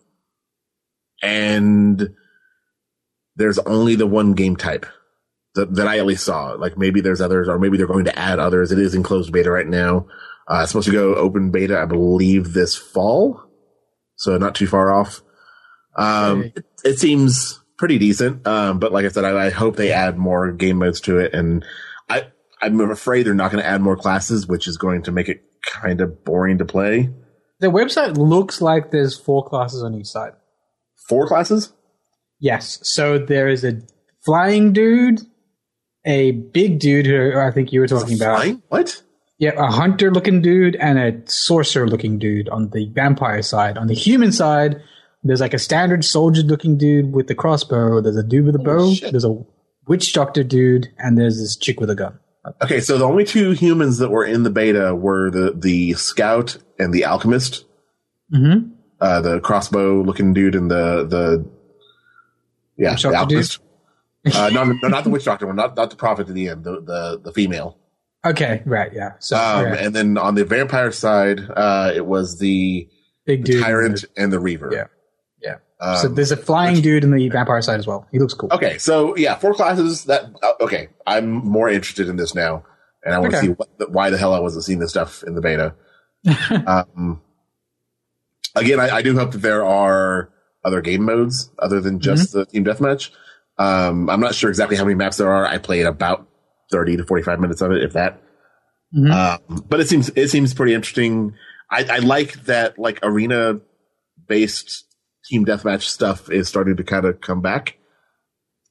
and there's only the one game type. That, that I at least saw. Like maybe there's others, or maybe they're going to add others. It is in closed beta right now. Uh, it's supposed to go open beta, I believe, this fall, so not too far off. Um, Okay. it, it seems pretty decent, um, but like I said, I, I hope they add more game modes to it. And I, I'm afraid they're not going to add more classes, which is going to make it kind of boring to play. The website looks like there's four classes on each side. Four classes? Yes. So there is a flying dude, a big dude who I think you were talking about. Flying? What? Yeah, a hunter-looking dude and a sorcerer-looking dude on the vampire side. On the human side, there's like a standard soldier-looking dude with the crossbow. There's a dude with a bow. shit. There's a witch doctor dude, and there's this chick with a gun. Okay, so the only two humans that were in the beta were the, the scout and the alchemist. Mm-hmm. Uh, the crossbow looking dude and the, the, yeah, Witch the doctor alchemist. uh, no, no, not the witch doctor one, not, not the prophet at the end, the, the, the female. Okay, right, yeah. So Um, right. and then on the vampire side, uh, it was the, big the dude. tyrant and the reaver. Yeah. Yeah. Um, so there's a flying dude in the vampire side as well. He looks cool. Okay, so yeah, four classes. That uh, okay. I'm more interested in this now, and I want to Okay. see what the, why the hell I wasn't seeing this stuff in the beta. um, again, I, I do hope that there are other game modes other than just Mm-hmm. the team deathmatch. Um, I'm not sure exactly how many maps there are. I played about thirty to forty-five minutes of it, if that. Mhm. Um, but it seems it seems pretty interesting. I, I like that like arena based team deathmatch stuff is starting to kind of come back.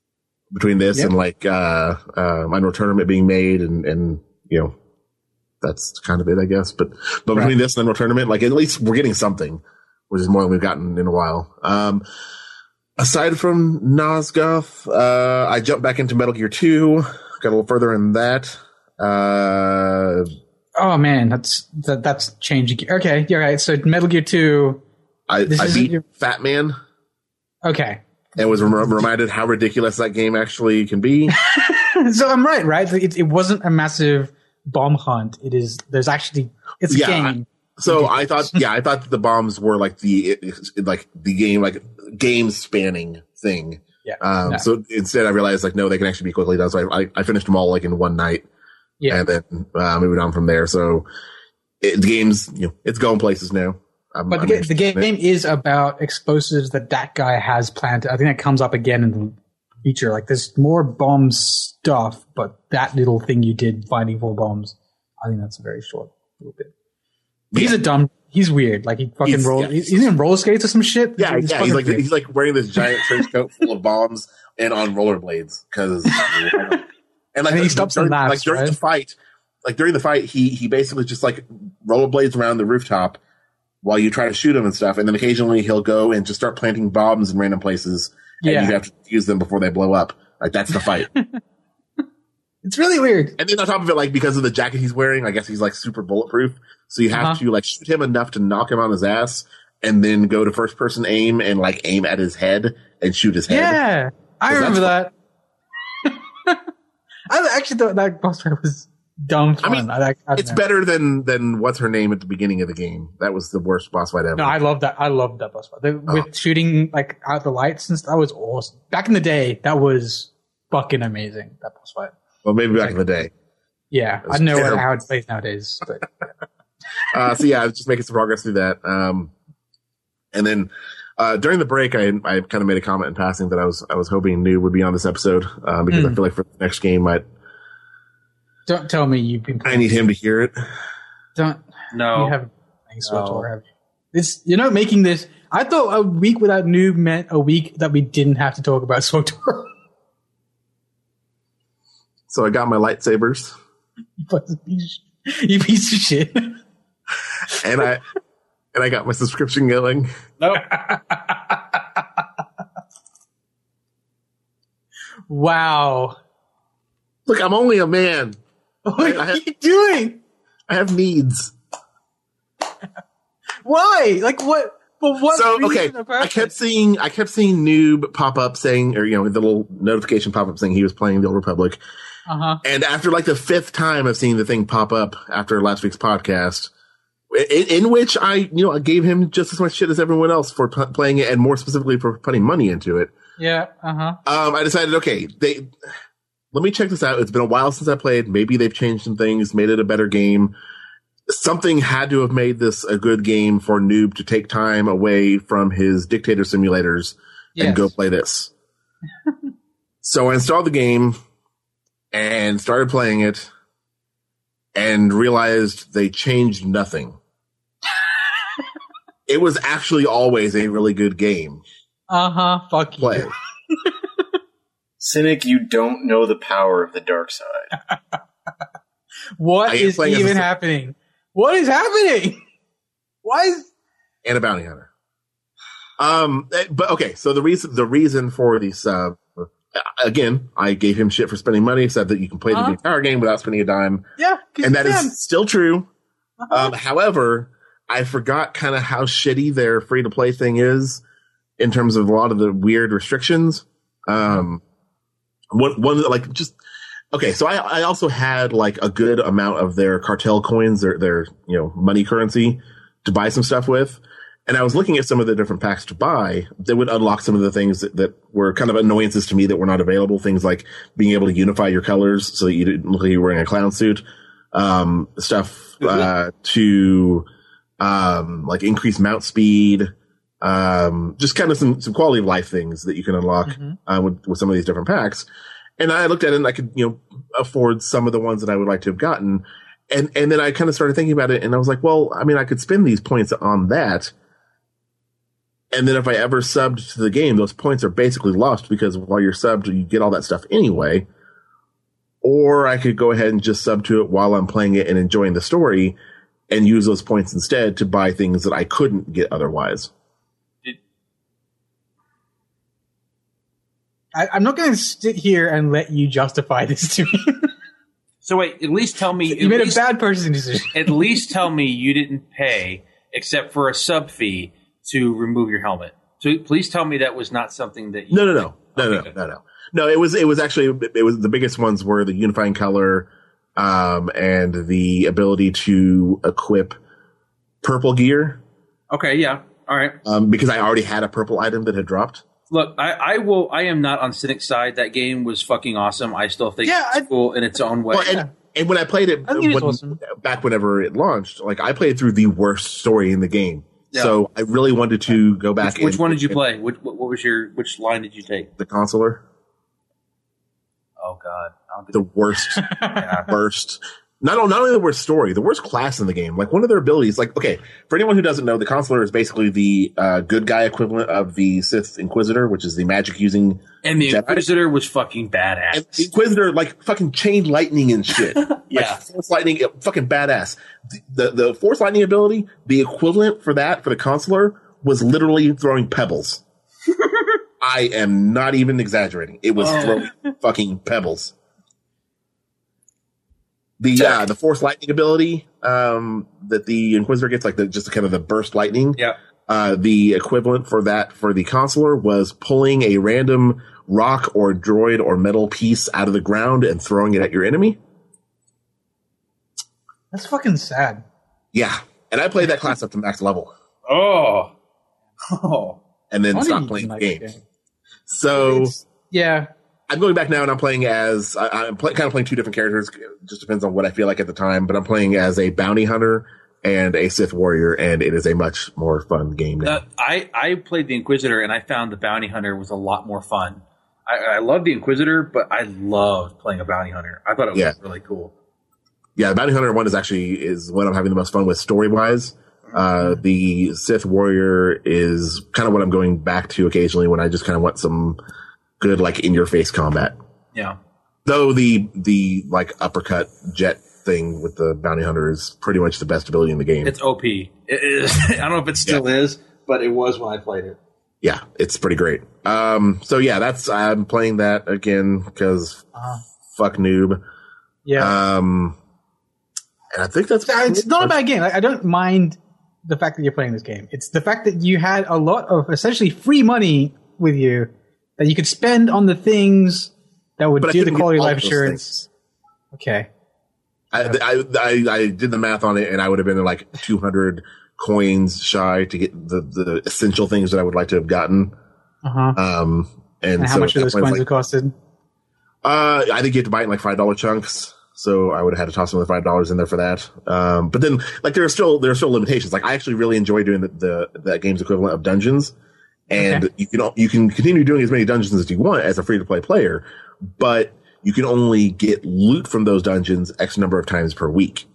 between this Yep. and like uh, uh, Unreal Tournament being made, and, and you know, that's kind of it, I guess. But but Right. between this and Unreal Tournament, like at least we're getting something, which is more than we've gotten in a while. Um, aside from Nosgoth, uh, I jumped back into Metal Gear two, got a little further in that. Uh, Oh man, that's that, that's changing. Okay, you're right. So Metal Gear two. I, This I isn't beat your- Fat Man Okay, and was rem- reminded how ridiculous that game actually can be. so I'm right, right? It, it wasn't a massive bomb hunt. It is. There's actually it's a Yeah, game. So I thought, yeah, I thought that the bombs were like the like the game, like game spanning thing. Yeah. Um, no. So instead, I realized like no, they can actually be quickly done. So I I, I finished them all like in one night, yeah. and then uh, moving on from there. So it, the game's, you know, it's going places now. I'm, But the, I'm ga- the interested in game it. is about explosives that that guy has planted. I think that comes up again in the feature. Like there's more bomb stuff, but that little thing you did finding four bombs, I think that's a very short little bit. He's a dumb. He's weird. Like he fucking He's- roll. yeah. He's, he's in roller skates or some shit. Yeah, He's yeah. fucking He's like weird. he's like wearing this giant trench coat full of bombs and on rollerblades because and like And he stops during, and laughs, like during right? the fight, like during the fight, he he basically just like rollerblades around the rooftop while you try to shoot him and stuff, and then occasionally he'll go and just start planting bombs in random places, and Yeah. you have to use them before they blow up. Like that's the fight. It's really weird. And then on top of it, like because of the jacket he's wearing, I guess he's like super bulletproof. So you have Uh-huh. to like shoot him enough to knock him on his ass, and then go to first person aim and like aim at his head and shoot his head. Yeah, I Because remember that. I actually thought that boss fight was dumb fun. I mean, I, I, I It's know. better than than what's her name at the beginning of the game. That was the worst boss fight ever. No, I love that. I love that boss fight. The, Oh. With shooting like out the lights and stuff, that was awesome. Back in the day, that was fucking amazing. That boss fight. well, maybe back in the day. Yeah, was I don't know what, terrible. how it plays nowadays, but Uh, so yeah, I was just making some progress through that. Um, and then uh, during the break, I I kind of made a comment in passing that I was I was hoping Noob would be on this episode uh, because Hmm. I feel like for the next game, I don't tell me you've been. I need him to hear it. Don't No. you haven't playing Switch No. or have you? It's you're not making this. I thought a week without Noob meant a week that we didn't have to talk about SWTOR. So I got my lightsabers, You fucking piece of shit. You piece of shit. and I and I got my subscription going. Nope. Wow. Look, I'm only a man. What I are have- you doing? I have needs. Why? Like what? For what So reason okay, or I purpose? kept seeing I kept seeing Noob pop up saying, or you know, the little notification pop up saying he was playing the Old Republic. Uh-huh. And after like the fifth time of seeing the thing pop up after last week's podcast, in, in which I, you know, I gave him just as much shit as everyone else for p- playing it, and more specifically for putting money into it. Yeah. Uh-huh. Um, I decided, okay, they let me check this out. It's been a while since I played. Maybe they've changed some things, made it a better game. Something had to have made this a good game for Noob to take time away from his dictator simulators and Yes. go play this. So I installed the game and started playing it and realized they changed nothing. It was actually always a really good game Uh-huh. Fuck to play. you. Cynic, you don't know the power of the dark side. What I am is playing as a even s- happening? What is happening? Why is And a bounty hunter. Um, eh, but okay, so the reason the reason for these uh, again, I gave him shit for spending money, said that you can play Uh-huh. the entire game without spending a dime, yeah? 'cause and you that is can. still true. Uh-huh. Um, however, I forgot kind of how shitty their free to play thing is in terms of a lot of the weird restrictions. Um, one, one, like just, okay. So I, I also had like a good amount of their cartel coins, their, their, you know, money currency to buy some stuff with. And I was looking at some of the different packs to buy that would unlock some of the things that, that were kind of annoyances to me that were not available. Things like being able to unify your colors so that you didn't look like you were wearing a clown suit. Um, stuff, uh, to, um, like increase mount speed, um, just kind of some, some quality of life things that you can unlock, Mhm. uh, with, with some of these different packs. And I looked at it and I could, you know, afford some of the ones that I would like to have gotten. And, and then I kind of started thinking about it and I was like, well, I mean, I could spend these points on that. And then if I ever subbed to the game, those points are basically lost because while you're subbed, you get all that stuff anyway. Or I could go ahead and just sub to it while I'm playing it and enjoying the story and use those points instead to buy things that I couldn't get otherwise. I, I'm not going to sit here and let you justify this to me. So wait, at least tell me... You made least, a bad purchasing decision. At least tell me you didn't pay, except for a sub fee, to remove your helmet. So please tell me that was not something that you... No, no, no. No, no, no, no, no. No, it was, it was actually, it was the biggest ones were the unifying color, um, and the ability to equip purple gear. Okay, yeah. All right. Um, because I already had a purple item that had dropped. Look, I, I will. I am not on Cynic's side. That game was fucking awesome. I still think Yeah, it's I- cool in its own way. Well, and, and when I played it, I think it is when- awesome. back whenever it launched, like I played through the worst story in the game. Yeah. So I really wanted to go back. which, which and- one did you play? Which, what, what was your? Which line did you take? The consular, Oh God, I don't think the worst, yeah. worst. Not, not only the worst story, the worst class in the game. Like one of their abilities, like, okay, for anyone who doesn't know, the Consular is basically the uh, good guy equivalent of the Sith Inquisitor, which is the magic using. And the Jedi. Inquisitor was fucking badass. And the Inquisitor, like, fucking chain lightning and shit. Yeah. Like, force lightning, uh, fucking badass. The, the, the force lightning ability, the equivalent for that, for the Consular, was literally throwing pebbles. I am not even exaggerating. It was Oh. throwing fucking pebbles. The uh, the force lightning ability um, that the Inquisitor gets, like the just kind of the burst lightning. Yeah. Uh, the equivalent for that for the Consular was pulling a random rock or droid or metal piece out of the ground and throwing it at your enemy. That's fucking sad. Yeah, and I played that class up to max level, Oh. Oh. and then Why do stopped you playing the like game. it? So It's- yeah. I'm I'm going back now, and I'm playing as I, I'm play, kind of playing two different characters. It just depends on what I feel like at the time. But I'm playing as a bounty hunter and a Sith warrior, and it is a much more fun game now. Uh, I I played the Inquisitor, and I found the Bounty Hunter was a lot more fun. I, I love the Inquisitor, but I loved playing a Bounty Hunter. I thought it was Yeah. really cool. Yeah, the bounty hunter one is actually is what I'm having the most fun with story wise. Uh, the Sith warrior is kind of what I'm going back to occasionally when I just kind of want some good like in your face combat. Yeah. Though the the like uppercut jet thing with the bounty hunter is pretty much the best ability in the game. It's O P. It is. I don't know if it still is, but it was when I played it. Yeah, it's pretty great. Um, so yeah, that's I'm playing that again because Uh, fuck noob. yeah. Um, and I think that's it's not a bad game. Like, I don't mind the fact that you're playing this game. It's the fact that you had a lot of essentially free money with you that you could spend on the things that would But I do the couldn't get quality of all life of those insurance. Okay. I, I, I, I did the math on it, and I would have been like two hundred coins shy to get the, the essential things that I would like to have gotten. Uh-huh. Um, and, And how so much at of that those point, coins it's have costed? like, uh, I think you have to buy it in like five dollar chunks. So I would have had to toss another five dollars in there for that. Um, but then like there are still there are still limitations. Like I actually really enjoy doing the the that game's equivalent of dungeons, and Okay. you can you can continue doing as many dungeons as you want as a free to play player, but you can only get loot from those dungeons X number of times per week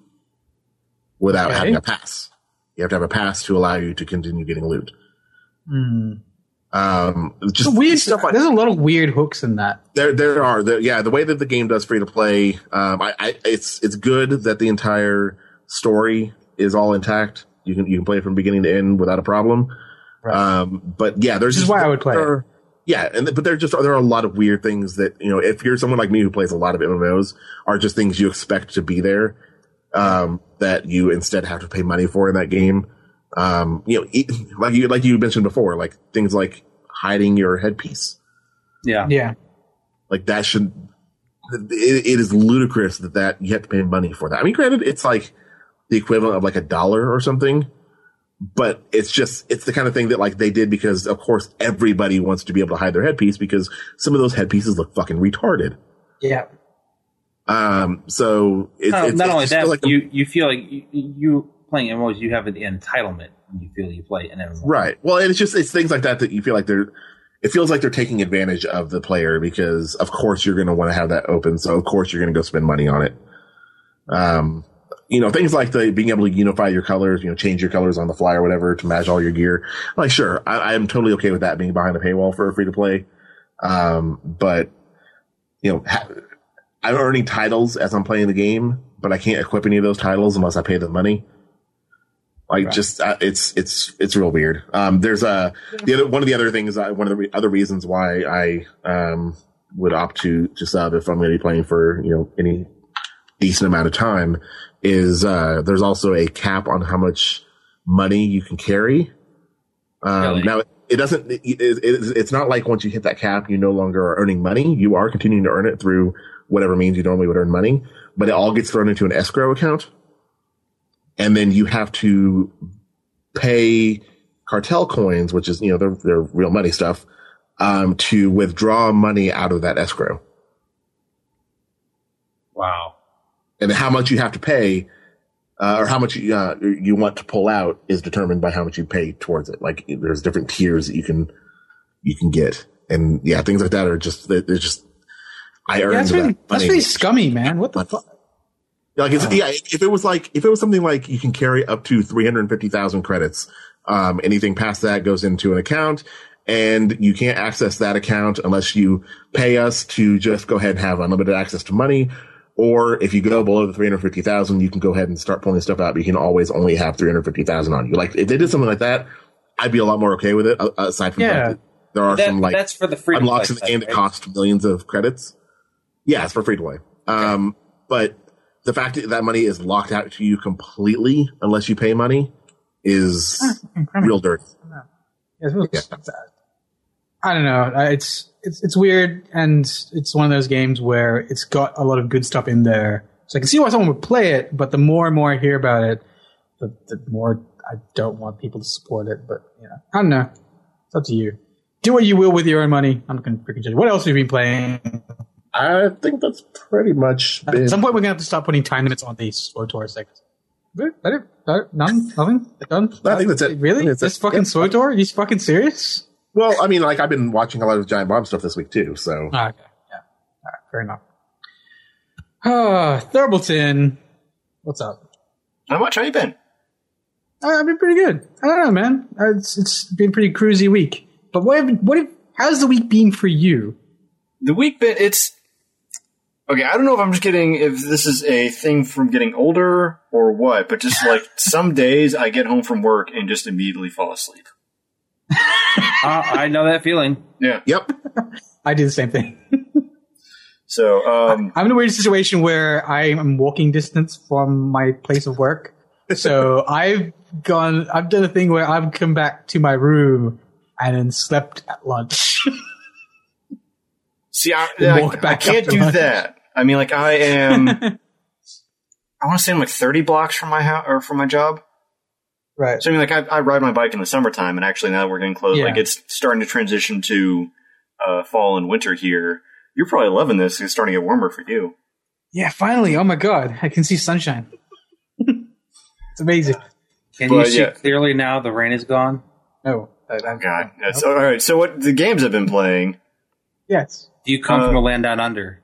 without Okay. having a pass. You have to have a pass to allow you to continue getting loot. Hmm. Um, just It's weird stuff like There's a lot of weird hooks in that. there, there are, there, yeah, the way that the game does free to play, um, I, I, it's, it's good that the entire story is all intact. You can, you can play it from beginning to end without a problem. Right. Um, but yeah, there's Which is just, why I would play it. there are- Yeah, and but there just there are a lot of weird things that you know. If you're someone like me who plays a lot of M M Os, are just things you expect to be there, um, that you instead have to pay money for in that game. Um, you know, e- like you like you mentioned before, like things like hiding your headpiece. Yeah. Yeah. Like that should. It, it is ludicrous that that you have to pay money for that. I mean, granted, it's like the equivalent of like a dollar or something. But it's just, it's the kind of thing that like they did because of course everybody wants to be able to hide their headpiece because some of those headpieces look fucking retarded. Yeah. Um, so it's, Not, it's not it's only just that, like a- you you feel like you, you playing M M Os, you have the entitlement when you feel you play an M M O. right. Well, and it's just, it's things like that that you feel like they're, it feels like they're taking advantage of the player because of course you're going to want to have that open. So of course you're going to go spend money on it. Um, you know, things like the being able to unify your colors, you know, change your colors on the fly or whatever to match all your gear. Like, sure, I, I am totally okay with that being behind a paywall for a free to play. Um, but, you know, ha- I'm earning titles as I'm playing the game, but I can't equip any of those titles unless I pay the money. Like, right. just, uh, it's, it's, it's real weird. Um, there's a, the other, one of the other things, uh, one of the re- other reasons why I, um, would opt to, to sub if I'm going to be playing for, you know, any decent amount of time is, uh, there's also a cap on how much money you can carry. Um, really? Now it doesn't, it, it, it's not like once you hit that cap, you no longer are earning money. You are continuing to earn it through whatever means you normally would earn money, but it all gets thrown into an escrow account. And then you have to pay cartel coins, which is, you know, they're, they're real money stuff, um, to withdraw money out of that escrow. Wow. And how much you have to pay, uh, or how much you, uh, you want to pull out is determined by how much you pay towards it. Like, there's different tiers that you can, you can get. And yeah, things like that are just, they're just, I earned yeah, that's really, that that's really scummy, man. What the fuck? Like, it's, oh. yeah, if it was like, if it was something like you can carry up to three hundred fifty thousand credits, um, anything past that goes into an account and you can't access that account unless you pay us to just go ahead and have unlimited access to money. Or if you go below the three hundred fifty thousand, you can go ahead and start pulling stuff out, but you can always only have three hundred fifty thousand on you. Like, if they did something like that, I'd be a lot more okay with it. Aside from yeah. that, there are that, some like that's for the free unlocks in the game right? that cost millions of credits. Yeah, it's for free to play. Um, okay. But the fact that that money is locked out to you completely unless you pay money is real dirt. Yeah, it's real yeah. I don't know. It's it's it's weird, and it's one of those games where it's got a lot of good stuff in there. So I can see why someone would play it, but the more and more I hear about it, the, the more I don't want people to support it. But you know, I don't know. It's up to you. Do what you will with your own money. I'm not going to freaking judge you. What else have you been playing? I think that's pretty much been... At some point, we're going to have to stop putting time limits on these SWTOR segments. That it? That, none? Nothing? Done? I think that's it. Really? That's this it. fucking yeah. SWTOR? Are you fucking serious? Well, I mean, like, I've been watching a lot of Giant Bomb stuff this week, too, so... Oh, okay, yeah. All right, fair enough. Ah, Thurbleton. What's up? How much have you been? Uh, I've been pretty good. I don't know, man. Uh, it's, it's been a pretty cruisy week. But what have, what have, how's the week been for you? The week been, it's... Okay, I don't know if I'm just getting, if this is a thing from getting older or what, but just like some days I get home from work and just immediately fall asleep. uh, I know that feeling. Yeah. Yep. I do the same thing. So, um, I'm in a weird situation where I am walking distance from my place of work. So I've gone, I've done a thing where I've come back to my room and then slept at lunch. See, I, I, I can't do lunch. that. I mean, like, I am, I want to say I'm like thirty blocks from my house or from my job. Right. So, I mean, like, I, I ride my bike in the summertime, and actually now that we're getting close, yeah. like, it's starting to transition to uh, fall and winter here. You're probably loving this. It's starting to get warmer for you. Yeah, finally. Oh, my God. I can see sunshine. It's amazing. Can but, you see yeah. clearly now the rain is gone? No. I, oh, God. Nope. All right. So, what the games I've been playing? Yes. Do you come uh, from a land down under?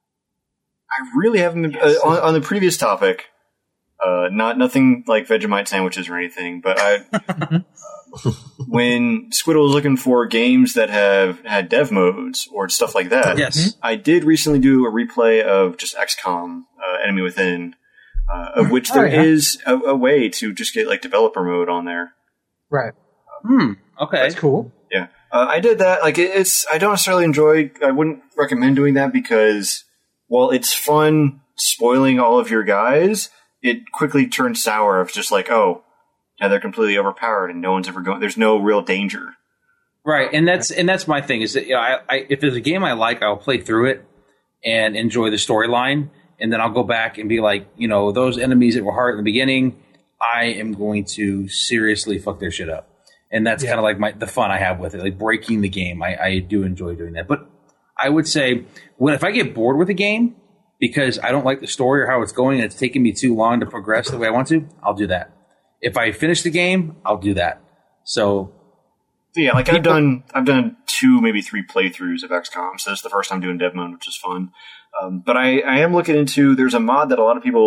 I really haven't been uh, on, on the previous topic. Uh, not nothing like Vegemite sandwiches or anything, but I uh, when Squiddle was looking for games that have had dev modes or stuff like that, yes, I did recently do a replay of just X COM, uh, Enemy Within, uh, of which there oh, yeah. is a, a way to just get like developer mode on there. Right. Hmm. Okay. That's cool. Yeah. Uh, I did that. Like, it, it's, I don't necessarily enjoy, I wouldn't recommend doing that because while it's fun spoiling all of your guys, it quickly turns sour of just like, oh, now they're completely overpowered and no one's ever going, there's no real danger. Right. And that's, and that's my thing is that, you know, I, I, if there's a game I like, I'll play through it and enjoy the storyline. And then I'll go back and be like, you know, those enemies that were hard in the beginning, I am going to seriously fuck their shit up. And that's yeah. kind of like my the fun I have with it, like breaking the game. I, I do enjoy doing that. But I would say when if I get bored with a game because I don't like the story or how it's going and it's taking me too long to progress the way I want to, I'll do that. If I finish the game, I'll do that. So yeah, like people, I've done I've done two, maybe three playthroughs of X COM. So this is the first time doing dev mode, which is fun. Um, but I, I am looking into there's a mod that a lot of people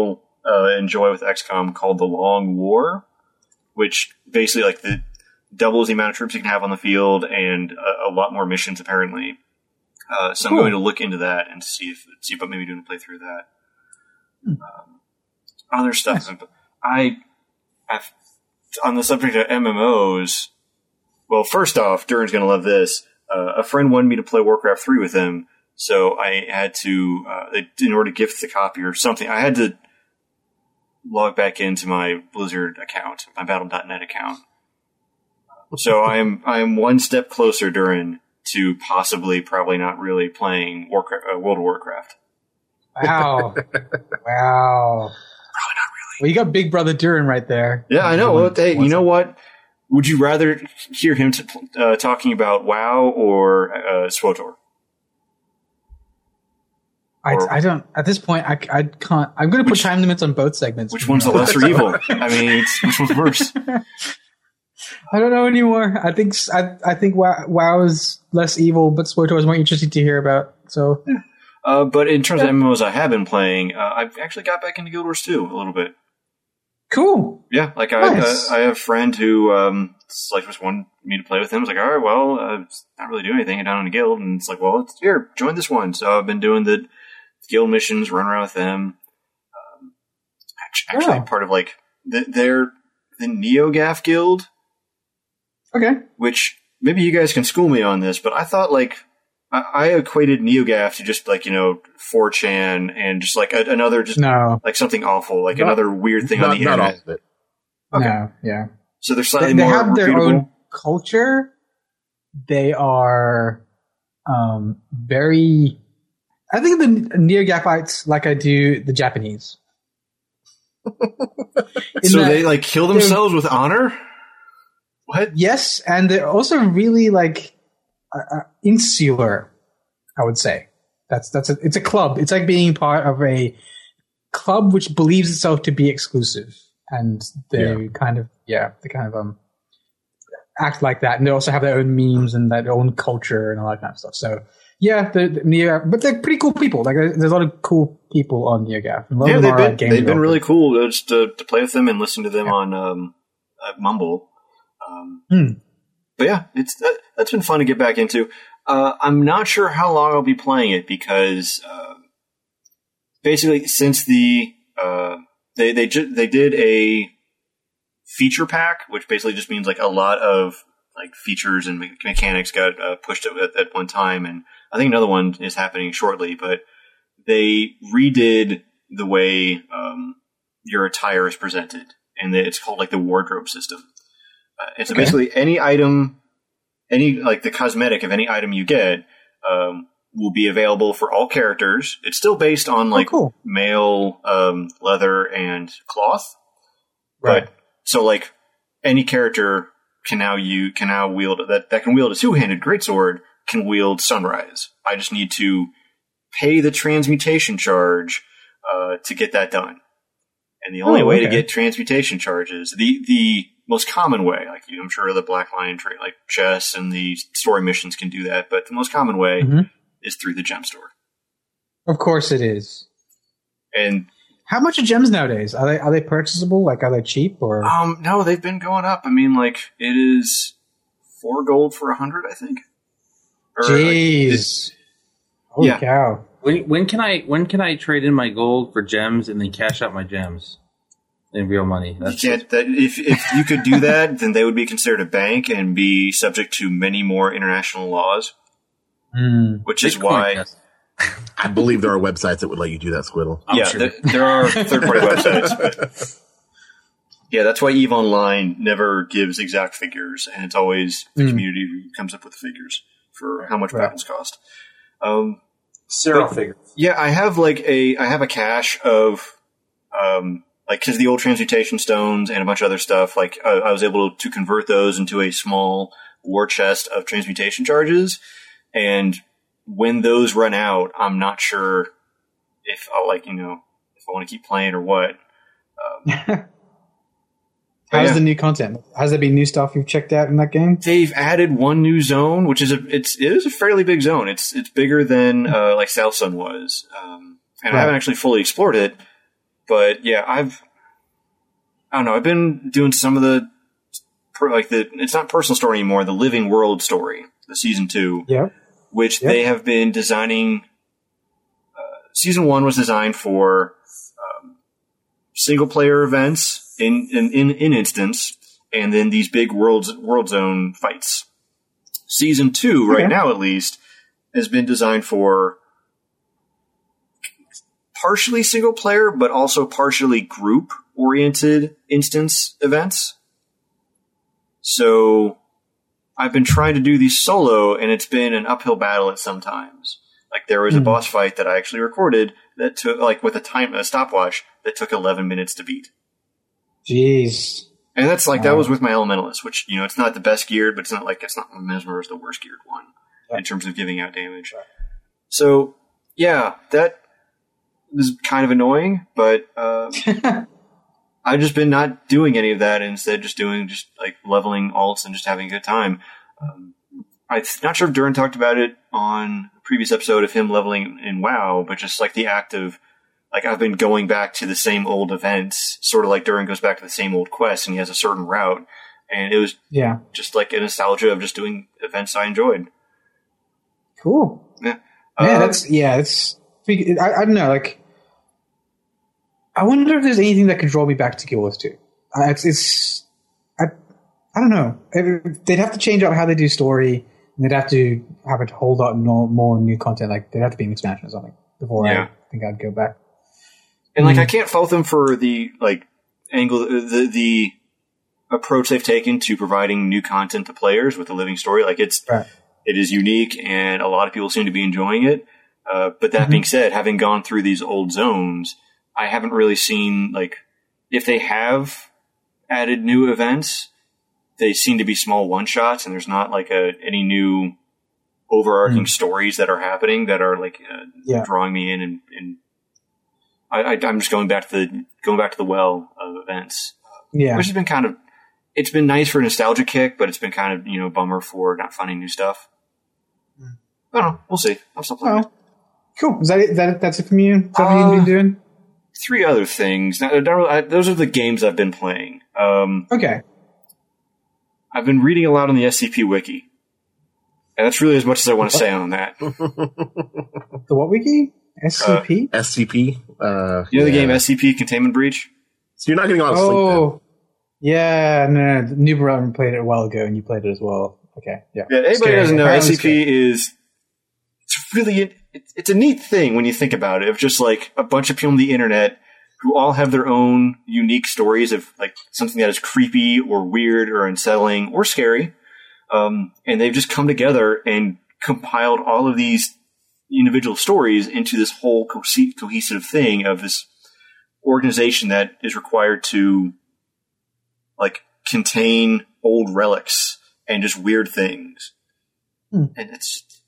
uh, enjoy with X COM called The Long War, which basically like the doubles the amount of troops you can have on the field and a, a lot more missions apparently. Uh, so cool. I'm going to look into that and see if see about maybe doing a playthrough of that. Hmm. Um, other stuff. Nice. I, I've, on the subject of M M Os, well, first off, Duran's going to love this. Uh, a friend wanted me to play Warcraft three with him, so I had to, uh, in order to gift the copy or something, I had to log back into my Blizzard account, my Battle dot net account. So I am I am one step closer, Duran, to possibly, probably not really playing Warcraft, uh, World of Warcraft. Wow. Wow. Probably not really. Well, you got Big Brother Duran right there. Yeah, I know. Well, hey, you know what? Would you rather hear him t- uh, talking about WoW or uh, SWTOR? I, I don't. At this point, I, I can't. I'm going to put Which- time limits on both segments. Which one's the lesser evil? I mean, it's, which one's worse? I don't know anymore. I think I, I think WoW, WoW is less evil, but SWTOR is more interesting to hear about. So, Uh, but in terms of M M Os I have been playing, uh, I've actually got back into Guild Wars two a little bit. cool. Yeah, like I, Nice. uh, I have a friend who um, it's like just wanted me to play with him. I was like, all right, well, uh, it's not really doing anything. I'm down in a guild, and it's like, well, it's, here, join this one. So I've been doing the guild missions, run around with them. Um, actually, Wow. part of like the, they're the NeoGaf Guild, Okay. which maybe you guys can school me on this, but I thought like I, I equated NeoGaf to just like you know four chan and just like a, another just No. like something awful, like Not- another weird thing on Not, the not all internet. of it. No. Yeah. So they're They, slightly they more have their reputable. own culture. They are um, very. I think of the NeoGafites like I do the Japanese. In So that- they like kill themselves with honor? What? Yes, and they're also really like uh, uh, insular. I would say that's that's a, it's a club. It's like being part of a club which believes itself to be exclusive, and they Yeah. kind of yeah they kind of um act like that, and they also have their own memes and their own culture and all that kind of stuff. So yeah, the, the Neo, but they're pretty cool people. Like there's a lot of cool people on NeoGaf. A lot Yeah, of them they've are, been like, game they've been really developers. cool uh, just to, to play with them and listen to them Yeah. on um, uh, Mumble. Um, Hmm. But yeah, it's that, that's been fun to get back into. Uh, I'm not sure how long I'll be playing it because uh, basically since the uh, they they ju- they did a feature pack, which basically just means like a lot of like features and me- mechanics got uh, pushed at, at one time, and I think another one is happening shortly. But they redid the way um, your attire is presented, and it's called like the wardrobe system. Uh, and so Okay. basically, any item, any like the cosmetic of any item you get, um, will be available for all characters. It's still based on like cool. male um, leather and cloth, Right. but so like any character can now you can now wield that that can wield a two handed greatsword can wield Sunrise. I just need to pay the transmutation charge uh, to get that done. And the only Oh, way to okay. get transmutation charges, the the most common way, like I'm sure the Black Lion trade, like chess and the story missions can do that, but the most common way Mhm. is through the gem store. Of course it is. And How much are gems nowadays? Are they are they purchasable? Like are they cheap or? um, no, they've been going up. I mean, like it is four gold for a hundred, I think. Or, like, Jeez. Holy yeah. cow. When, when can I when can I trade in my gold for gems and then cash out my gems in real money? That's You can't, that, if if you could do that, then they would be considered a bank and be subject to many more international laws, Hmm. which is Bitcoin, why. yes. I believe there are websites that would let you do that, Squiddle. I'm yeah, sure. th- there are third-party websites. But yeah, that's why EVE Online never gives exact figures, and it's always the Mm. community who comes up with the figures for how much Right. battles cost. Um, Serial figure. Yeah, I have like a I have a cache of um like because the old transmutation stones and a bunch of other stuff. Like I, I was able to convert those into a small war chest of transmutation charges, and when those run out, I'm not sure if I'll like you know if I want to keep playing or what. Um, How's yeah. the new content? Has there been new stuff you've checked out in that game? They've added one new zone, which is a it's it is a fairly big zone. It's it's bigger than uh, like South Sun was, um, and I Right. haven't actually fully explored it. but yeah, I've I don't know. I've been doing some of the like the it's not personal story anymore. The Living World story, the season two, yeah, which yep. they have been designing. Uh, season one was designed for um, single player events in in, in in instance, and then these big world world zone fights. Season two, right okay. now at least, has been designed for partially single player, but also partially group oriented instance events. So I've been trying to do these solo, and it's been an uphill battle at some times. Like there was mm. a boss fight that I actually recorded that took, like with a time a stopwatch that took eleven minutes to beat. Jeez. And that's like, wow. that was with my Elementalist, which, you know, it's not the best geared, but it's not like, it's not Mesmer is the worst geared one yeah. in terms of giving out damage. Right. So, yeah, that is kind of annoying, but um, I've just been not doing any of that and instead just doing just like leveling alts and just having a good time. Um, I'm not sure if Duran talked about it on a previous episode of him leveling in WoW, but just like the act of, like I've been going back to the same old events, sort of like Duran goes back to the same old quests and he has a certain route. And it was yeah. just like a nostalgia of just doing events I enjoyed. Cool. Yeah. Yeah, uh, that's, yeah, it's, I, I don't know, like, I wonder if there's anything that could draw me back to Guild Wars two. Uh, it's, it's, I, I don't know. It, they'd have to change out how they do story, and they'd have to have a whole lot more, more new content. Like, there'd have to be an expansion or something before yeah. I think I'd go back. And like, mm. I can't fault them for the like angle, the the approach they've taken to providing new content to players with a living story. Like, it's right. it is unique, and a lot of people seem to be enjoying it. Uh, but that mm-hmm. being said, having gone through these old zones, I haven't really seen like if they have added new events, they seem to be small one shots, and there's not like a any new overarching mm. stories that are happening that are like uh, yeah. drawing me in and. and I, I, I'm just going back to the going back to the well of events, yeah. which has been kind of it's been nice for a nostalgia kick, but it's been kind of you know bummer for not finding new stuff. Mm. I don't know. We'll see. I'm still playing. Oh, cool. Is that it? That that's it from you? Is that what uh, you've been doing? Three other things. Now, I, those are the games I've been playing. Um, okay. I've been reading a lot on the S C P wiki, and that's really as much as I want to say on that. The what wiki? S C P? Uh, S C P. Uh, you know yeah. the game S C P Containment Breach? So you're not getting a lot of sleep Oh, then. yeah. No, no. New Brother played it a while ago, and you played it as well. Okay, yeah. Yeah, anybody doesn't know, S C P is it's really it's, it's a neat thing when you think about it. Of just like a bunch of people on the internet who all have their own unique stories of like something that is creepy or weird or unsettling or scary, um, and they've just come together and compiled all of these individual stories into this whole co- cohesive thing of this organization that is required to like contain old relics and just weird things. Hmm. And it's,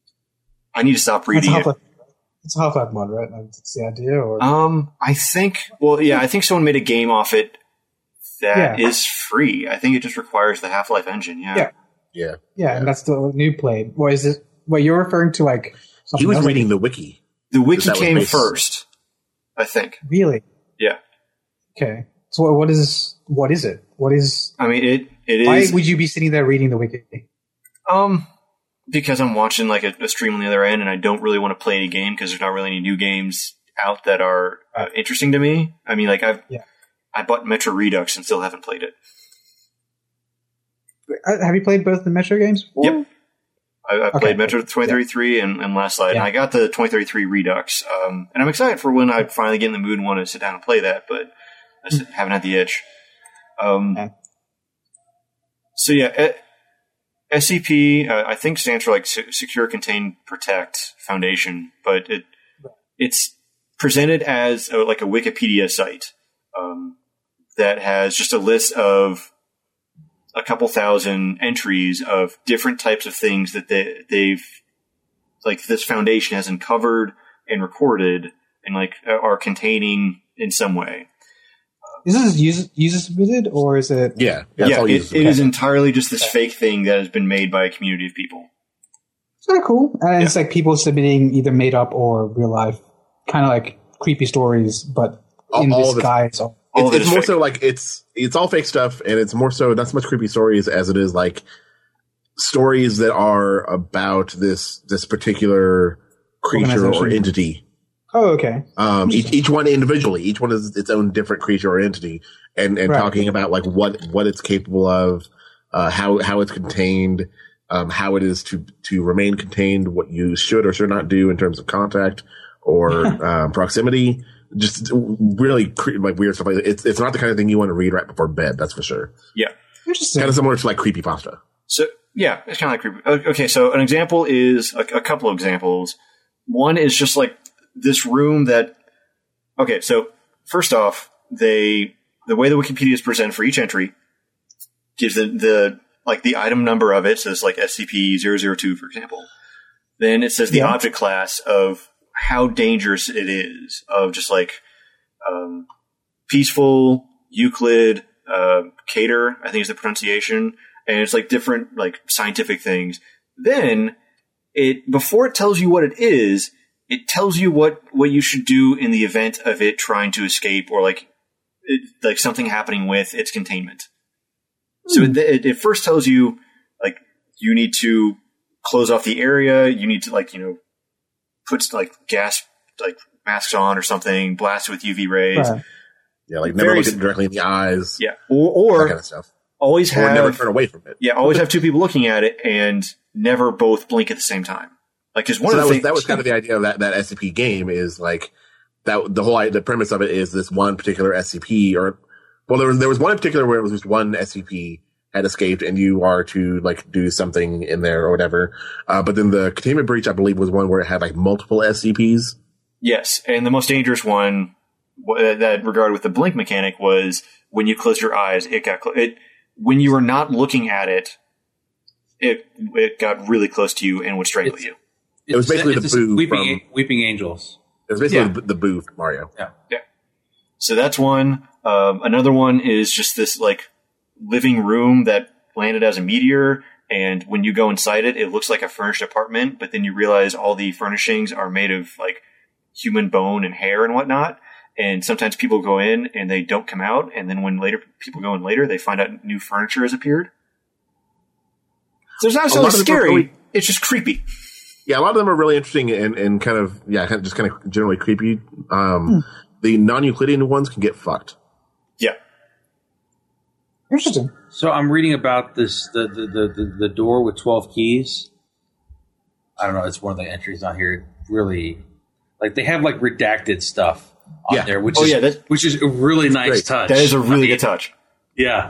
I need to stop reading That's it. It's a Half-Life mod, right? That's the idea, or um, I think. Well, yeah, I think someone made a game off it that yeah. is free. I think it just requires the Half-Life engine. Yeah, yeah, yeah, yeah. yeah. And that's the new play. What is it? What you're referring to? Like he was else? reading the wiki. The wiki came first, I think. Really? Yeah. Okay. So what is what is it? What is? I mean, it it is. Why would you be sitting there reading the wiki? Um. Because I'm watching like a, a stream on the other end, and I don't really want to play any game because there's not really any new games out that are uh, interesting to me. I mean, like I've yeah. I bought Metro Redux and still haven't played it. Have you played both the Metro games before? Yep. I, I okay. played Metro twenty thirty-three yeah. and, and Last Light, yeah. and I got the twenty thirty-three Redux. Um, and I'm excited for when I finally get in the mood and want to sit down and play that, but I just mm. haven't had the itch. Um, yeah. So yeah. It, S C P, uh, I think, stands for like Secure, Contain, Protect Foundation, but it it's presented as a, like a Wikipedia site um, that has just a list of a couple thousand entries of different types of things that they, they've like this foundation has uncovered and recorded and like are containing in some way. Is this user, user submitted, or is it? Yeah, yeah, yeah it, it is entirely just this okay. fake thing that has been made by a community of people. It's kind of cool, and yeah. it's like people submitting either made up or real life, kind of like creepy stories, but in all this of guy. So All it's, of it it's is more fake. so like it's it's all fake stuff, and it's more so not so much creepy stories as it is like stories that are about this this particular creature or Organization. entity. oh, okay. Um, each each one individually, each one is its own different creature or entity, and and Right. talking about like what what it's capable of, uh, how how it's contained, um, how it is to to remain contained, what you should or should not do in terms of contact or um, proximity. Just really cre- like weird stuff like that. It's it's not the kind of thing you want to read right before bed. That's for sure. Yeah. Interesting. Kind of similar to like creepypasta. So yeah, it's kind of like creepy. Okay, so an example is a, a couple of examples. One is just like this room that. Okay, so first off, they the way the Wikipedia is presented for each entry gives the the like the item number of it, so it's like S C P zero zero two, for example. Then it says the Yeah. object class of how dangerous it is, of just like um, peaceful, Euclid, uh, Cater, I think is the pronunciation, and it's like different like scientific things. Then it before it tells you what it is, it tells you what what you should do in the event of it trying to escape or like it, like something happening with its containment. So it, it, it first tells you like you need to close off the area, you need to like you know put like gas like masks on or something, blast with U V rays. Right. Yeah, like never Very look s- it directly in the eyes. Yeah, or, That or kind of stuff. always Or never have turn away from it. yeah, always have two people looking at it and never both blink at the same time. Like, because one So of that the was things that was kind of the idea of that that S C P game is like that the whole the premise of it is this one particular S C P or well there was there was one in particular where it was just one S C P had escaped and you are to like do something in there or whatever. Uh, but then the containment breach, I believe, was one where it had like multiple S C Ps. yes, and the most dangerous one w- that regarded with the blink mechanic was when you closed your eyes, it got cl- it when you were not looking at it, it it got really close to you and would strangle It's- you. It was basically it's the boo weeping, from- A- weeping angels. It was basically Yeah. the, the boo from Mario. So that's one. Um, another one is just this like living room that landed as a meteor, and when you go inside it, it looks like a furnished apartment, but then you realize all the furnishings are made of like human bone and hair and whatnot. And sometimes people go in and they don't come out, and then when later people go in later, they find out new furniture has appeared. So it's not A lot necessarily of them are scary; really- it's just creepy. Yeah, a lot of them are really interesting and, and kind of yeah, kind of just kind of generally creepy. Um, The non-Euclidean ones can get fucked. Yeah. Interesting. So I'm reading about this the the, the, the the door with twelve keys. I don't know. It's one of the entries on here. Really, like they have like redacted stuff on Yeah. there, which Oh, is yeah, that- which is a really nice great. touch. That is a I really mean, good touch. Yeah.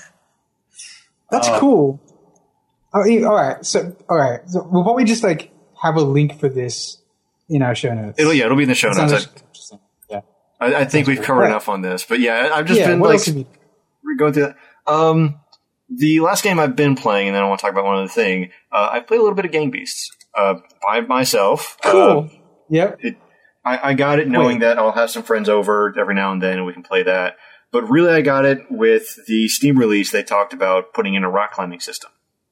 That's Uh, cool. Oh, yeah, all right. So, all right. So, well, why don't we just like have a link for this in our show notes? It'll yeah, it'll be in the show Sounds notes. like- interesting. Yeah. I, I think we've covered Right. enough on this, but yeah, I've just Yeah. been What like else have you? we're going through that. Um, the last game I've been playing, and then I want to talk about one other thing. Uh, I played a little bit of Gang Beasts uh, by myself. Cool. Uh, Yep. it, I, I got it knowing Wait. that I'll have some friends over every now and then, and we can play that. But really, I got it with the Steam release. They talked about putting in a rock climbing system,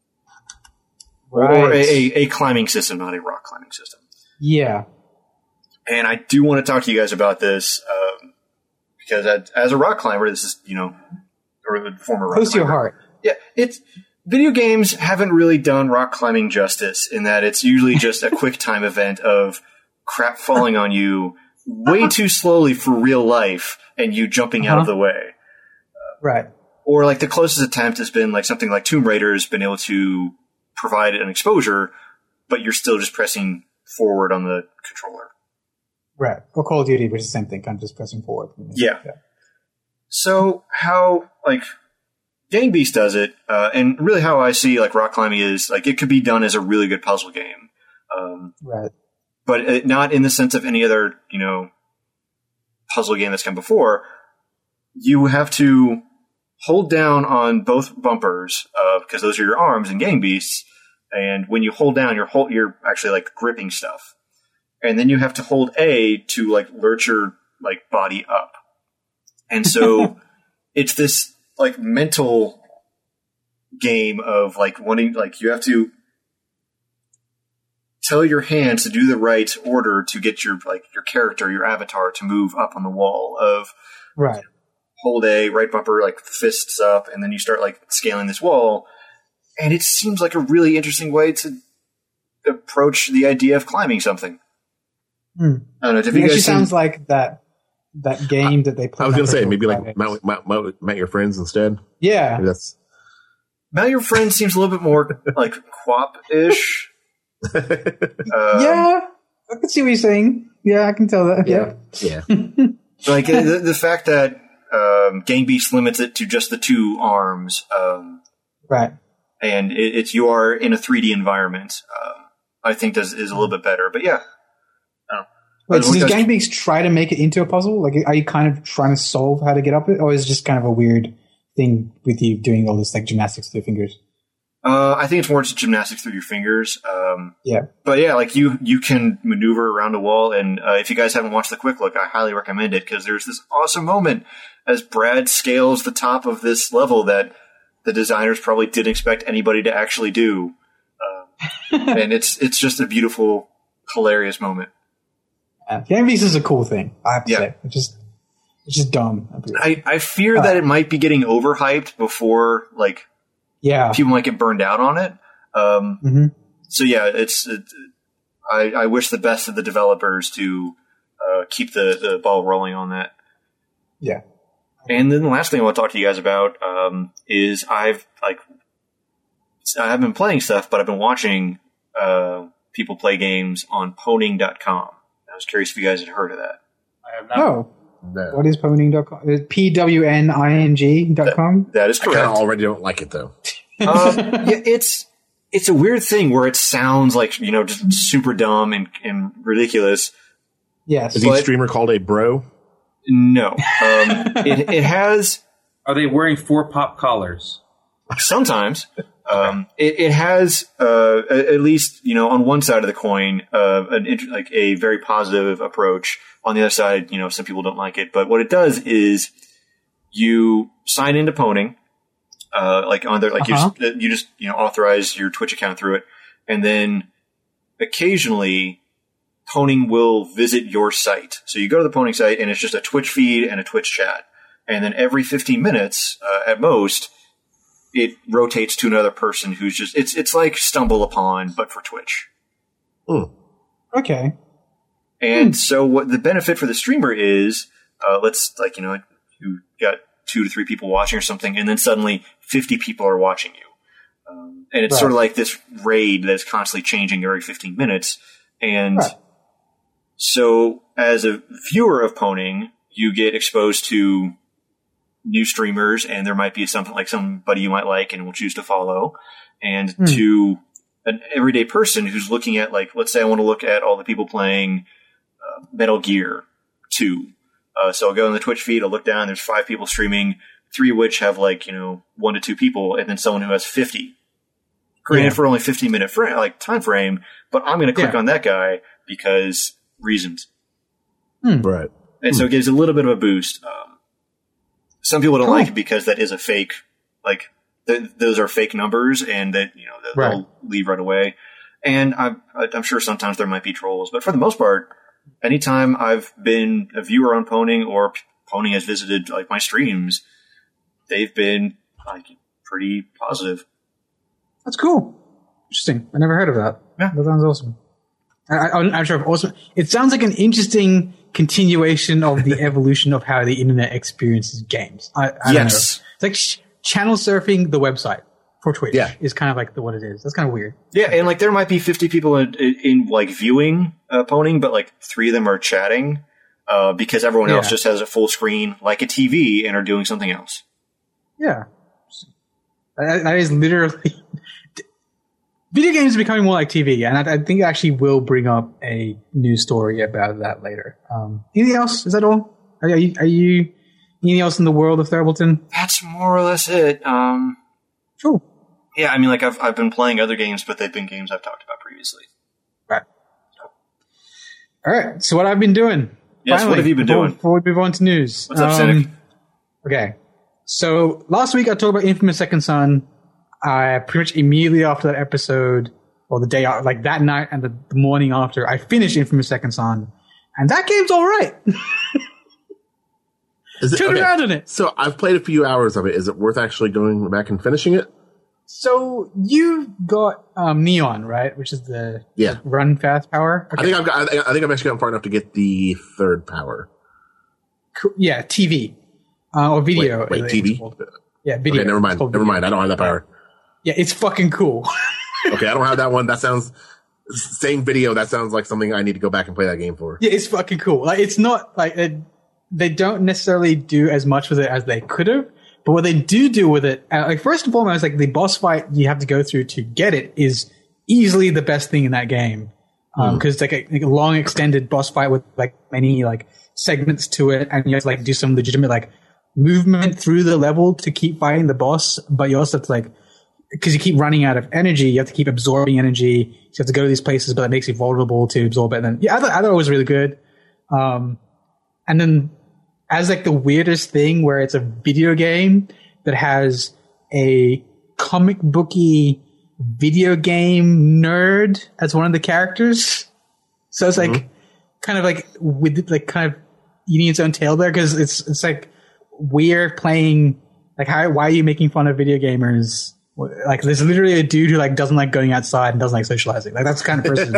or a, a, a climbing system, not a rock climbing system. Yeah. And I do want to talk to you guys about this um, because as, as a rock climber, this is you know, or the former rock Close to your climber. heart. Yeah, it's video games haven't really done rock climbing justice in that it's usually just a quick time event of crap falling on you way too slowly for real life and you jumping out of the way. Right. Or like the closest attempt has been like something like Tomb Raider's been able to provide an exposure, but you're still just pressing forward on the controller. Right. Or Call of Duty, which is the same thing, kind of just pressing forward. Yeah. So how like Gang Beast does it, uh, and really how I see like rock climbing is like it could be done as a really good puzzle game, um, Right. but it, not in the sense of any other you know puzzle game that's come before. You have to hold down on both bumpers because those are your arms in Gang Beasts, and when you hold down, you're hold, you're actually like gripping stuff, and then you have to hold A to like lurch your like body up, and so it's this like mental game of like wanting like you have to tell your hands to do the right order to get your like your character, your avatar, to move up on the wall of right. Hold A, right bumper, like fists up, and then you start like scaling this wall. And it seems like a really interesting way to approach the idea of climbing something. Hmm. I don't know. Have It you actually guys seen, sounds like that that game I, that they play. I was going to say maybe like Graphics. mount, mount, mount, mount your friends instead. Yeah, Maybe that's Mount Your Friend seems a little bit more like Quap-ish. um, yeah. I can see what you're saying. Yeah, I can tell that. Yeah, yeah. like the, the fact that um, Gang Beasts limits it to just the two arms, um, right. and it, it's you are in a three D environment. Um, I think does is a little bit better. But yeah, I don't know. Wait, so What does does- Gang Beasts try to make it into a puzzle? Like, are you kind of trying to solve how to get up it, or is it just kind of a weird thing with you doing all this like gymnastics with your fingers? Uh, I think it's more just gymnastics through your fingers. Um, Yeah. but yeah, like you, you can maneuver around a wall. And uh, if you guys haven't watched the quick look, I highly recommend it because there's this awesome moment as Brad scales the top of this level that the designers probably didn't expect anybody to actually do. Um, and it's it's just a beautiful, hilarious moment. Yeah. Gang Beasts is a cool thing, I have to Yeah. say. It's just, it's just dumb. I, I fear that it might be getting overhyped before like Yeah. people might get burned out on it. Um, hmm So yeah, it's. It, I, I wish the best of the developers to uh, keep the, the ball rolling on that. Yeah. And then the last thing I want to talk to you guys about um, is I've like I've been playing stuff, but I've been watching uh, people play games on Pwning dot com. I was curious if you guys had heard of that. I have not. Oh, No. what is Pwning dot com? It's P W N I N G dot com? That is I kind correct. of already don't like it though. um, yeah, it's it's a weird thing where it sounds like you know just super dumb and, and ridiculous. Yes. Is But- each streamer called a bro? No, um, it it has. Are they wearing four pop collars? Sometimes um, it, it has uh, at at least you know on one side of the coin uh, an int- like a very positive approach. On the other side, you know some people don't like it. But what it does is you sign into Pwning, uh, like on their like Uh-huh. you just you just you know authorize your Twitch account through it, and then occasionally Pwning will visit your site. So you go to the Pwning site, and it's just a Twitch feed and a Twitch chat. And then every fifteen minutes, uh, at most, it rotates to another person who's just it's it's like Stumble Upon, but for Twitch. Okay. And so what the benefit for the streamer is, uh, let's like you know you got two to three people watching or something, and then suddenly fifty people are watching you, um, and it's Right. sort of like this raid that's constantly changing every fifteen minutes. And Right. so, as a viewer of Pwning, you get exposed to new streamers, and there might be something like somebody you might like and will choose to follow, and Hmm. to an everyday person who's looking at like, let's say I want to look at all the people playing uh, Metal Gear two. Uh, so I'll go in the Twitch feed, I'll look down, there's five people streaming, three of which have like, you know, one to two people, and then someone who has fifty. Granted, Yeah. for only fifteen minute frame, like time frame, but I'm going to click Yeah. on that guy because reasons. Right. And so it gives a little bit of a boost. Um, some people don't Cool. like it because that is a fake, like th- those are fake numbers, and that you know that Right. they'll leave right away. And I'm I'm sure sometimes there might be trolls, but for the most part, anytime I've been a viewer on Pwning or Pwning has visited like my streams, they've been like pretty positive. That's cool. Interesting. I never heard of that. Yeah. That sounds awesome. I, I, I'm not sure if awesome. It sounds like an interesting continuation of the evolution of how the internet experiences games. I, I don't know. Yes. It's like ch- channel surfing the website for Twitch. Yeah. Is kind of like the, what it is. That's kind of weird. Yeah, and like there might be fifty people in, in, in like viewing uh, Pwning, but like three of them are chatting uh, because everyone else Yeah. just has a full screen like a T V and are doing something else. Yeah. That, that is literally. Video games are becoming more like T V, and I, I think I actually will bring up a news story about that later. Um, anything else? Is that all? Are, are, you, are you anything else in the world of Thurbolton? That's more or less it. Um, Sure. yeah, I mean, like I've I've been playing other games, but they've been games I've talked about previously. Right. All right. So what I've been doing? Yes, what have you been before, doing? Before we move on to news. What's up, Um, Cynic? Okay. So last week I talked about Infamous Second Son. I pretty much immediately after that episode, or the day out, like that night and the, the morning after, I finished Infamous Second Son, and that game's all right. Is it, Turn okay. around on it. So I've played a few hours of it. Is it worth actually going back and finishing it? So you got um, Neon, right? Which is the Yeah. run fast power. Okay. I think I've got. I think I've actually gotten far enough to get the third power. Cool. Yeah, T V uh, or video. Wait, wait it's T V? called. Yeah, video. Okay, never mind. It's called Never video. mind. I don't have that power. Yeah, it's fucking cool. Okay, I don't have that one. That sounds same video. That sounds like something I need to go back and play that game for. Yeah, it's fucking cool. Like, it's not like it, they don't necessarily do as much with it as they could have, but what they do do with it, uh, like first and foremost, like the boss fight you have to go through to get it is easily the best thing in that game, because um, mm. it's like a, like a long extended boss fight with like many like segments to it, and you have to like do some legitimate like movement through the level to keep fighting the boss, but you also have to like, because you keep running out of energy, you have to keep absorbing energy. You have to go to these places, but that makes you vulnerable to absorb it. And then, yeah, I thought, I thought it was really good. Um, and then as like the weirdest thing where it's a video game that has a comic booky video game nerd as one of the characters. So it's like mm-hmm. kind of like with like kind of eating its own tail there, because it's, it's like we're playing like how, why are you making fun of video gamers? Like there's literally a dude who like doesn't like going outside and doesn't like socializing. Like that's the kind of person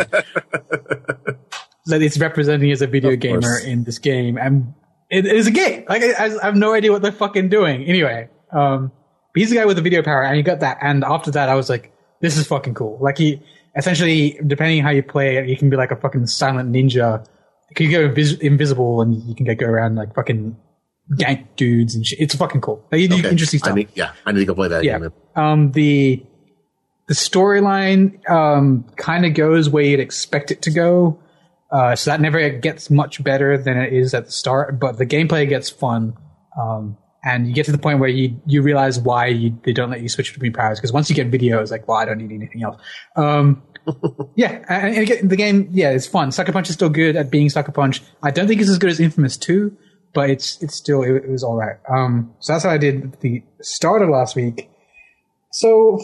that it's representing as a video of gamer course. In this game, and it, it is a game. Like I, I have no idea what they're fucking doing. Anyway, um, but he's the guy with the video power, and he got that. And after that, I was like, this is fucking cool. Like he essentially, depending on how you play it, you can be like a fucking silent ninja. You can go invis- invisible, and you can like, go around like fucking gank dudes and shit. It's fucking cool. Like, you do okay. interesting stuff. I need, yeah, I need to go play that yeah. game. Um, the the storyline um, kind of goes where you'd expect it to go. Uh, so that never gets much better than it is at the start, but the gameplay gets fun. Um, and you get to the point where you, you realize why you, they don't let you switch between powers. Because once you get video, it's like, well, I don't need anything else. Um, yeah, and, and again, the game, yeah, it's fun. Sucker Punch is still good at being Sucker Punch. I don't think it's as good as Infamous two, but it's it's still, it, it was all right. Um, so that's how I did at the start of last week. So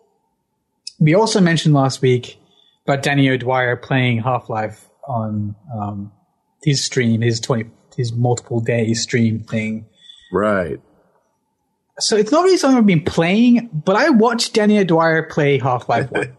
we also mentioned last week about Danny O'Dwyer playing Half-Life on um, his stream, his twenty, his multiple day stream thing. Right. So it's not really something I've been playing, but I watched Danny O'Dwyer play Half-Life one.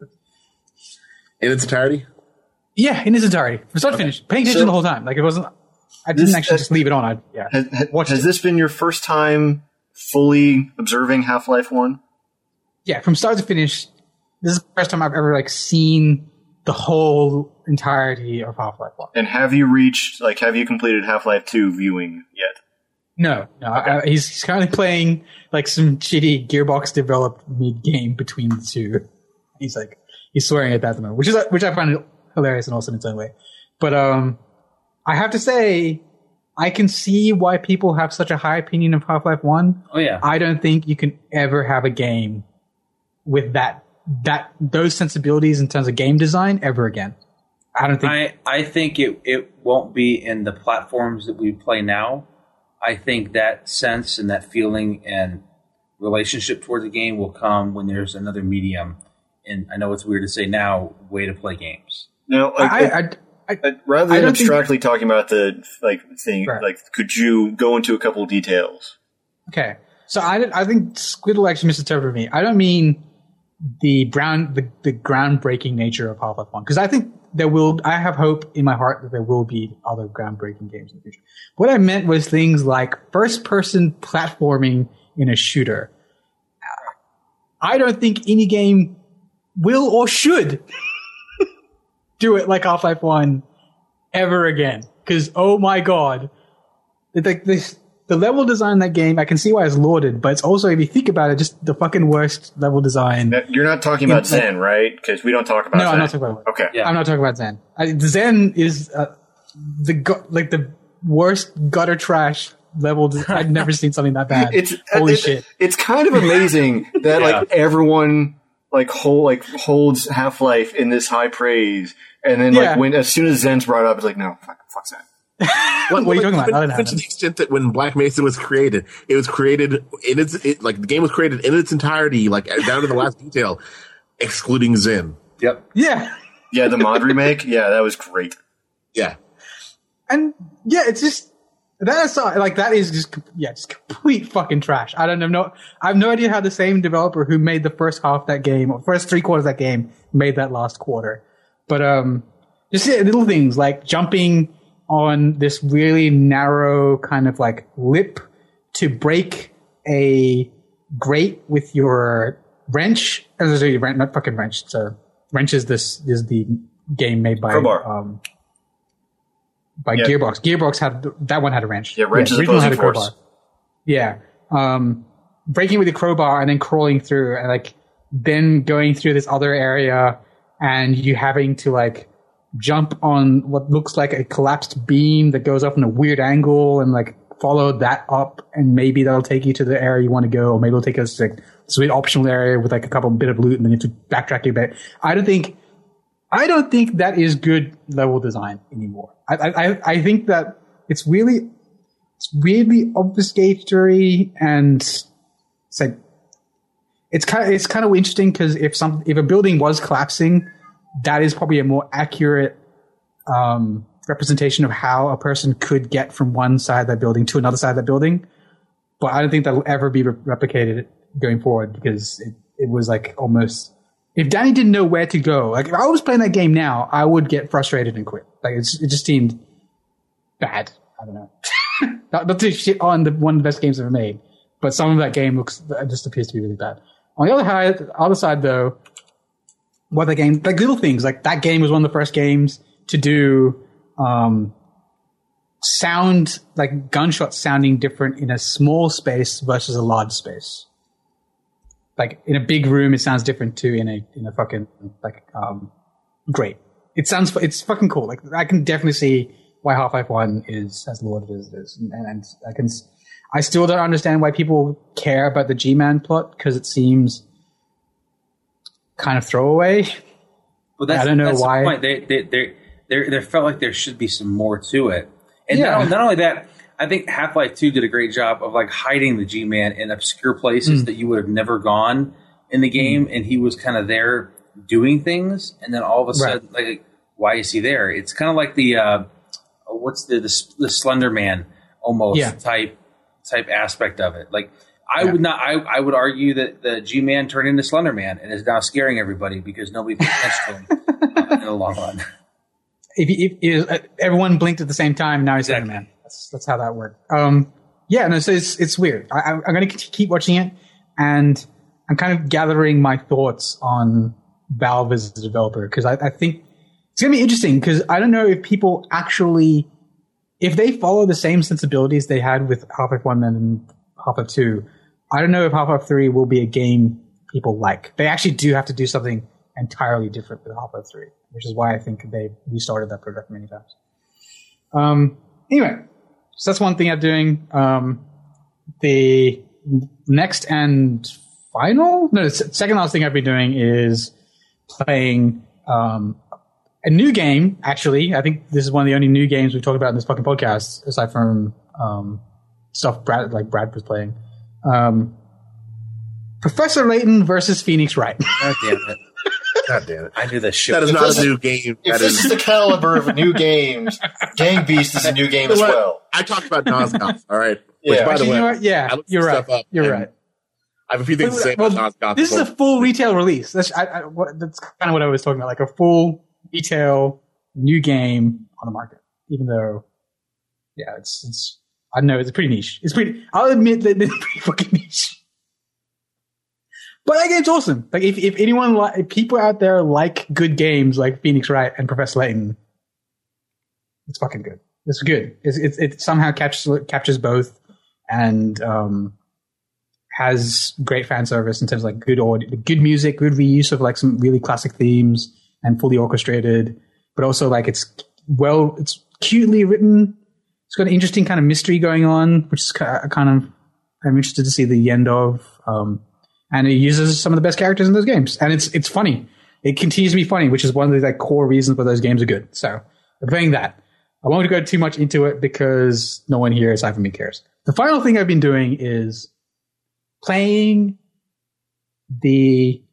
In its entirety? Yeah, in its entirety. From start to finish. Paying attention so, the whole time. Like it wasn't, I didn't this, actually uh, just leave it on. I yeah. Has, has, has it. this been your first time fully observing Half-Life one? Yeah, from start to finish, this is the first time I've ever like seen the whole entirety of Half-Life one. And have you reached, like, have you completed Half-Life two viewing yet? No, no. Okay. I, he's, he's currently playing like some shitty Gearbox developed mid game between the two. He's like, he's swearing at that at the moment, which is which I find hilarious and awesome in its own way. But um, I have to say, I can see why people have such a high opinion of Half-Life one. Oh yeah. I don't think you can ever have a game with that that those sensibilities in terms of game design ever again. I don't think. I, I think it, it won't be in the platforms that we play now. I think that sense and that feeling and relationship toward the game will come when there's another medium. And I know it's weird to say now, way to play games. No, like, I, I, I, I, rather than I abstractly think, talking about the like thing, right. like, could you go into a couple of details? Okay, so I, I think Squiddle actually misinterpreted me. I don't mean the brown, the, the groundbreaking nature of Half-Life one, because I think there will. I have hope in my heart that there will be other groundbreaking games in the future. What I meant was things like first-person platforming in a shooter. I don't think any game will or should do it like Half-Life one ever again. Because, oh my god, like this, the level design in that game, I can see why it's lauded, but it's also, if you think about it, just the fucking worst level design. You're not talking about Zen, right? Because we don't talk about no, Zen. I'm not talking about it. Okay. Yeah. I'm not talking about Zen. I, Zen is uh, the gu- like the worst gutter trash level. De- I've never seen something that bad. It's, Holy it's, shit. It's kind of amazing that Yeah. like everyone like hold, like holds Half-Life in this high praise, and then like Yeah. when as soon as Zen's brought up, it's like, no, fuck, fuck Zen. What, what are you talking about? I don't know. To the extent that when Black Mesa was created, it was created in its it, like the game was created in its entirety, like down to the last detail, excluding Zen. Yep. Yeah. Yeah, the mod remake. Yeah, that was great. Yeah. And yeah, it's just that's like that is just yeah, just complete fucking trash. I don't know. No, I have no idea how the same developer who made the first half of that game or first three quarters of that game made that last quarter. But um, just yeah, little things like jumping on this really narrow kind of like lip to break a grate with your wrench. As a wrench, not fucking wrench. So wrench is this is the game made by Crowbar. um. By yeah. Gearbox. Gearbox had that one had a wrench. Yeah, wrench yeah, is opposing force. Crowbar. Yeah, um, breaking with a crowbar and then crawling through, and like then going through this other area, and you having to like jump on what looks like a collapsed beam that goes up in a weird angle, and like follow that up, and maybe that'll take you to the area you want to go, or maybe it'll take us to like sweet optional area with like a couple bit of loot, and then you have to backtrack a bit. I don't think. I don't think that is good level design anymore. I, I, I think that it's really, it's really obfuscatory, and it's like, it's kind of, it's kind of interesting because if some, if a building was collapsing, that is probably a more accurate um, representation of how a person could get from one side of that building to another side of that building. But I don't think that will ever be re- replicated going forward because it, it was like almost. If Danny didn't know where to go, like if I was playing that game now, I would get frustrated and quit. Like it's, it just seemed bad. I don't know. not, not to shit on the one of the best games ever made, but some of that game looks just appears to be really bad. On the other side, other side though, what the game like little things like that game was one of the first games to do um, sound like gunshots sounding different in a small space versus a large space. Like in a big room, it sounds different too. In a in a fucking like um, great. It sounds it's fucking cool. Like I can definitely see why Half-Life One is as lauded as it is, and, and I can. I still don't understand why people care about the G-Man plot because it seems kind of throwaway. Well, that's, I don't know that's why. The point. They they they they they felt like there should be some more to it, and yeah. not, not only that. I think Half-Life two did a great job of like hiding the G-Man in obscure places mm. that you would have never gone in the game, mm. and he was kind of there doing things, and then all of a sudden, right. like, why is he there? It's kind of like the uh, what's the the, the Slender Man almost yeah. type type aspect of it. Like, I yeah. would not, I, I would argue that the G-Man turned into Slender Man and is now scaring everybody because nobody pays attention to him uh, in the long run. If, if, if uh, everyone blinked at the same time, now he's exactly. Slender Man. That's, that's how that worked. Um, yeah, no, so it's, it's weird. I, I'm going to keep watching it, and I'm kind of gathering my thoughts on Valve as a developer, because I, I think it's going to be interesting, because I don't know if people actually, if they follow the same sensibilities they had with Half-Life one and Half-Life two, I don't know if Half-Life three will be a game people like. They actually do have to do something entirely different with Half-Life three, which is why I think they restarted that project many times. Um, anyway, so that's one thing I'm doing. Um, the next and final, no, the second last thing I've been doing is playing um, a new game, actually. I think this is one of the only new games we've talked about in this fucking podcast, aside from um, stuff Brad, like Brad was playing. Um, Professor Layton versus Phoenix Wright. God damn it. God damn it. I knew this shit. That is If not this a is- new game. If That this is, is the caliber of new games, Gang Beast is a new game You as know what? well. I talked about Nosgoth, all right? Which, Yeah. by the Actually, way, you know what? Yeah, I looked you're some right. stuff up, You're and right. I have a few things to say Well, about Nosgoth. this is a before- full retail release. That's, I, I, what, that's kind of what I was talking about, like a full retail new game on the market. Even though, yeah, it's it's I don't know, it's pretty niche. It's pretty. I'll admit that it's pretty fucking niche. But that game's awesome. Like if if anyone li- if people out there like good games like Phoenix Wright and Professor Layton, it's fucking good. It's good. It's, it it somehow captures captures both, and um, has great fan service in terms of like good audio, good music, good reuse of like some really classic themes, and fully orchestrated. But also like it's well, it's cutely written. It's got an interesting kind of mystery going on, which is kind of I'm interested to see the end of. Um, and it uses some of the best characters in those games, and it's it's funny. It continues to be funny, which is one of the like core reasons why those games are good. So I'm playing that. I won't go too much into it because no one here aside from me cares. The final thing I've been doing is playing the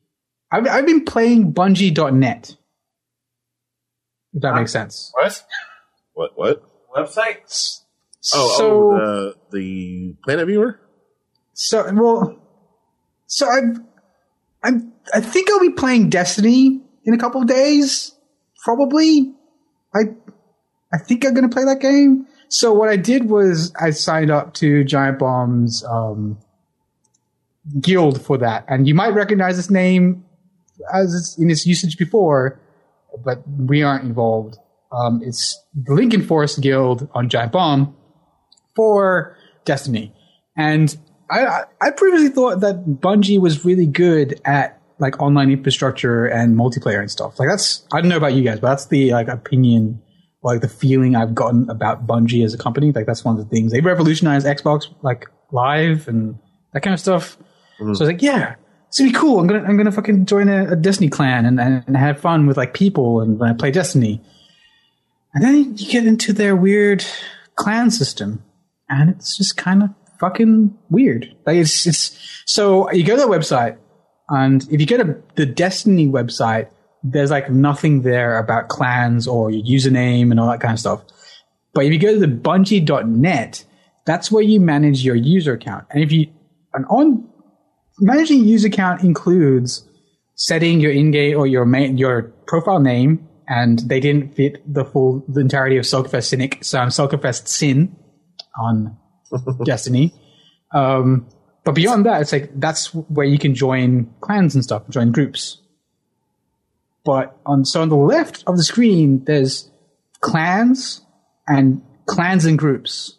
I've, I've been playing Bungie dot net. If that huh? makes sense. What? What? What? Website? Oh, so, oh the, the Planet Viewer? So, well, so I'm, I'm, I think I'll be playing Destiny in a couple of days. Probably. I, I think I'm going to play that game. So what I did was I signed up to Giant Bomb's, um, guild for that. And you might recognize this name as it's in its usage before, but we aren't involved. Um, it's the Lincoln Forest Guild on Giant Bomb for Destiny. And I, I previously thought that Bungie was really good at like online infrastructure and multiplayer and stuff. Like that's, I don't know about you guys, but that's the like opinion, like the feeling I've gotten about Bungie as a company. Like that's one of the things they revolutionized Xbox like Live and that kind of stuff. Mm-hmm. So I was like, yeah, it's gonna be cool. I'm gonna, I'm gonna fucking join a, a Destiny clan and, and, and have fun with like people and when I play Destiny. And then you get into their weird clan system and it's just kind of fucking weird. Like it's, it's, so you go to the website and if you go to the Destiny website, there's like nothing there about clans or your username and all that kind of stuff. But if you go to the Bungie dot net, that's where you manage your user account. And if you, and on, managing a user account includes setting your in-game or your main, your profile name, and they didn't fit the full, the entirety of Selkfest Cynic, so I'm Selkfest Sin on Destiny. Um, but beyond that, it's like, that's where you can join clans and stuff, join groups. But on, so on the left of the screen, there's clans and clans and groups.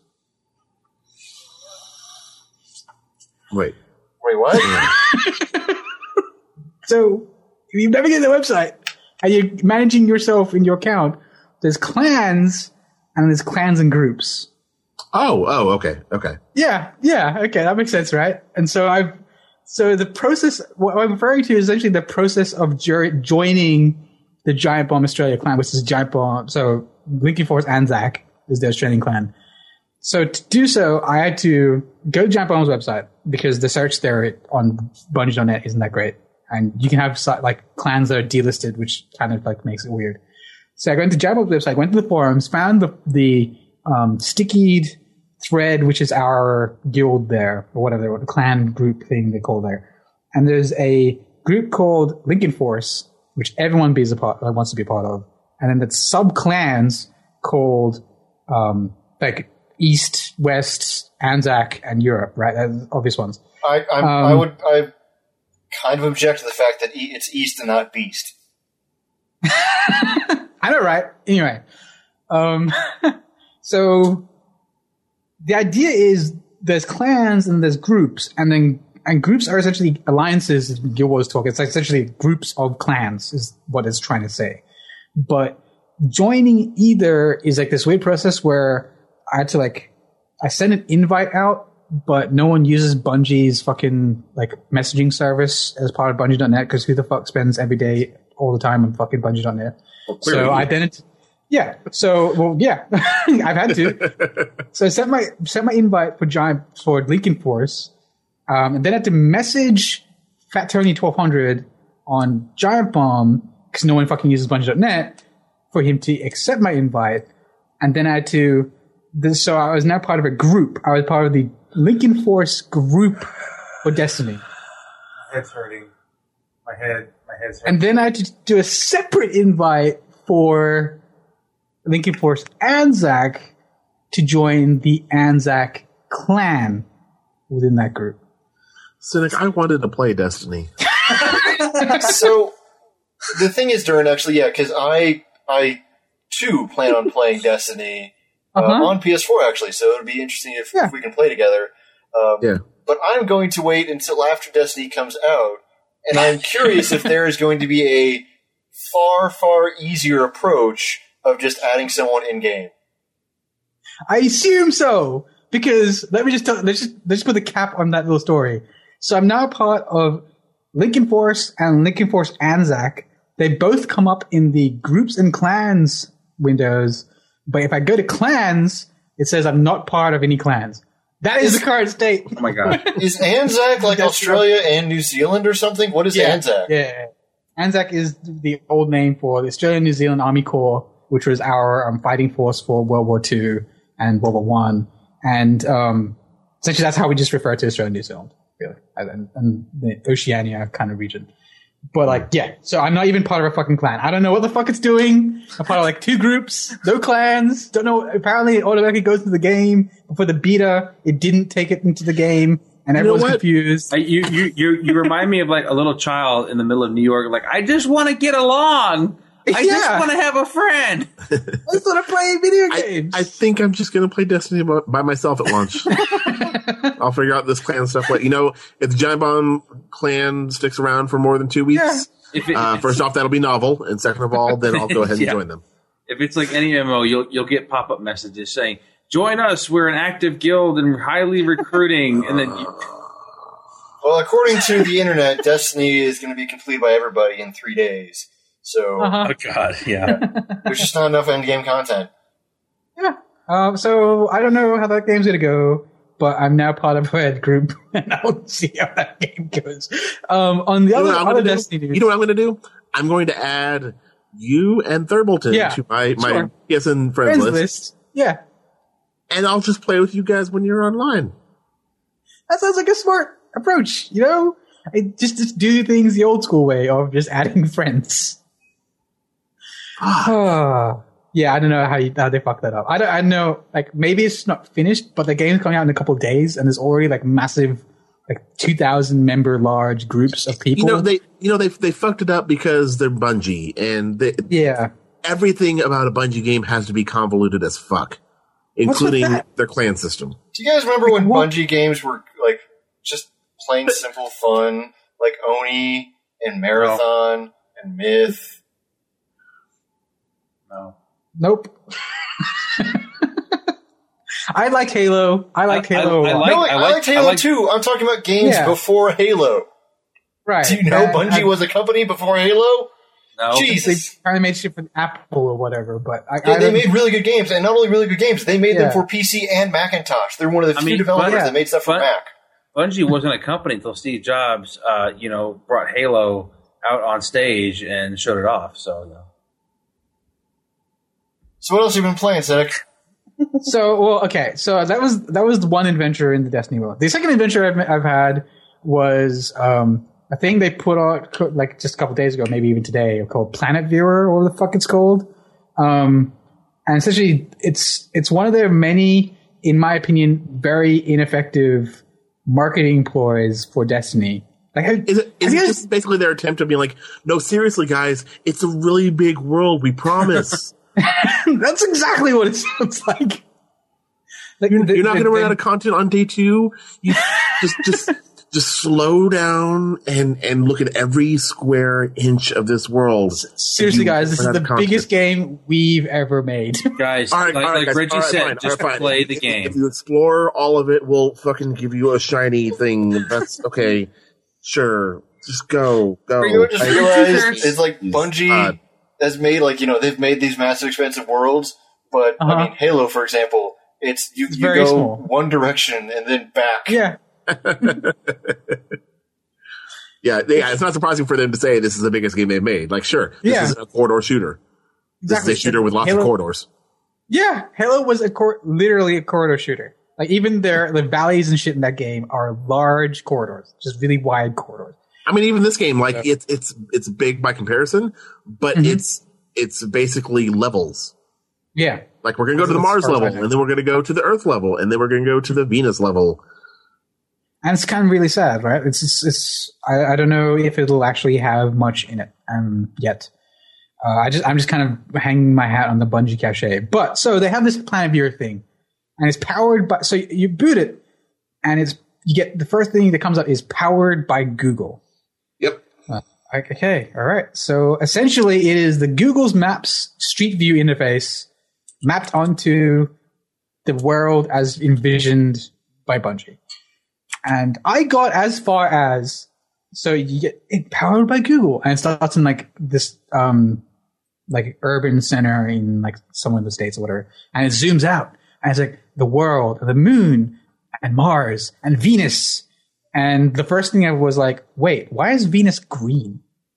Wait. Wait, what? So if you've never been to the website and you're managing yourself in your account, there's clans and there's clans and groups. Oh, oh, okay, okay. Yeah, yeah, okay, that makes sense, right? And so I've, so the process, what I'm referring to is essentially the process of jo- joining the Giant Bomb Australia clan, which is Giant Bomb. So Lincoln Forest Anzac is the Australian clan. So to do so, I had to go to Giant Bomb's website because the search there on Bungie dot net isn't that great. And you can have like clans that are delisted, which kind of like makes it weird. So I went to Giant Bomb's website, went to the forums, found the, the um, stickied thread, which is our guild there, or whatever, the clan group thing they call there. And there's a group called Lincoln Force, which everyone be a part, uh, wants to be a part of. And then there's sub-clans called um, like East, West, Anzac, and Europe, right? That's obvious ones. I, I'm, um, I would I kind of object to the fact that e- it's East and not Beast. I know, right? Anyway. Um, so the idea is there's clans and there's groups, and then and groups are essentially alliances. Guild Wars talk. It's like essentially groups of clans is what it's trying to say. But joining either is like this weird process where I had to like I sent an invite out, but no one uses Bungie's fucking like messaging service as part of Bungie dot net because who the fuck spends every day all the time on fucking Bungie dot net? Well, so I then. It, Yeah. So, well, yeah, I've had to. So I sent my sent my invite for Giant for Lincoln Force, um, and then I had to message Fat Tony twelve hundred on Giant Bomb because no one fucking uses Bungie dot net for him to accept my invite, and then I had to. This, so I was now part of a group. I was part of the Lincoln Force group for Destiny. My head's hurting. My head. My head's hurting. And then I had to do a separate invite for Lincoln Force Anzac to join the Anzac clan within that group. Cynic, I wanted to play Destiny. So the thing is, Dern, actually, yeah, because I, I too plan on playing Destiny uh, uh-huh. on P S four, actually. So it'll be interesting if, yeah. if we can play together. Um, yeah. But I'm going to wait until after Destiny comes out, and I'm curious if there is going to be a far, far easier approach of just adding someone in game. I assume so, because let me just tell, let's just let's just put the cap on that little story. So I'm now part of Lincoln Force and Lincoln Force Anzac. They both come up in the groups and clans windows, but if I go to clans, it says I'm not part of any clans. That is, is the current state. Oh my god! Is Anzac like Australia and New Zealand or something? What is yeah, Anzac? Yeah, ANZAC is the old name for the Australian New Zealand Army Corps, which was our um, fighting force for World War Two and World War One, and um, essentially that's how we just refer to Australia, New Zealand, really, and, and the Oceania kind of region. But like, yeah, so I'm not even part of a fucking clan. I don't know what the fuck it's doing. I'm part of like two groups, no clans. Don't know. Apparently, it automatically goes to the game. But for the beta, it didn't take it into the game, and You know everyone's what? confused. I, you, you, you, you remind me of like a little child in the middle of New York. Like, I just want to get along. I Yeah. just want to have a friend. I just want to play video I, games. I think I'm just going to play Destiny by, by myself at launch. I'll figure out this clan stuff. Like, you know, if the Giant Bomb clan sticks around for more than two weeks, Yeah. If it, uh, first off, that'll be novel. And second of all, then I'll go ahead and Yeah. join them. if it's like any M M O, you'll you'll get pop up messages saying, "Join us. We're an active guild and we're highly recruiting." And then, you, Well, according to the internet, Destiny is going to be completed by everybody in three days. So Uh-huh. oh god, yeah. there's just not enough end-game content. Yeah. Um, so I don't know how that game's gonna go, but I'm now part of a red group, and I'll see how that game goes. Um, on the You know other, what I'm other gonna do? Destiny news, You know what I'm going to do? I'm going to add you and Thurbolton Yeah, to my, my sure. P S N friends, friends list, list. Yeah, and I'll just play with you guys when you're online. that sounds like a smart approach. You know, I just just do things the old school way of just adding friends. Ah. Yeah, I don't know how you, how they fucked that up. I don't. I know, like maybe it's not finished, but the game's coming out in a couple of days, and there's already like massive, like two thousand member large groups of people. You know they, you know they they fucked it up because they're Bungie, and they, yeah, everything about a Bungie game has to be convoluted as fuck, What's with including that? their clan system. Do you guys remember when what? Bungie games were like just plain simple fun, like Oni and Marathon and Myth? No. nope. I like Halo. I like I- I- Halo. a I lot. like- no, I, I like- liked Halo I like- too. I'm talking about games Yeah. before Halo. right. Do you know And Bungie I- was a company before Halo? No. They Jesus. kind of made shit for Apple or whatever, but I, Yeah, I they don't- made really good games, and not only really good games, they made Yeah. them for P C and Macintosh. They're one of the I few mean, developers but- yeah. that made stuff for but- Mac. Bungie wasn't a company until Steve Jobs, uh, you know, brought Halo out on stage and showed it off. So, you know. So what else have you been playing, Zach? So, well, okay. So that was that was the one adventure in the Destiny world. The second adventure I've, I've had was um, a thing they put out co- like just a couple days ago, maybe even today, called Planet Viewer, or what the fuck it's called. Um, and essentially, it's it's one of their many, in my opinion, very ineffective marketing ploys for Destiny. Like, have- Is it, is have it you just basically their attempt of being like, no, seriously, guys, it's a really big world. We promise. That's exactly what it sounds like. Like You're, the- you're not the- going to run the- out of content on day two. You just, just, just slow down and and look at every square inch of this world. Seriously, You guys, this is run out the of content. biggest game we've ever made. Guys, All right, like, all right, like guys, Reggie all right, said, fine, just all right, fine. play the If- game. If you explore all of it, we'll fucking give you a shiny thing. That's okay. Sure, just go, go. You know, I just I- realized it's like Jeez, Bungie God. has made like you know they've made these massive expensive worlds, but Uh-huh. I mean Halo, for example, it's you, It's you very go small. one direction and then back. Yeah. Yeah, yeah, it's not surprising for them to say this is the biggest game they've made. Like, sure, this Yeah. is a corridor shooter. Exactly. This is a shooter with lots Halo- of corridors. Yeah, Halo was a cor- literally a corridor shooter. Like even their the valleys and shit in that game are large corridors, just really wide corridors. I mean, even this game, like it's it's it's big by comparison, but Mhm. it's it's basically levels. Yeah, Like we're gonna go to the As Mars far as I level, know. and then we're gonna go to the Earth level, and then we're gonna go to the Venus level. and it's kind of really sad, right? It's it's, it's I, I don't know if it'll actually have much in it um, yet. Uh, I just I'm just kind of hanging my hat on the Bungie cachet. But so they have this Planet Viewer thing, and it's powered by. So you boot it, and it's you get the first thing that comes up is powered by Google. Yep. Okay, all right. So essentially, it is the Google's Maps Street View interface mapped onto the world as envisioned by Bungie. And I got as far as so you get it powered by Google, and it starts in like this um like urban center in like somewhere in the States or whatever, and it zooms out, and it's like the world, the moon, and Mars, and Venus. And the first thing I was like, wait, why is Venus green?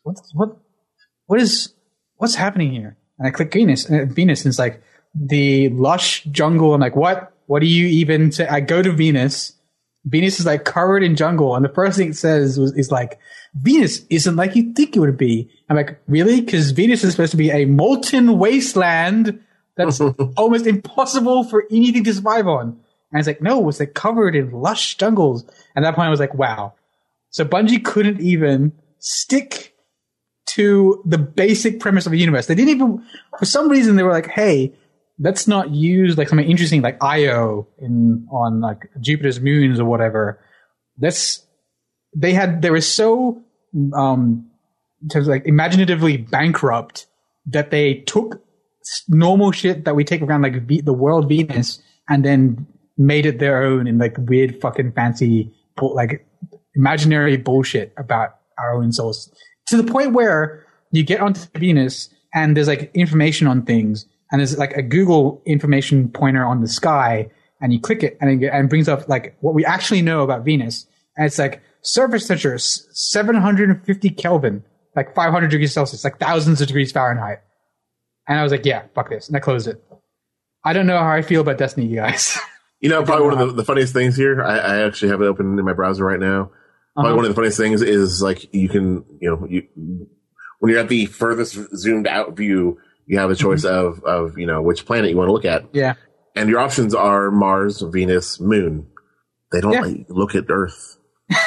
what what what is what's happening here? And I click Venus, and Venus, and it's like the lush jungle. I'm like, what? What do you even say? I go to Venus. Venus is like covered in jungle, and the first thing it says was, is like, Venus isn't like you think it would be. I'm like, really? Because Venus is supposed to be a molten wasteland that's almost impossible for anything to survive on. And it's like, no, it's like covered in lush jungles. And at that point, I was like, wow. So Bungie couldn't even stick to the basic premise of the universe. They didn't even, for some reason, they were like, hey, let's not use like something interesting like Io in on like Jupiter's moons or whatever. Let's. They had they were so um, in terms of like imaginatively bankrupt that they took normal shit that we take around like v- the world Venus and then made it their own in like weird fucking fancy like imaginary bullshit about our own souls, to the point where you get onto Venus and there's like information on things. And there's like a Google information pointer on the sky, and you click it, and it and brings up like what we actually know about Venus. And it's like surface temperature seven hundred fifty Kelvin, like five hundred degrees Celsius, like thousands of degrees Fahrenheit. And I was like, yeah, fuck this, and I closed it. I don't know how I feel about Destiny, you guys. You know, probably one of the, the funniest things here. I, I actually have it open in my browser right now. Probably uh-huh. one of the funniest things is like you can, you know, you when you're at the furthest zoomed out view. You have a choice mm-hmm. of, of, you know, which planet you want to look at. Yeah. And your options are Mars, Venus, Moon. They don't yeah. like, look at Earth.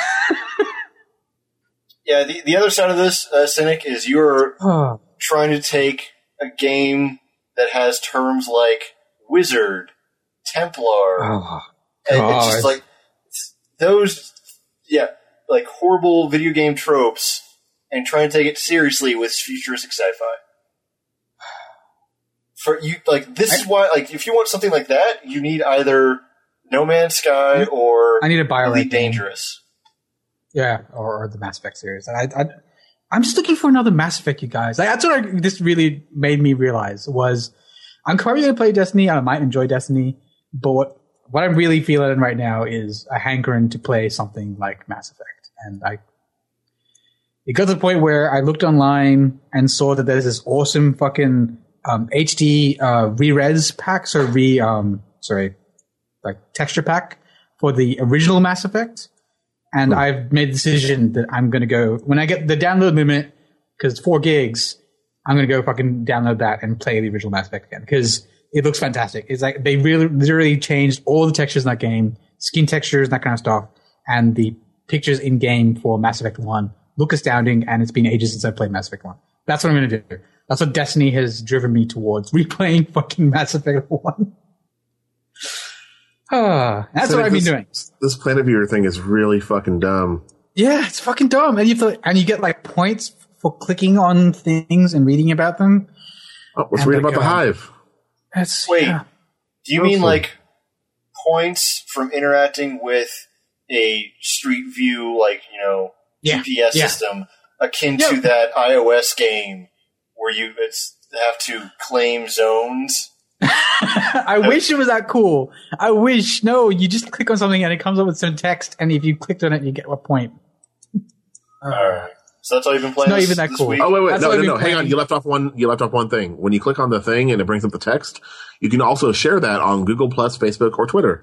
yeah, the, the other side of this, uh, Cynic, is you're oh. trying to take a game that has terms like Wizard, Templar, oh, and it's just like those, yeah, like horrible video game tropes, and trying to take it seriously with futuristic sci-fi. For you, like this is why, like if you want something like that, you need either No Man's Sky or I need a BioWare Elite Dangerous. Yeah, or, or the Mass Effect series. I, I, I'm just looking for another Mass Effect, you guys. Like, that's what I, this really made me realize was I'm probably going to play Destiny. I might enjoy Destiny, but what what I'm really feeling right now is a hankering to play something like Mass Effect, and I. It got to the point where I looked online and saw that there's this awesome fucking um, H D uh, re-res packs or re um sorry like texture pack for the original Mass Effect, and hmm. I've made the decision that I'm gonna go when I get the download limit because it's four gigs. I'm gonna go fucking download that and play the original Mass Effect again because it looks fantastic. It's like they really literally changed all the textures in that game, skin textures and that kind of stuff, and the pictures in game for Mass Effect One look astounding. And it's been ages since I played Mass Effect One. That's what I'm gonna do. That's what Destiny has driven me towards, replaying fucking Mass Effect one. Ah, that's so what I've been doing. This Planet Viewer thing is really fucking dumb. Yeah, it's fucking dumb. And you have to, and you get like points for clicking on things and reading about them. Oh, let's and read like, about the uh, Hive. That's, Wait, yeah. do you mean like points from interacting with a Street View, like, you know, yeah. G P S yeah. system akin yeah. to that iOS game where you it's, have to claim zones? I wish it was that cool. I wish. No, you just click on something and it comes up with some text, and if you clicked on it, you get a point. All right. So that's all you've been playing. It's not this, even that this cool. Week? Oh wait, wait, that's no, no, no. Hang on, you left off one. You left off one thing. When you click on the thing and it brings up the text, you can also share that on Google Plus, Facebook, or Twitter.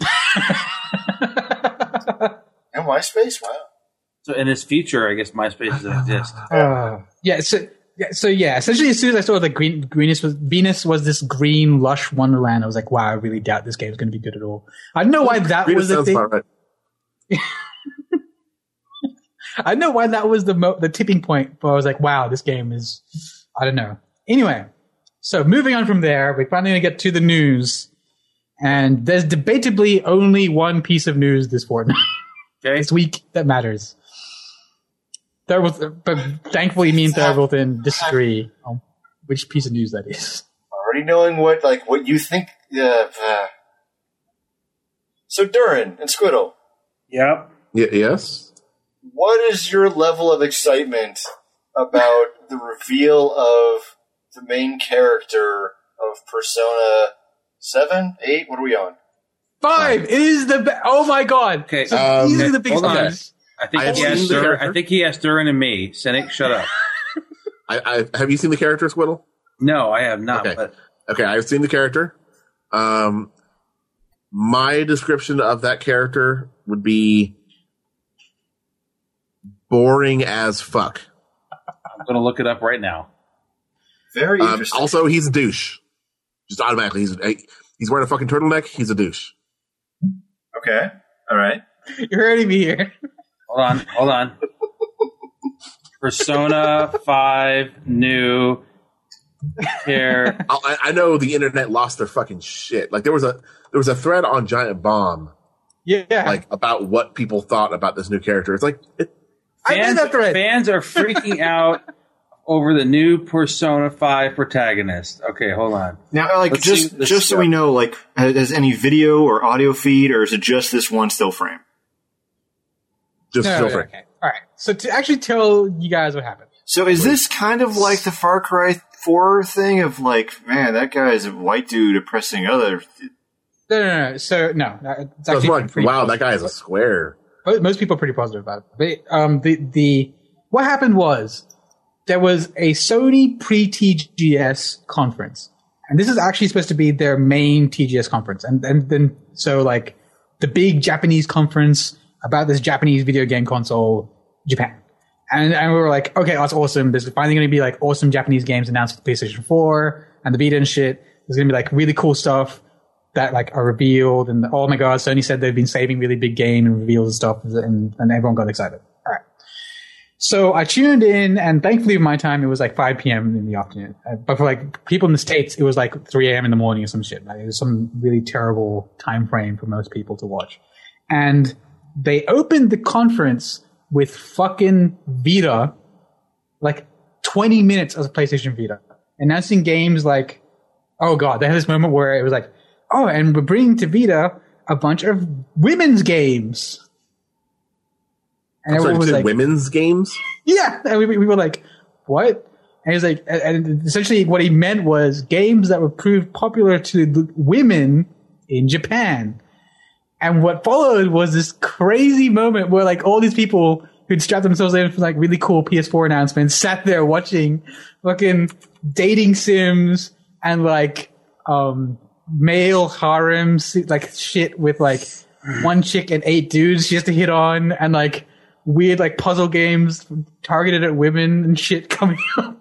And MySpace. Wow. So in this future, I guess MySpace doesn't exist. Uh, yeah. So. Yeah, so yeah, essentially as soon as I saw the green Venus was Venus was this green lush wonderland, I was like, wow, I really doubt this game is going to be good at all. I don't know why that Venus was the thing. Right. I know why that was the mo- the tipping point, but I was like, wow, this game is, I don't know. Anyway, so moving on from there, we're finally going to get to the news, and there's debatably only one piece of news this fortnight, okay. this week that matters. Thurboth, but thankfully, me and Thurboth disagree on which piece of news that is. Already knowing what, like, what you think. Uh, uh. So, Durin and Squiddle. Yep. Y- yes. What is your level of excitement about the reveal of the main character of Persona seven, eight? What are we on? Five. It is the. Be- oh my god. Okay. So um, these are the big news. news. I think I he asked Durin, I think he asked Durin and me. Cynic, shut up. I, I have you seen the character Squiddle? No, I have not. Okay. But Okay, I've seen the character. Um, my description of that character would be boring as fuck. I'm going to look it up right now. Very Um, interesting. also, he's a douche. Just automatically, he's he's wearing a fucking turtleneck. He's a douche. Okay. All right. You're already be here. Hold on, hold on. Persona five new care. I, I know the internet lost their fucking shit. Like there was a there was a thread on Giant Bomb, Yeah. like about what people thought about this new character. It's like it, I made Fans, that thread. fans are freaking out over the new Persona five protagonist. Okay, hold on. Now, like, Let's see just this just so stuff. we know, like, has any video or audio feed, or is it just this one still frame? just No, feel no, free. okay. All right. So to actually tell you guys what happened. So is this kind of like the Far Cry four thing of like, man, that guy's a white dude oppressing other? No, no, no. So no, it's So it's actually more like, pretty wow, positive. that guy is a square. Most most people are pretty positive about it. But um, the the what happened was there was a Sony pre-T G S conference, and this is actually supposed to be their main T G S conference, and and then so like the big Japanese conference about this Japanese video game console, Japan. And, and we were like, okay, that's awesome. There's finally going to be like awesome Japanese games announced for the PlayStation four and the Vita and shit. There's going to be like really cool stuff that like are revealed. And oh my God, Sony said they've been saving really big game and reveals and stuff. And, and everyone got excited. All right. So I tuned in, and thankfully my time, it was like five p.m. in the afternoon. Uh, But for like people in the States, it was like three a.m. in the morning or some shit. Like, it was some really terrible time frame for most people to watch. And they opened the conference with fucking Vita, like twenty minutes of PlayStation Vita, announcing games like, oh God, they had this moment where it was like, oh, and we're bringing to Vita a bunch of women's games. And I'm sorry, everyone was you said like, women's games? yeah. And we, we were like, what? And he was like, and, and essentially what he meant was games that were proved popular to the women in Japan. And what followed was this crazy moment where like all these people who'd strapped themselves in for like really cool P S four announcements sat there watching fucking dating sims and like um male harems, like shit with like one chick and eight dudes she has to hit on, and like weird like puzzle games targeted at women and shit coming up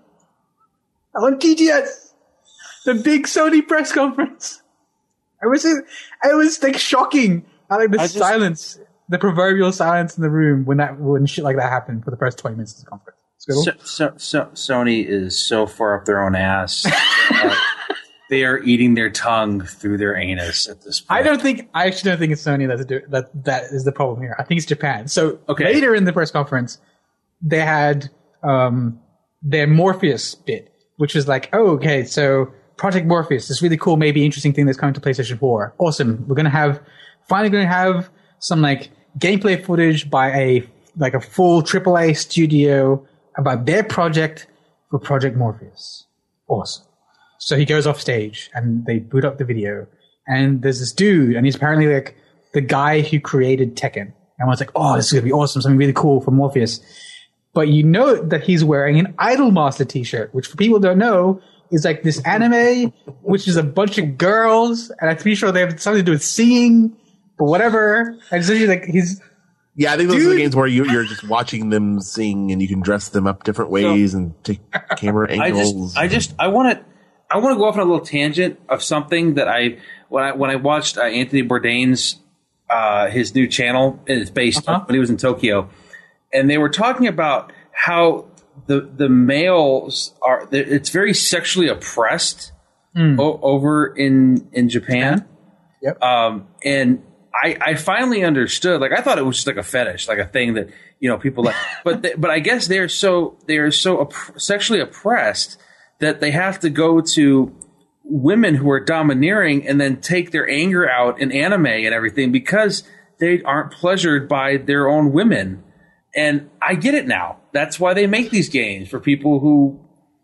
on T G S, the big Sony press conference. It was it was like shocking. I like the I just- silence, the proverbial silence in the room when that when shit like that happened for the first twenty minutes of the conference. So, so, so, Sony is so far up their own ass. uh, they are eating their tongue through their anus at this point. I don't think I actually don't think it's Sony that's do, that that is the problem here. I think it's Japan. So Okay. later in the press conference, they had um, their Morpheus bit, which was like, oh, okay, so Project Morpheus, this really cool, maybe interesting thing that's coming to PlayStation four. Awesome. We're gonna have finally gonna have some like gameplay footage by a like a full triple A studio about their project for Project Morpheus. Awesome. So he goes off stage and they boot up the video, and there's this dude, and he's apparently like the guy who created Tekken. And one's like, oh, this is gonna be awesome, something really cool for Morpheus. But you know that he's wearing an Idolmaster t-shirt, which for people who don't know is like this anime, which is a bunch of girls, and I'm pretty sure they have something to do with singing, but whatever. And essentially like he's Yeah, I think those are the Dude. games where you, you're just watching them sing and you can dress them up different ways and take camera I angles. just, I just, I want to, I want to go off on a little tangent of something that I, when I, when I watched uh, Anthony Bourdain's, uh, his new channel, and it's based Uh-huh. when he was in Tokyo, and they were talking about how the the males are, it's very sexually oppressed o- over in in Japan. Yep. Um, and I, I finally understood. Like I thought it was just like a fetish, like a thing that you know people like. But they, but I guess they're so they're so opp- sexually oppressed that they have to go to women who are domineering and then take their anger out in anime and everything because they aren't pleasured by their own women. And I get it now. That's why they make these games for people who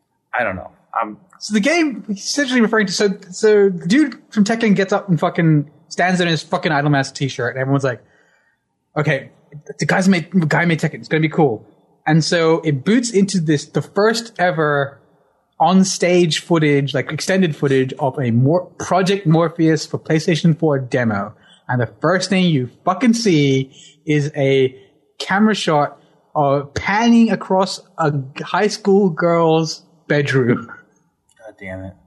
I don't know. I'm So the game he's essentially referring to, so so the dude from Tekken gets up and fucking stands in his fucking Idolmaster t-shirt, and everyone's like, okay, the guy's made the guy made Tekken, it's gonna be cool. And so it boots into this, the first ever on-stage footage, like extended footage of a Mor- Project Morpheus for PlayStation four demo. And the first thing you fucking see is a camera shot of panning across a high school girl's bedroom. God damn it.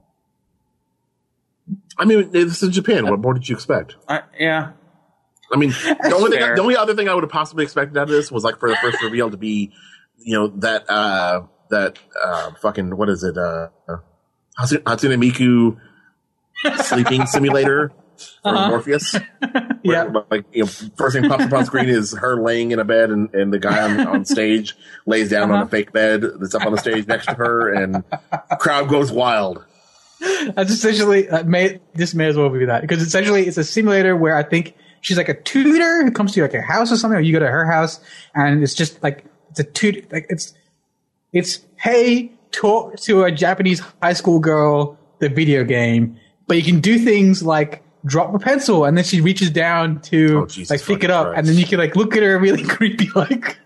I mean, this is Japan. What more did you expect? I, yeah. I mean, the only, thing, fair. the only other thing I would have possibly expected out of this was like for the first reveal to be, you know, that uh, that uh, fucking what is it, uh, Hatsune Hatsune Miku sleeping simulator for Uh-huh. Morpheus. Yeah. Where, like, you know, first thing pops up on screen is her laying in a bed, and, and the guy on, on stage lays down Uh-huh. on a fake bed that's up on the stage next to her, and crowd goes wild. That's essentially, uh, may, this may as well be that. Because essentially it's a simulator where I think she's like a tutor who comes to like a house or something, or you go to her house, and it's just like, it's a tutor, like it's, it's, hey, talk to a Japanese high school girl, the video game, but you can do things like drop a pencil, and then she reaches down to Oh, Jesus like pick it fucking up, Christ. and then you can like look at her really creepy like.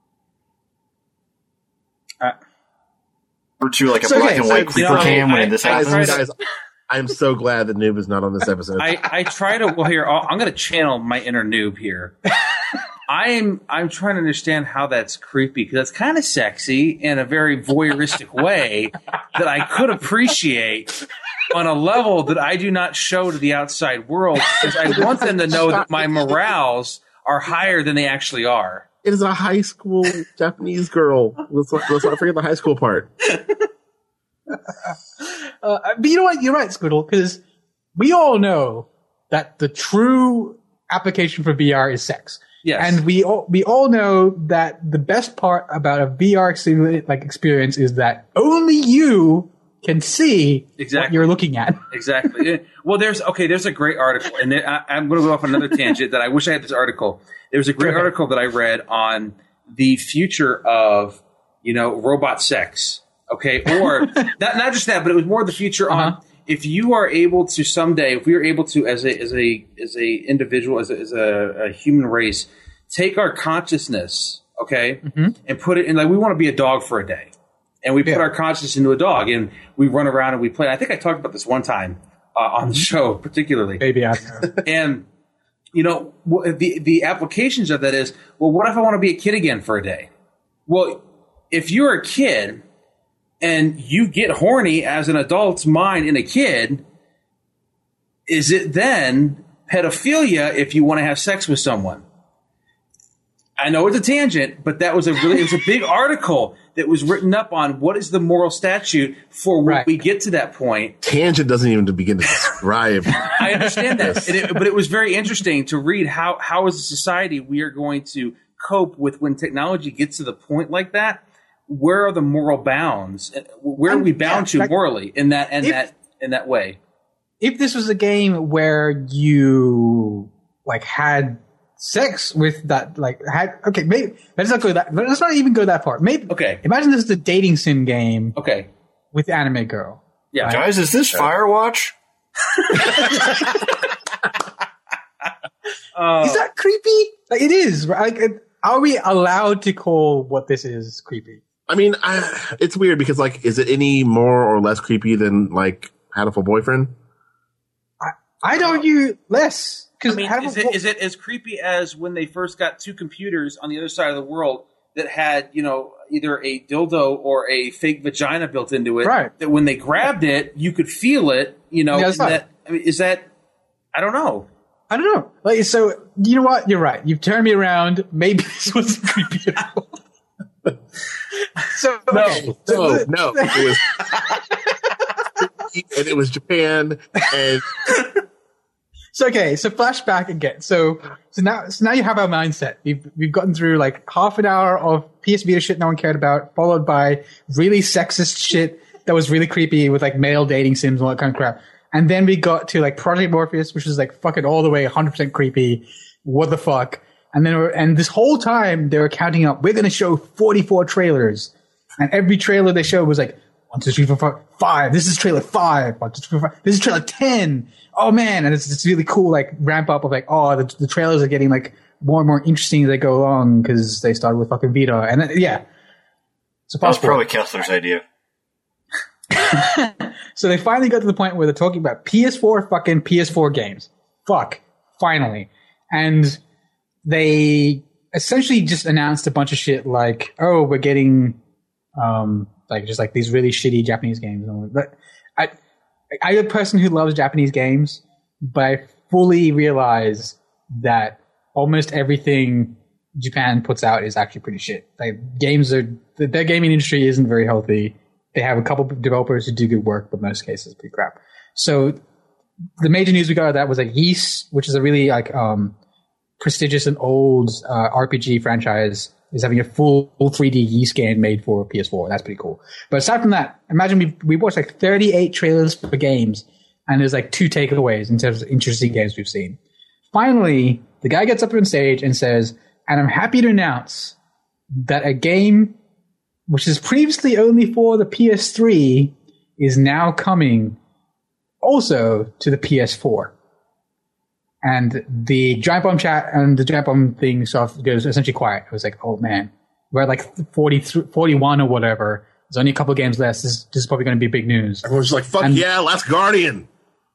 Or to like a So, black okay, and so, white you creeper know, cam I- when this I- I happens. tried Guys, I am so glad that Noob is not on this episode. I, I try to, well, here, I'll, I'm going to channel my inner noob here. I'm I'm trying to understand how that's creepy, because that's kind of sexy in a very voyeuristic way that I could appreciate on a level that I do not show to the outside world, because I want them to know that my morals are higher than they actually are. It is a high school Japanese girl. Let's, let's not forget the high school part. Uh, but you know what? You're right, Squiddle, because we all know that the true application for V R is sex. Yes. And we all, we all know that the best part about a V R simulated, like experience is that only you can see what Exactly. you're looking at. Exactly. Yeah. Well, there's okay. There's a great article, and there, I, I'm going to go off on another tangent. That I wish I had this article. There was a great Okay. article that I read on the future of you know robot sex. Okay, or not not just that, but it was more the future on Uh-huh. if you are able to someday, if we are able to as a as a as a individual, as a, as a, a human race, take our consciousness, okay, Mm-hmm. and put it in like we want to be a dog for a day. And we put Yeah. our consciousness into a dog, and we run around and we play. I think I talked about this one time uh, on the show, particularly. Maybe I don't know. And you know, wh- the the applications of that is, well, what if I want to be a kid again for a day? Well, if you're a kid and you get horny as an adult's mind in a kid, is it then pedophilia if you want to have sex with someone? I know it's a tangent, but that was a really it was a big article that was written up on what is the moral statute for when Right. we get to that point. Tangent doesn't even begin to describe. I understand that, and it, but it was very interesting to read how how as a society we are going to cope with when technology gets to the point like that. Where are the moral bounds? Where are And, we bound yeah, to like, morally in that in if- that in that way? If this was a game where you like had sex with that, like had okay, maybe let's not go that. Let's not even go that far. Maybe Okay. Imagine this is a dating sim game Okay, with anime girl. yeah. Guys, is this Firewatch? Uh, Is that creepy? Like it is. Right? Like, it- are we allowed to call what this is creepy? I mean, I, it's weird because, like, is it any more or less creepy than, like, Hatoful Boyfriend? I'd argue less. I Because mean, is it is it as creepy as when they first got two computers on the other side of the world that had, you know, either a dildo or a fake vagina built into it? Right. That when they grabbed it, you could feel it. You know, Yeah, is that's right. that I mean, is that? I don't know. I don't know. Like, so you know what? You're right. You've turned me around. Maybe this wasn't creepy at all. So No, okay. no, no. It was, and it was Japan, and So okay, so flashback again. So so now so now you have our mindset. We've we've gotten through like half an hour of P S Vita shit no one cared about, followed by really sexist shit that was really creepy with like male dating sims and all that kind of crap. And then we got to like Project Morpheus, which is like fucking all the way one hundred percent creepy. What the fuck? And then we're, and this whole time they were counting up. We're gonna show forty-four trailers, and every trailer they showed was like one, two, three, four, five, five. This is trailer five. One, two, three, four, five. This is trailer ten. Oh man, and it's this really cool like ramp up of like, oh, the, the trailers are getting like more and more interesting as they go along because they started with fucking Vita, and then, yeah. So that was probably Kessler's idea. So they finally got to the point where they're talking about P S four fucking P S four games. Fuck. Finally. And they essentially just announced a bunch of shit like, oh, we're getting um, like just like these really shitty Japanese games. But I, I'm a person who loves Japanese games, but I fully realize that almost everything Japan puts out is actually pretty shit. Like games are, their gaming industry isn't very healthy. They have a couple of developers who do good work, but most cases it's pretty crap. So the major news we got out of that was like Ys, which is a really like um, prestigious and old uh, R P G franchise, is having a full, full three D Ys game made for P S four. That's pretty cool. But aside from that, imagine we we watched like thirty-eight trailers for games, and there's like two takeaways in terms of interesting games we've seen. Finally, the guy gets up on stage and says, and I'm happy to announce that a game which is previously only for the P S three is now coming also to the P S four. And the Giant Bomb chat and the Giant Bomb thing stuff goes essentially quiet. It was like, oh man, we're at like forty, forty-one or whatever. There's only a couple of games left. This, this is probably going to be big news. Everyone's just like, fuck and, yeah, Last Guardian.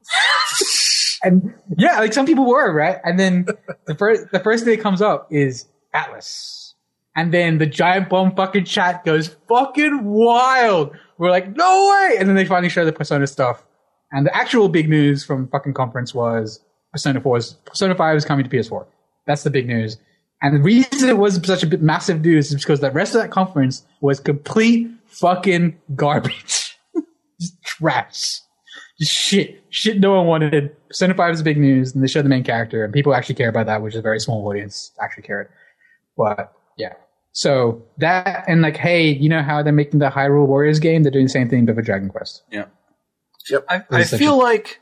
And yeah, like some people were, right? And then the first, the first thing that comes up is Atlas. And then the Giant Bomb fucking chat goes fucking wild. We're like, no way! And then they finally show the Persona stuff. And the actual big news from fucking conference was Persona four is, Persona five is coming to P S four. That's the big news. And the reason it was such a bit massive news is because the rest of that conference was complete fucking garbage. Just trash. Just shit. Shit no one wanted. Persona five is big news, and they showed the main character, and people actually care about that, which is a very small audience actually cared. But, yeah. So, that, and like, hey, you know how they're making the Hyrule Warriors game? They're doing the same thing, but for Dragon Quest. Yeah. Yep. I, I feel like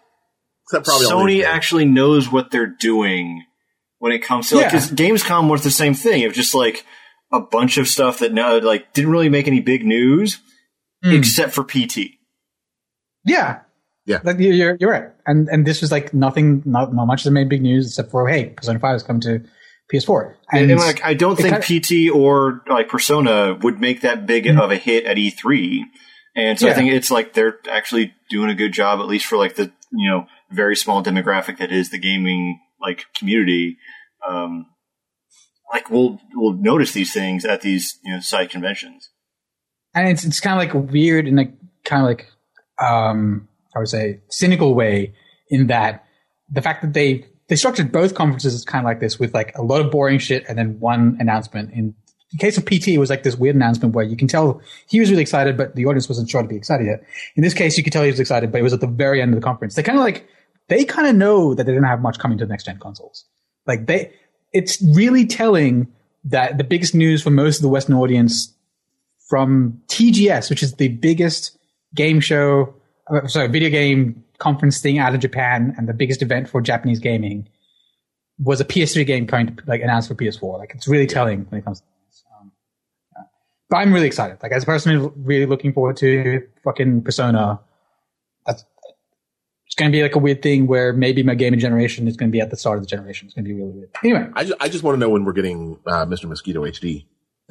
Sony actually knows what they're doing when it comes to, like, because yeah. Gamescom was the same thing. It was just, like, a bunch of stuff that now, like, didn't really make any big news, mm. except for P T. Yeah. Yeah. Like, you're, you're right. And and this was, like, nothing, not, not much that made big news except for, hey, Persona five is coming to P S four. And, and like, I don't think kinda, P T or, like, Persona would make that big mm. of a hit at E three. And so yeah. I think it's, like, they're actually doing a good job, at least for, like, the, you know, very small demographic that is the gaming, like, community. Um, like, we'll, we'll notice these things at these, you know, side conventions. And it's, it's kind of, like, weird and, like, kind of, like, um, I would say, cynical way in that the fact that they, they structured both conferences is kind of like this with, like, a lot of boring shit and then one announcement. In the case of P T, it was, like, this weird announcement where you can tell he was really excited, but the audience wasn't sure to be excited yet. In this case, you could tell he was excited, but it was at the very end of the conference. They kind of, like, they kind of know that they didn't have much coming to the next-gen consoles. Like, they, it's really telling that the biggest news for most of the Western audience from T G S, which is the biggest game show, uh, sorry, video game conference thing out of Japan and the biggest event for Japanese gaming, was a P S three game coming to, like, announced for P S four. Like, it's really telling when it comes to this. Um, yeah. But I'm really excited. Like, as a person really looking forward to fucking Persona, that's, it's going to be like a weird thing where maybe my gaming generation is going to be at the start of the generation. It's going to be really weird. Anyway. I just, I just want to know when we're getting uh, Mister Mosquito H D.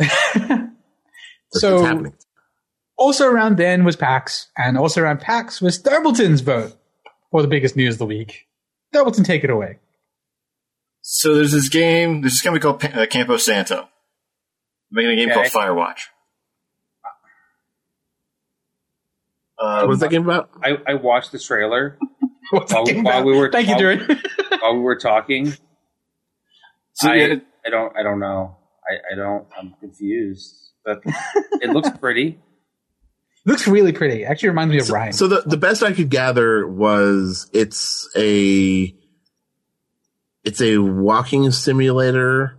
So, happening. Also around then was PAX, and also around PAX was Thurbleton's vote for the biggest news of the week. Thurbleton, take it away. So there's this game, there's this company called uh, Campo Santo. Making a game okay. called Firewatch. Um, What's that game about? I, I watched the trailer What's while, that game while about? we were Thank while, you, Jordan. while we were talking. So, I, yeah. I don't I don't know. I, I don't I'm confused. But it looks pretty. Looks really pretty. Actually reminds me of so, Ryan. So the, the best I could gather was it's a it's a walking simulator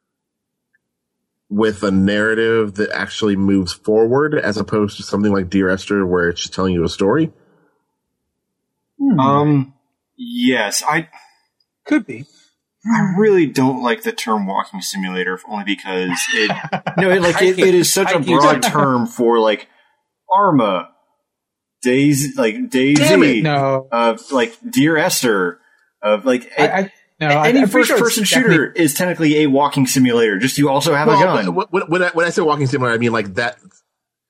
with a narrative that actually moves forward as opposed to something like Dear Esther where it's just telling you a story. Hmm. Um yes, I could be. I really don't like the term walking simulator only because it no, it, like it, it is such a broad term for like Arma, Daisy, like Daisy, no, of uh, like Dear Esther, of like I, I, no, any I'm first sure person shooter is technically a walking simulator. Just you also have well, a gun. When, when, I, when I say walking simulator, I mean like that.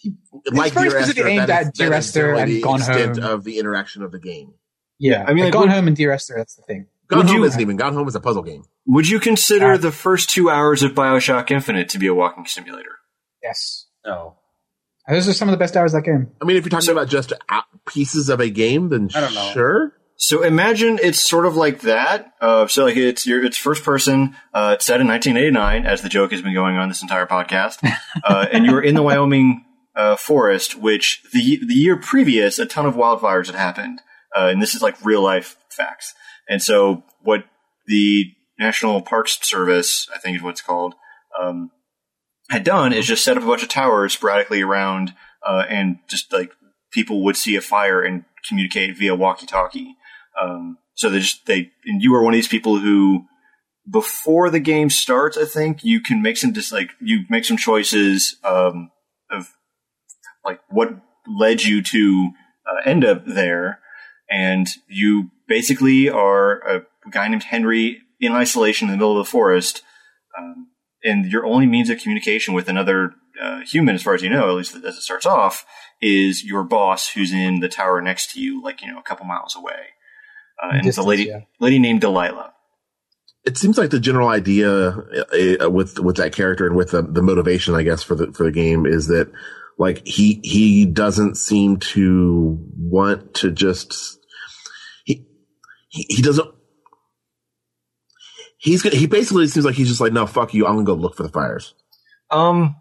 like very Dear specifically Esther, aimed that is- at Dear that is Esther generally and the Gone extent Home. of the interaction of the game. Yeah, I mean, like, like, Gone would- Home and Dear Esther, that's the thing. Gone Would Home you- isn't even. Gone Home is a puzzle game. Would you consider Uh, the first two hours of Bioshock Infinite to be a walking simulator? Yes. No. Those are some of the best hours of that game. I mean, if you're talking So- about just out- pieces of a game, then I don't know. sure. So imagine it's sort of like that. Uh, so like it's your it's first person. Uh, it's set in nineteen eighty-nine, as the joke has been going on this entire podcast. Uh, and you're in the Wyoming uh, forest, which the the year previous, a ton of wildfires had happened. Uh, and this is like real life facts. And so what the National Parks Service, I think is what it's called, um, had done is just set up a bunch of towers sporadically around, uh, and just like people would see a fire and communicate via walkie-talkie. Um, so they just, they, and you are one of these people who, before the game starts, I think you can make some just like, you make some choices, um, of like what led you to uh, end up there. And you basically are a guy named Henry in isolation in the middle of the forest. Um, and your only means of communication with another uh, human, as far as you know, at least as it starts off, is your boss who's in the tower next to you, like, you know, a couple miles away. Uh, and it's a Distance, lady, yeah. lady named Delilah. It seems like the general idea uh, with with that character and with the, the motivation, I guess, for the for the game is that like he he doesn't seem to want to just he he, he doesn't he's he basically seems like he's just like, no, fuck you, I'm gonna go look for the fires Um,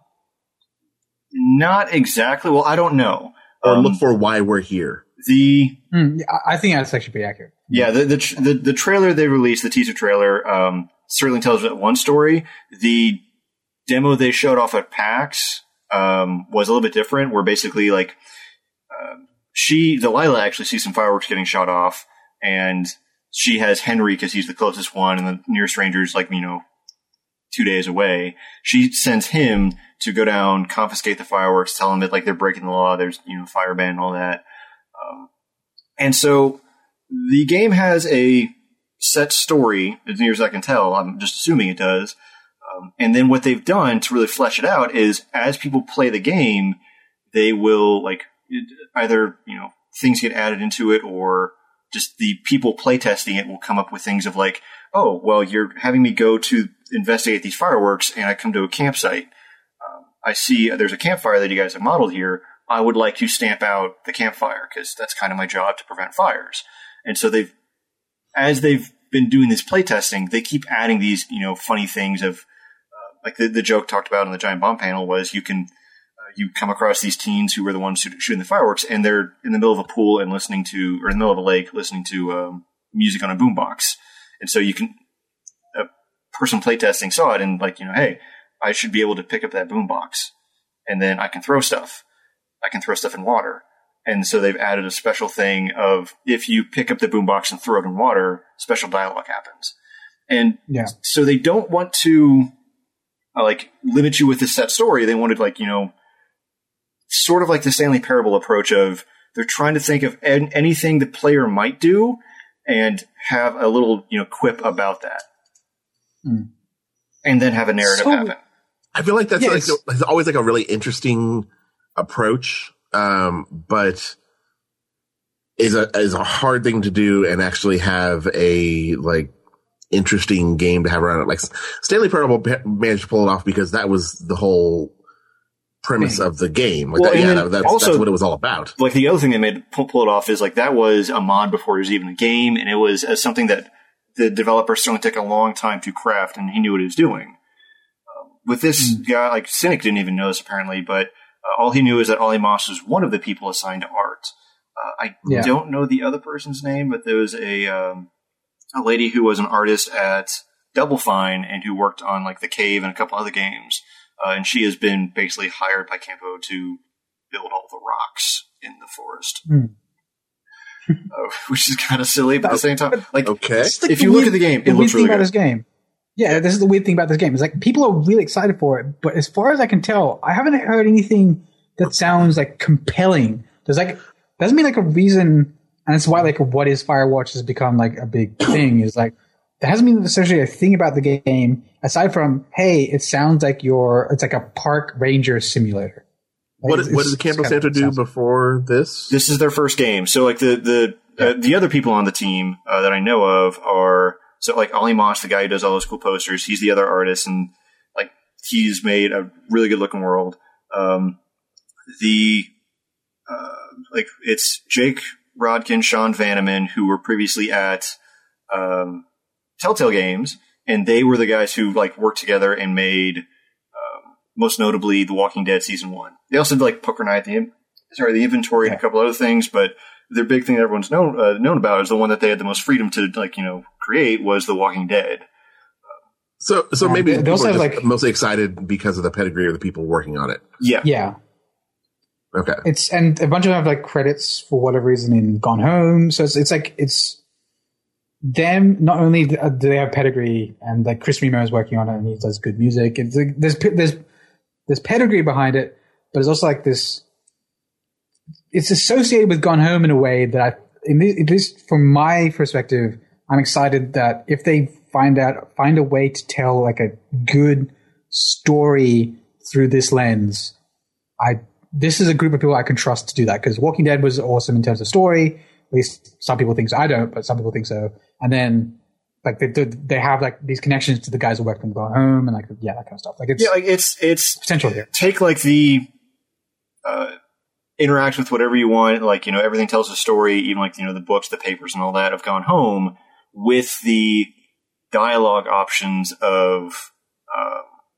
not exactly. Well, I don't know. or Um, look for why we're here. the Hmm, yeah, I I think that's actually pretty accurate. Yeah, the the tr- the, the trailer they released, the teaser trailer, um, certainly tells one story. The demo they showed off at PAX um, was a little bit different. Where basically, like, uh, she Delilah actually sees some fireworks getting shot off, and she has Henry because he's the closest one, and the nearest ranger's like you know two days away. She sends him to go down, confiscate the fireworks, tell them that like they're breaking the law. There's you know fire ban and all that, um, and so. The game has a set story, as near as I can tell. I'm just assuming it does. Um, and then what they've done to really flesh it out is as people play the game, they will, like, either, you know, things get added into it or just the people playtesting it will come up with things of like, oh, well, you're having me go to investigate these fireworks and I come to a campsite. Um, I see there's a campfire that you guys have modeled here. I would like to stamp out the campfire because that's kind of my job to prevent fires. And so they've, as they've been doing this playtesting, they keep adding these, you know, funny things of, uh, like the, the joke talked about in the Giant Bomb panel was you can, uh, you come across these teens who were the ones who, shooting the fireworks and they're in the middle of a pool and listening to, or in the middle of a lake listening to, um, music on a boombox. And so you can, a person playtesting saw it and like, you know, hey, I should be able to pick up that boombox and then I can throw stuff. I can throw stuff in water. And so they've added a special thing of if you pick up the boombox and throw it in water, special dialogue happens. And Yeah. so they don't want to uh, like limit you with this set story. They wanted like, you know, sort of like the Stanley Parable approach of they're trying to think of an- anything the player might do and have a little, you know, quip about that. Mm. And then have a narrative So- happen. I feel like that's Yeah, like it's- it's always like a really interesting approach, um, but is a is a hard thing to do and actually have a like interesting game to have around it. Like Stanley Parable managed to pull it off because that was the whole premise Thing. of the game. Like Well, that, and yeah, then that, that's, also- that's what it was all about. Like the other thing that made pull, pull it off is like that was a mod before it was even a game, and it was uh, something that the developer certainly took a long time to craft, and he knew what he was doing. Um, with this Mm. guy, like Cynic didn't even know this apparently, but uh, all he knew is that Ollie Moss was one of the people assigned to art. Uh, I Yeah. don't know the other person's name, but there was a um, a lady who was an artist at Double Fine and who worked on like The Cave and a couple other games. Uh, and she has been basically hired by Campo to build all the rocks in the forest, Hmm. uh, which is kind of silly, but at the same time, like Okay. It's like if the you look weird- at the game, the it weird looks thing really about good. this game. Yeah, this is the weird thing about this game. It's like people are really excited for it, but as far as I can tell, I haven't heard anything that sounds like compelling. There's like doesn't mean like a reason, and it's why like what is Firewatch has become like a big thing. Is like there hasn't been essentially a thing about the game aside from hey, it sounds like you're it's like a park ranger simulator. What, what did the Campo Santo do before this? This is their first game. So like the the yeah. uh, the other people on the team uh, that I know of are so like Ollie Moss, the guy who does all those cool posters. He's the other artist, and like he's made a really good looking world. Um, the uh, like it's Jake Rodkin, Sean Vanneman, who were previously at um, Telltale Games, and they were the guys who like worked together and made um, most notably The Walking Dead season one. They also did like Poker Night, the sorry, the Inventory, and a couple other things, but their big thing that everyone's known uh, known about is the one that they had the most freedom to like you know create was The Walking Dead. So, so yeah, maybe they, people they also are have just like mostly excited because of the pedigree of the people working on it. Yeah, yeah. Okay. It's and a bunch of them have like credits for whatever reason in Gone Home. So it's it's like it's them. Not only do they have pedigree, and like Chris Remo is working on it, and he does good music. It's like, there's there's there's pedigree behind it, but it's also like this. It's associated with Gone Home in a way that I, in this, at least from my perspective, I'm excited that if they find out find a way to tell like a good story through this lens, I. This is a group of people I can trust to do that, because Walking Dead was awesome in terms of story. At least some people think so. I don't, but some people think so. And then, like they they have like these connections to the guys who worked on Gone Home, and like yeah, that kind of stuff. Like it's yeah, like it's it's potential here. Take like the uh, interact with whatever you want. Like you know, everything tells a story. Even like you know the books, the papers, and all that have Gone Home with the dialogue options of uh,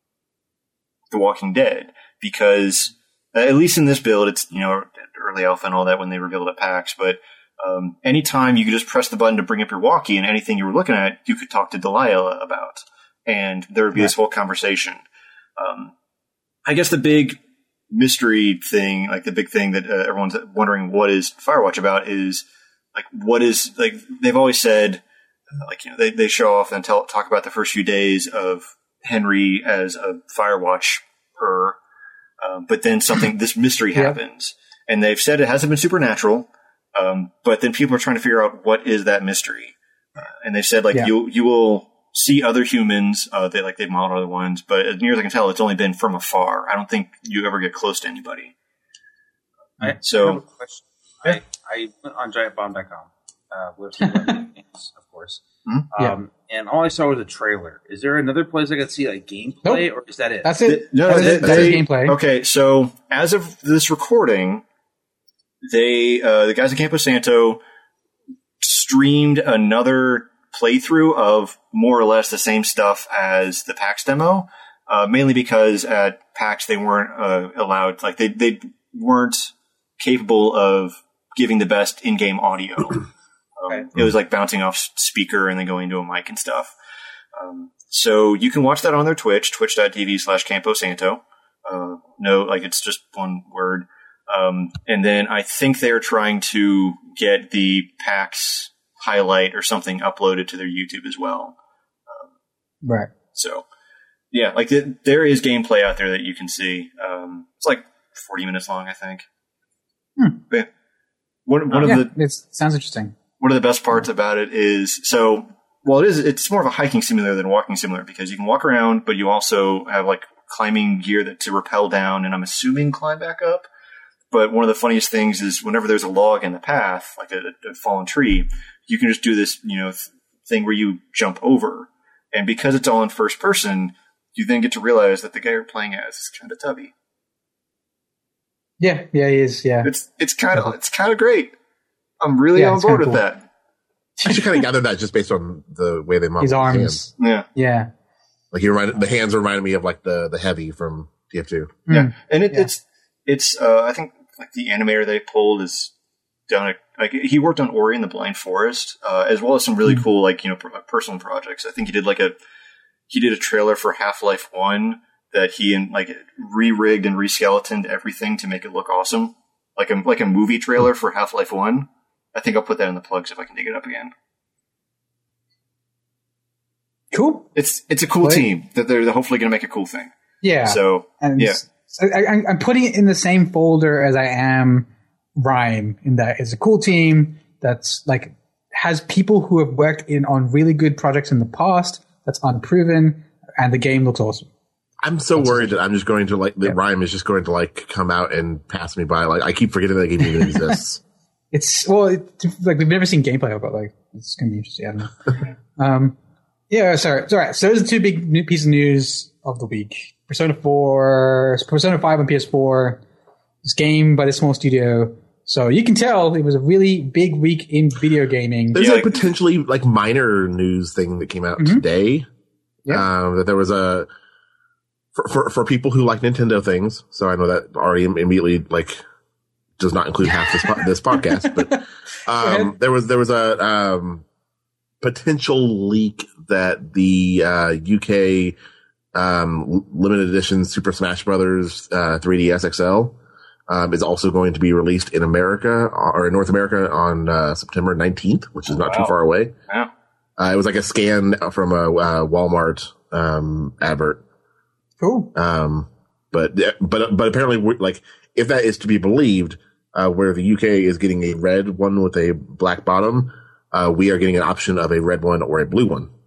The Walking Dead, because. Uh, at least in this build, it's, you know, early alpha and all that when they revealed at PAX, but um, anytime you could just press the button to bring up your walkie, and anything you were looking at, you could talk to Delilah about, and there would be yeah. this whole conversation. Um, I guess the big mystery thing, like the big thing that uh, everyone's wondering what is Firewatch about is, like, what is, like, they've always said, uh, like, you know, they, they show off and tell, talk about the first few days of Henry as a Firewatcher. Um, but then something, this mystery happens, yeah. and they've said it hasn't been supernatural. Um, but then people are trying to figure out what is that mystery, uh, and they've said like yeah. you you will see other humans. Uh, they like they've modeled other ones, but as near as I can tell, it's only been from afar. I don't think you ever get close to anybody. I, so, I, have a question. I I went on giant bomb dot com, uh, with games, of course. Mm-hmm. Um, yeah. And all I saw was a trailer. Is there another place I could see like gameplay, nope. or is that it? That's it. No, that's they, it. That's they, gameplay. Okay, so as of this recording, they uh, the guys at Campo Santo streamed another playthrough of more or less the same stuff as the PAX demo, uh, mainly because at PAX they weren't uh, allowed, like they they weren't capable of giving the best in-game audio. Okay. Um, it was like bouncing off speaker and then going into a mic and stuff. Um, so you can watch that on their Twitch, twitch.tv slash Campo Santo. Uh, no, like it's just one word. Um, and then I think they're trying to get the PAX highlight or something uploaded to their YouTube as well. Um, right. So, yeah, like the, there is gameplay out there that you can see. Um, it's like forty minutes long, I think. Hmm. But one, one uh, of yeah, the it sounds interesting. One of the best parts about it is, so, well, it is, it's more of a hiking simulator than a walking simulator, because you can walk around, but you also have like climbing gear that to rappel down, and I'm assuming climb back up. But one of the funniest things is whenever there's a log in the path, like a, a fallen tree, you can just do this, you know, th- thing where you jump over. And because it's all in first person, you then get to realize that the guy you're playing as is kind of Tubby. Yeah, yeah, he is. Yeah, it's it's kind of it's kind of great. I'm really yeah, on board with cool. that. I should kind of gather that just based on the way they model his arms. Hands. Yeah, yeah. Like he reminded the hands reminded me of like the the heavy from T F two. Mm. Yeah, and it, yeah. it's it's uh, I think like the animator they pulled is done a, like he worked on Ori and the Blind Forest, uh, as well as some really mm. cool like you know personal projects. I think he did like a he did a trailer for Half-Life One that he and like re-rigged and re-skeletoned everything to make it look awesome, like a like a movie trailer for Half-Life One. I think I'll put that in the plugs if I can dig it up again. Cool. It's it's a cool Play. team that they're hopefully going to make a cool thing. Yeah. So and yeah, so I, I'm putting it in the same folder as I am Rhyme, in that it's a cool team that's like has people who have worked in on really good projects in the past. That's unproven, and the game looks awesome. I'm so worried that I'm just going to like the yeah. Rime is just going to like come out and pass me by. Like I keep forgetting that game even exists. It's well, it, like we've never seen gameplay of it. Like it's gonna be interesting. I don't know. um, yeah, sorry, sorry. So those are the two big new pieces of news of the week: Persona four, Persona five on P S four. This game by this small studio. So you can tell it was a really big week in video gaming. There's yeah, a like, potentially like minor news thing that came out mm-hmm. today. Yeah. Um, that there was a for, for for people who like Nintendo things. So I know that already immediately like does not include half this po- this podcast. But um, there was there was a um, potential leak that the uh, U K um, limited edition Super Smash Brothers uh, three D S X L. Um, is also going to be released in America or in North America on uh, September nineteenth, which is not wow. too far away. Wow. Uh, it was like a scan from a uh, Walmart um, advert. Cool. Um, but but but apparently, like if that is to be believed, uh, where the U K is getting a red one with a black bottom, uh, we are getting an option of a red one or a blue one.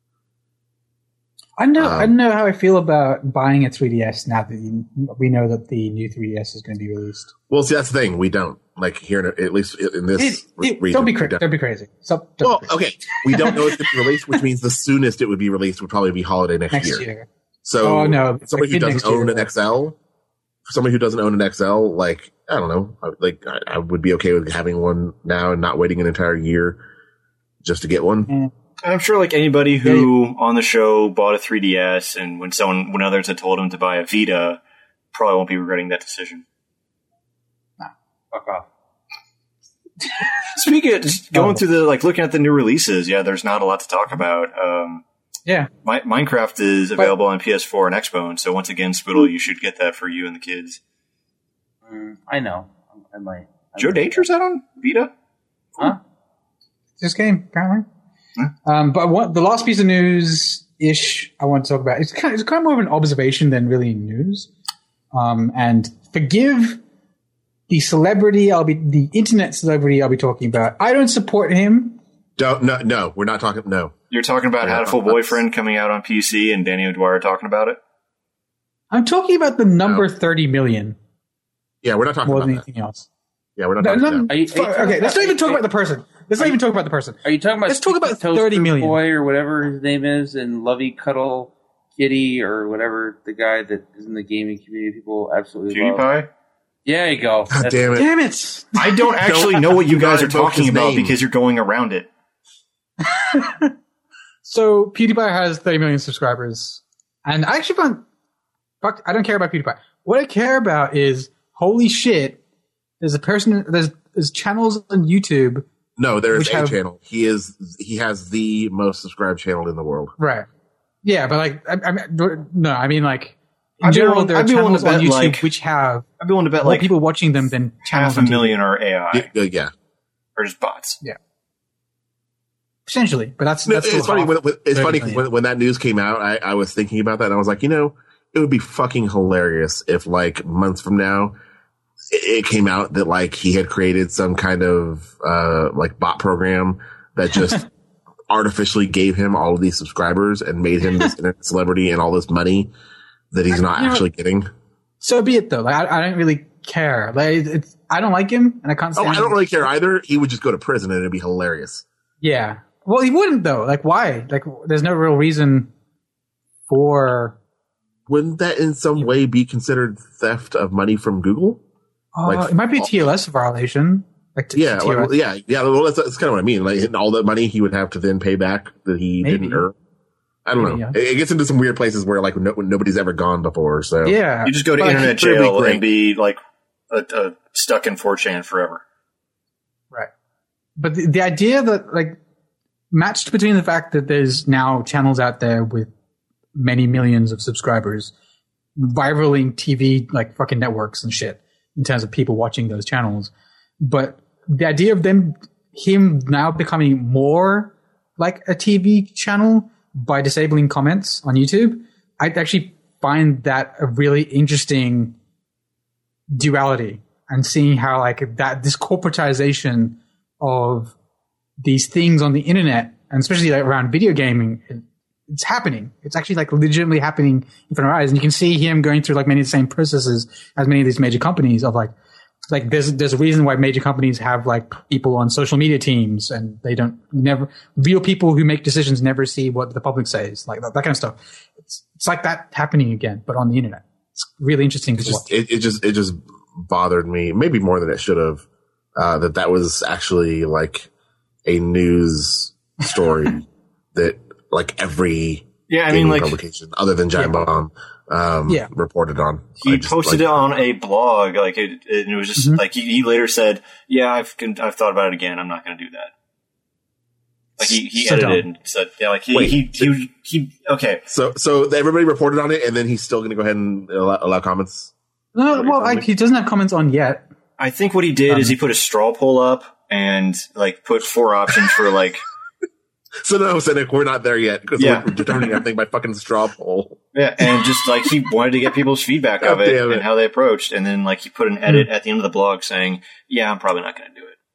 I know. Um, I don't know how I feel about buying a three D S now that you, we know that the new three D S is going to be released. Well, see, that's the thing. We don't like here, in, at least in this it, it, region. Don't be crazy. Don't. don't be crazy. Stop, don't well, be crazy. okay. We don't know it's going to be released, which means the soonest it would be released would probably be holiday next, next year. year. So, oh no, somebody like who doesn't own year, an X L, for somebody who doesn't own an X L, like I don't know, like I, I would be okay with having one now and not waiting an entire year just to get one. Mm. I'm sure like anybody who yeah. on the show bought a three D S and when someone, when others had told him to buy a Vita, probably won't be regretting that decision. Nah, fuck off. Speaking of just going oh. through the, like looking at the new releases, yeah, there's not a lot to talk about. Um, yeah. My, Minecraft is available but, on P S four and Xbox, so once again, Spoodle, you should get that for you and the kids. Mm, I know. I might. I Joe might. Danger's out on Vita? Huh? This game, apparently. Um, but what, the last piece of news-ish I want to talk about, it's kind of, it's kind of more of an observation than really news. Um, and forgive the celebrity I'll be, the internet celebrity I'll be talking about. I don't support him. Don't, no, no, we're not talking, no. You're talking about Hatful Boyfriend coming out on P C and Danny O'Dwyer talking about it? I'm talking about the number no. thirty million. Yeah, we're not talking more about than that. anything else. Yeah, we're not talking no, about that. Are you, are you okay, let's not even talk about the person. Let's not even talk about the person. Are you talking about let's talk about thirty million boy or whatever his name is, and Lovey Cuddle Kitty or whatever the guy that is in the gaming community people absolutely PewDiePie? love. Yeah, you go. God damn it! Damn it! I don't actually know what you guys are talking about because you're going around it. So PewDiePie has thirty million subscribers, and I actually found fuck. I don't care about PewDiePie. What I care about is holy shit. There's a person. There's there's channels on YouTube. No, there is a have, channel. He is he has the most subscribed channel in the world. Right. Yeah, but like, I, I mean, no, I mean like in I'd general, willing, there are I'd be channels on bet, YouTube like, which have I'd be willing to bet more like people watching them than channels half a on million are A I. Yeah, yeah, or just bots. Yeah. Potentially, but that's no, that's it's funny. When, when, it's funny when, when that news came out. I, I was thinking about that, and I was like, you know, it would be fucking hilarious if, like, months from now, it, it came out that like he had created some kind of uh like bot program that just artificially gave him all of these subscribers and made him this internet celebrity and all this money that he's not you actually know, getting. So be it, though. Like, I, I don't really care. Like, it's I don't like him, and I can't. Oh, I don't really care either. He would just go to prison, and it'd be hilarious. Yeah. Well, he wouldn't though. Like, why? Like, there's no real reason for. Wouldn't that in some way be considered theft of money from Google? Oh, like, it might be a T L S violation. Like, t- yeah, T L S. well, yeah, yeah. Well, that's, that's kind of what I mean. Like, all the money he would have to then pay back that he Maybe. didn't earn. I don't Maybe, know. yeah. It, it gets into some weird places where like no, nobody's ever gone before. So Yeah, you just go to but internet like, jail be and be like a, a stuck in four chan forever. Right. But the, the idea that like matched between the fact that there's now channels out there with many millions of subscribers, rivaling T V like fucking networks and shit in terms of people watching those channels, but the idea of them him now becoming more like a T V channel by disabling comments on YouTube, I actually find that a really interesting duality, and seeing how like that this corporatization of these things on the internet, and especially like around video gaming, it's happening. It's actually like legitimately happening in front of our eyes. And you can see him going through like many of the same processes as many of these major companies of like, like there's, there's a reason why major companies have like people on social media teams and they don't never real people who make decisions never see what the public says, like that, that kind of stuff. It's, it's like that happening again, but on the internet. It's really interesting to just, watch. It, it just, it just bothered me maybe more than it should have, uh, that that was actually like a news story that like every yeah, I mean, like publication other than Giant yeah. Bomb um, yeah. reported on. He just, posted like, it on a blog, like it, it, it was just mm-hmm. like he, he later said, "Yeah, I've I've thought about it again. I'm not going to do that." Like he, he so edited dumb. and said, "Yeah, like he, Wait, he, he he he okay." So so everybody reported on it, and then he's still going to go ahead and allow, allow comments. No, well, I, he doesn't have comments on yet. I think what he did um, is he put a straw poll up and like put four options for like. So no, Cynic, we're not there yet because yeah. we're determining everything by fucking straw poll. Yeah, and just like he wanted to get people's feedback of it, it and how they approached, and then like he put an edit mm. at the end of the blog saying, "Yeah, I'm probably not going to do it."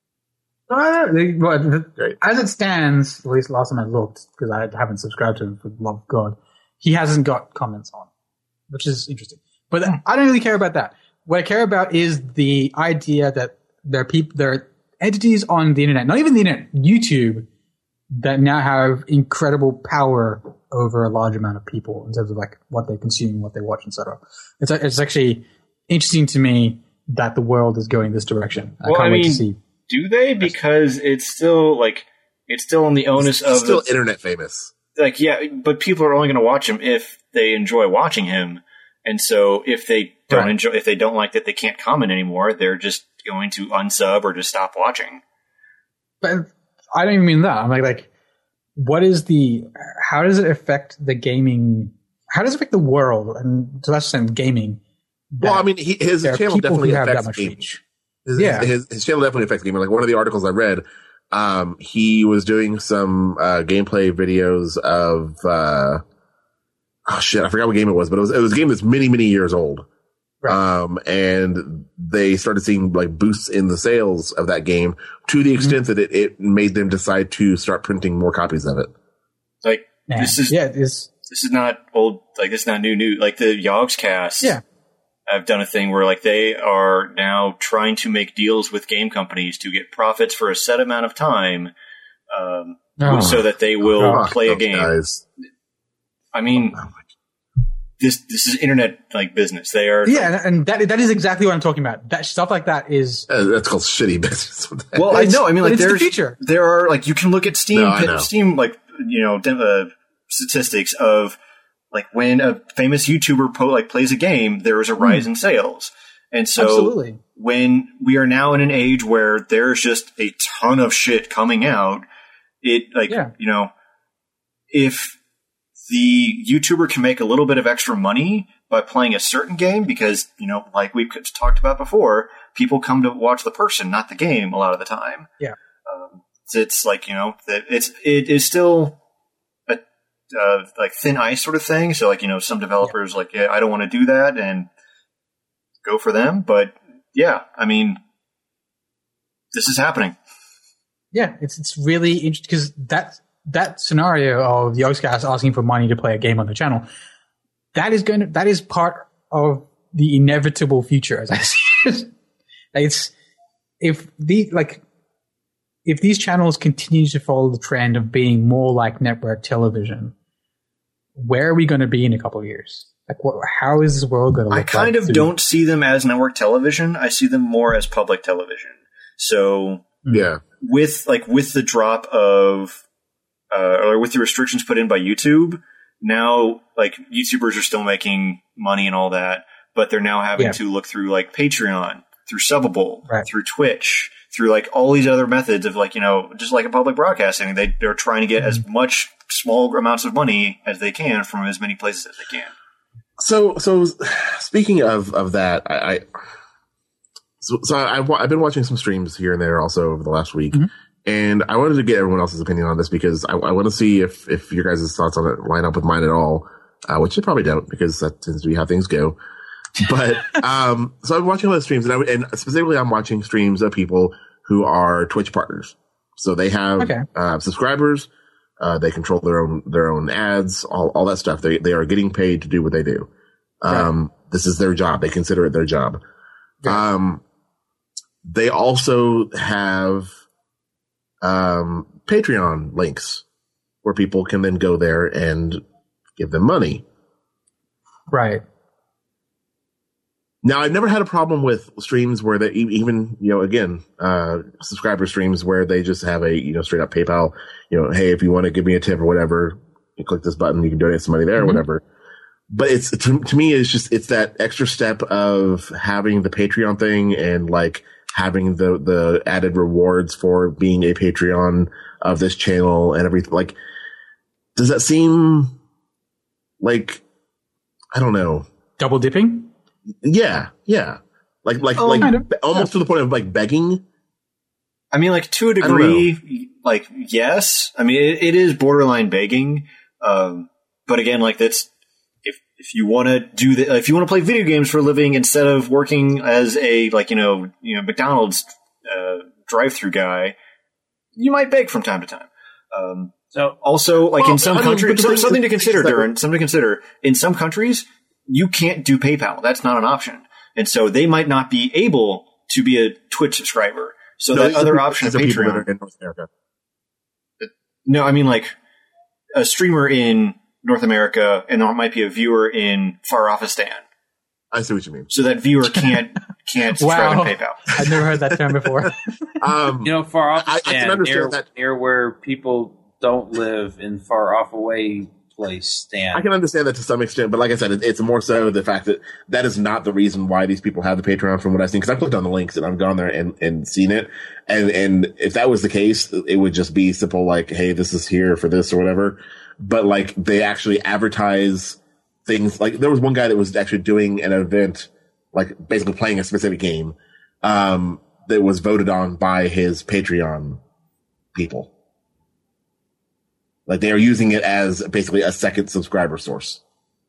Uh, well, as it stands, at least last time I looked, because I haven't subscribed to him for the love of God, he hasn't got comments on, which is interesting. But I don't really care about that. What I care about is the idea that there are people, there are entities on the internet, not even the internet, YouTube, that now have incredible power over a large amount of people in terms of like what they consume, what they watch, et cetera. It's it's actually interesting to me that the world is going this direction. I well, can't I wait mean, to see. Do they? Because it's still like it's still on the onus it's of still the, internet famous. Like yeah, but people are only going to watch him if they enjoy watching him, and so if they don't right. enjoy, if they don't like that, they can't comment anymore. They're just going to unsub or just stop watching. But I don't even mean that. I'm like, like, what is the? How does it affect the gaming? How does it affect the world? And to that extent, gaming. Well, I mean, he, his channel definitely affects gaming. His, yeah, his, his channel definitely affects gaming. Like one of the articles I read, um, he was doing some uh, gameplay videos of. Uh, oh shit! I forgot what game it was, but it was it was a game that's many many years old. Right. Um, and they started seeing like boosts in the sales of that game to the extent mm-hmm. that it, it made them decide to start printing more copies of it. Like yeah. this is yeah, it is. This is not old. Like this is not new news. Like the Yogscast. Yeah. I've done a thing where like they are now trying to make deals with game companies to get profits for a set amount of time, um, oh. so that they will oh, play a game. Guys. I mean. Oh This this is internet like business. They are yeah, like, and that that is exactly what I'm talking about. That stuff like that is uh, that's called shitty business. Well, I know. I mean, like there's the future. There are like you can look at Steam no, Steam like you know uh, statistics of like when a famous YouTuber po- like plays a game, there is a rise mm. in sales, and so Absolutely. when we are now in an age where there's just a ton of shit coming out, it like yeah. you know if. The YouTuber can make a little bit of extra money by playing a certain game because, you know, like we've talked about before, people come to watch the person, not the game a lot of the time. Yeah. Um, so it's like, you know, that it's, it is still a, uh, like thin ice sort of thing. So like, you know, some developers yeah. like, yeah, I don't want to do that and go for them. But yeah, I mean, this is happening. Yeah. It's, it's really interesting because that's, that scenario of the Yogscast asking for money to play a game on the channel, that is going to, that is part of the inevitable future, as I see it. It's, if the, like, if these channels continue to follow the trend of being more like network television, where are we going to be in a couple of years? Like, what, how is this world going to look like? I kind of don't see them as network television. I see them more as public television. So, yeah, with, like, with the drop of, Uh, or with the restrictions put in by YouTube, now like YouTubers are still making money and all that, but they're now having yeah. to look through like Patreon, through Subbable, right. through Twitch, through like all these other methods of like, you know, just like a public broadcasting. They, they're trying to get mm-hmm. as much small amounts of money as they can from as many places as they can. So, so speaking of, of that, I, I so, so I, I've been watching some streams here and there also over the last week. Mm-hmm. And I wanted to get everyone else's opinion on this because I, I want to see if, if your guys' thoughts on it line up with mine at all, uh, which they probably don't because that tends to be how things go. But, um, so I'm watching all the streams and, I, and specifically I'm watching streams of people who are Twitch partners. So they have, okay. uh, subscribers, Uh, they control their own their own ads, all all that stuff. They they are getting paid to do what they do. Um, right. This is their job. They consider it their job. Right. Um, they also have um, Patreon links where people can then go there and give them money. Right. Now, I've never had a problem with streams where they even, you know, again, uh, subscriber streams where they just have a, you know, straight up PayPal, you know, hey, if you want to give me a tip or whatever, you click this button, you can donate some money there mm-hmm. or whatever. But it's, to, to me, it's just, it's that extra step of having the Patreon thing and like having the, the added rewards for being a Patreon of this channel and everything. Like, does that seem like, I don't know. Double dipping? Yeah, yeah. Like, like, oh, like, kind of. almost to the point of like begging. I mean, like to a degree, like yes. I mean, it, it is borderline begging. Um, but again, like that's if if you want to do the, if you want to play video games for a living instead of working as a like you know you know McDonald's uh, drive-through guy, you might beg from time to time. Um, so also, like well, in some I mean, countries, so, something to consider, like, Darren. Something to consider. In some countries, you can't do PayPal. That's not an option. And so they might not be able to be a Twitch subscriber. So no, that other people, option of Patreon. In North America. No, I mean like a streamer in North America and there might be a viewer in Far-Offistan. I see what you mean. So that viewer can't can't subscribe wow. to PayPal. I've never heard that term before. um, you know, Far-Offistan, I, I can understand near, that. near where people don't live in far off away place stand. I can understand that to some extent, but like I said, it, it's more so the fact that that is not the reason why these people have the Patreon from what I've seen. Because I've clicked on the links and I've gone there and, and seen it. And, and if that was the case, it would just be simple like, hey, this is here for this or whatever. But like they actually advertise things. Like there was one guy that was actually doing an event, like basically playing a specific game, um, that was voted on by his Patreon people. Like they are using it as basically a second subscriber source,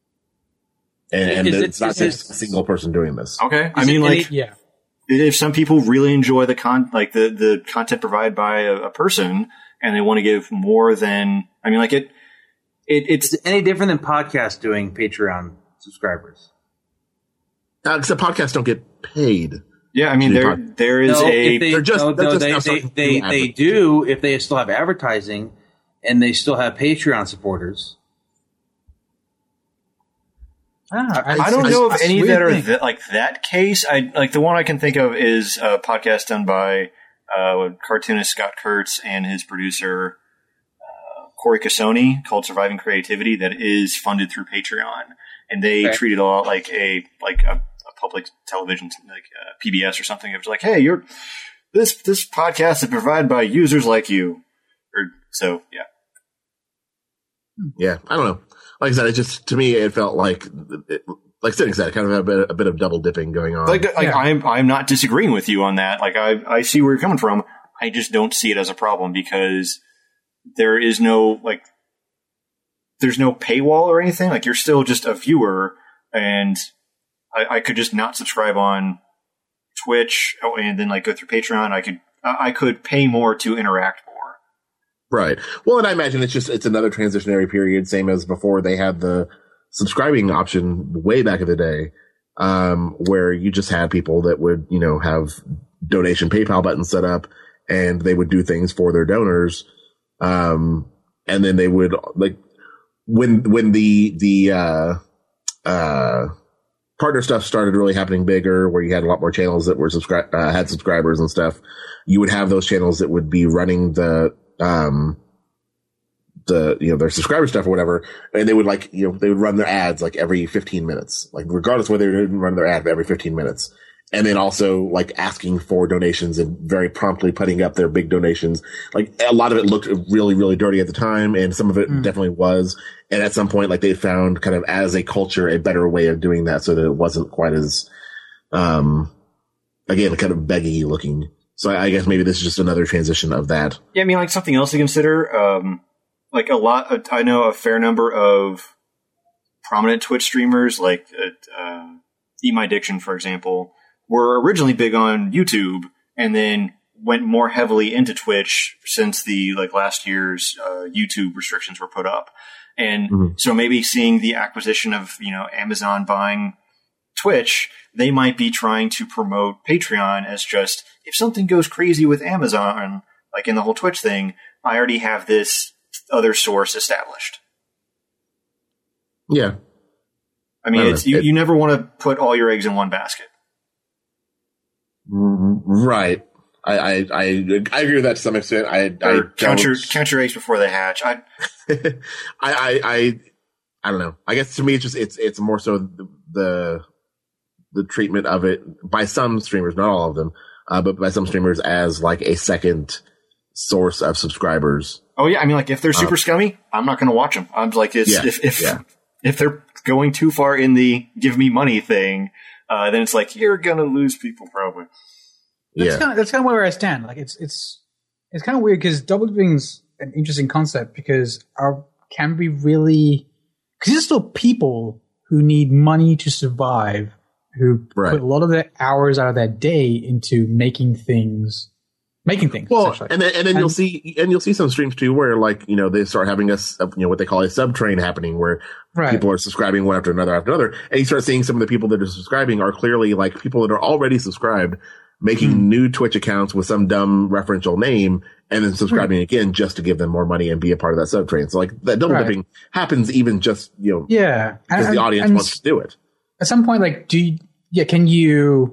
and, and it, it's not just a single person doing this. Okay, I mean, like, yeah, if some people really enjoy the con, like the, the content provided by a, a person, and they want to give more than, I mean, like it, it it's Is it any different than podcasts doing Patreon subscribers. Uh, except podcasts don't get paid. Yeah, I mean, there pod- there is no, a. They, they're just, no, they're no, just they they they, they do if they still have advertising. And they still have Patreon supporters. Ah, I, I don't I, know I, of any that are th- like that case. I like the one I can think of is a podcast done by uh, cartoonist Scott Kurtz and his producer uh, Corey Cassoni called Surviving Creativity that is funded through Patreon, and they okay. treat it a lot like a like a, a public television like uh, P B S or something. It was like, hey, you're this this podcast is provided by users like you. Or so, yeah. Yeah, I don't know. Like I said, it just to me it felt like, it, like Sidney said, kind of a bit, a bit of double dipping going on. Like, like yeah. I'm, I'm not disagreeing with you on that. Like, I, I see where you're coming from. I just don't see it as a problem because there is no like, there's no paywall or anything. Like, you're still just a viewer, and I, I could just not subscribe on Twitch and then like go through Patreon. I could, I could pay more to interact more. Right. Well, and I imagine it's just, it's another transitionary period, same as before they had the subscribing option way back in the day, um, where you just had people that would, you know, have donation PayPal buttons set up and they would do things for their donors. Um, and then they would like when, when the, the, uh, uh, partner stuff started really happening bigger, where you had a lot more channels that were subscribe, uh, had subscribers and stuff, you would have those channels that would be running the, um, the, you know, their subscriber stuff or whatever. And they would like, you know, they would run their ads like every fifteen minutes, like regardless whether they didn't run their ad every fifteen minutes. And then also like asking for donations and very promptly putting up their big donations. Like a lot of it looked really, really dirty at the time. And some of it mm. definitely was. And at some point, like they found kind of as a culture, a better way of doing that so that it wasn't quite as, um, again, kind of beggy looking. So I guess maybe this is just another transition of that. Yeah, I mean, like something else to consider. Um, like a lot, I know a fair number of prominent Twitch streamers, like uh, uh, Eat My Diction, for example, were originally big on YouTube, and then went more heavily into Twitch since the like last year's uh, YouTube restrictions were put up. And mm-hmm. so maybe seeing the acquisition of, you know, Amazon buying Twitch, they might be trying to promote Patreon as just, if something goes crazy with Amazon, like in the whole Twitch thing, I already have this other source established. Yeah. I mean, I it's, you, it, you never want to put all your eggs in one basket. Right. I, I, I, I agree with that to some extent. I, I count your, count your eggs before they hatch. I, I, I, I, I don't know. I guess to me, it's just, it's, it's more so the, the, the treatment of it by some streamers, not all of them, uh, but by some streamers as like a second source of subscribers. Oh yeah. I mean, like if they're super um, scummy, I'm not going to watch them. I'm like, it's, yeah, if, if, yeah. if they're going too far in the give me money thing, uh, then it's like, you're going to lose people probably. That's yeah. kind of, that's kind of where I stand. Like it's, it's, it's kind of weird because double dipping's an interesting concept because our, can we really, because there's still people who need money to survive, who right. put a lot of their hours out of their day into making things, making things. Well, and then and then and, you'll see and you'll see some streams too where like you know they start having a you know what they call a sub train happening where right. people are subscribing one after another after another, and you start seeing some of the people that are subscribing are clearly like people that are already subscribed, making mm. new Twitch accounts with some dumb referential name, and then subscribing mm. again just to give them more money and be a part of that sub train. So like that double right. dipping happens even just you know yeah because and, the audience and wants to do it. At some point, like do you, yeah can you.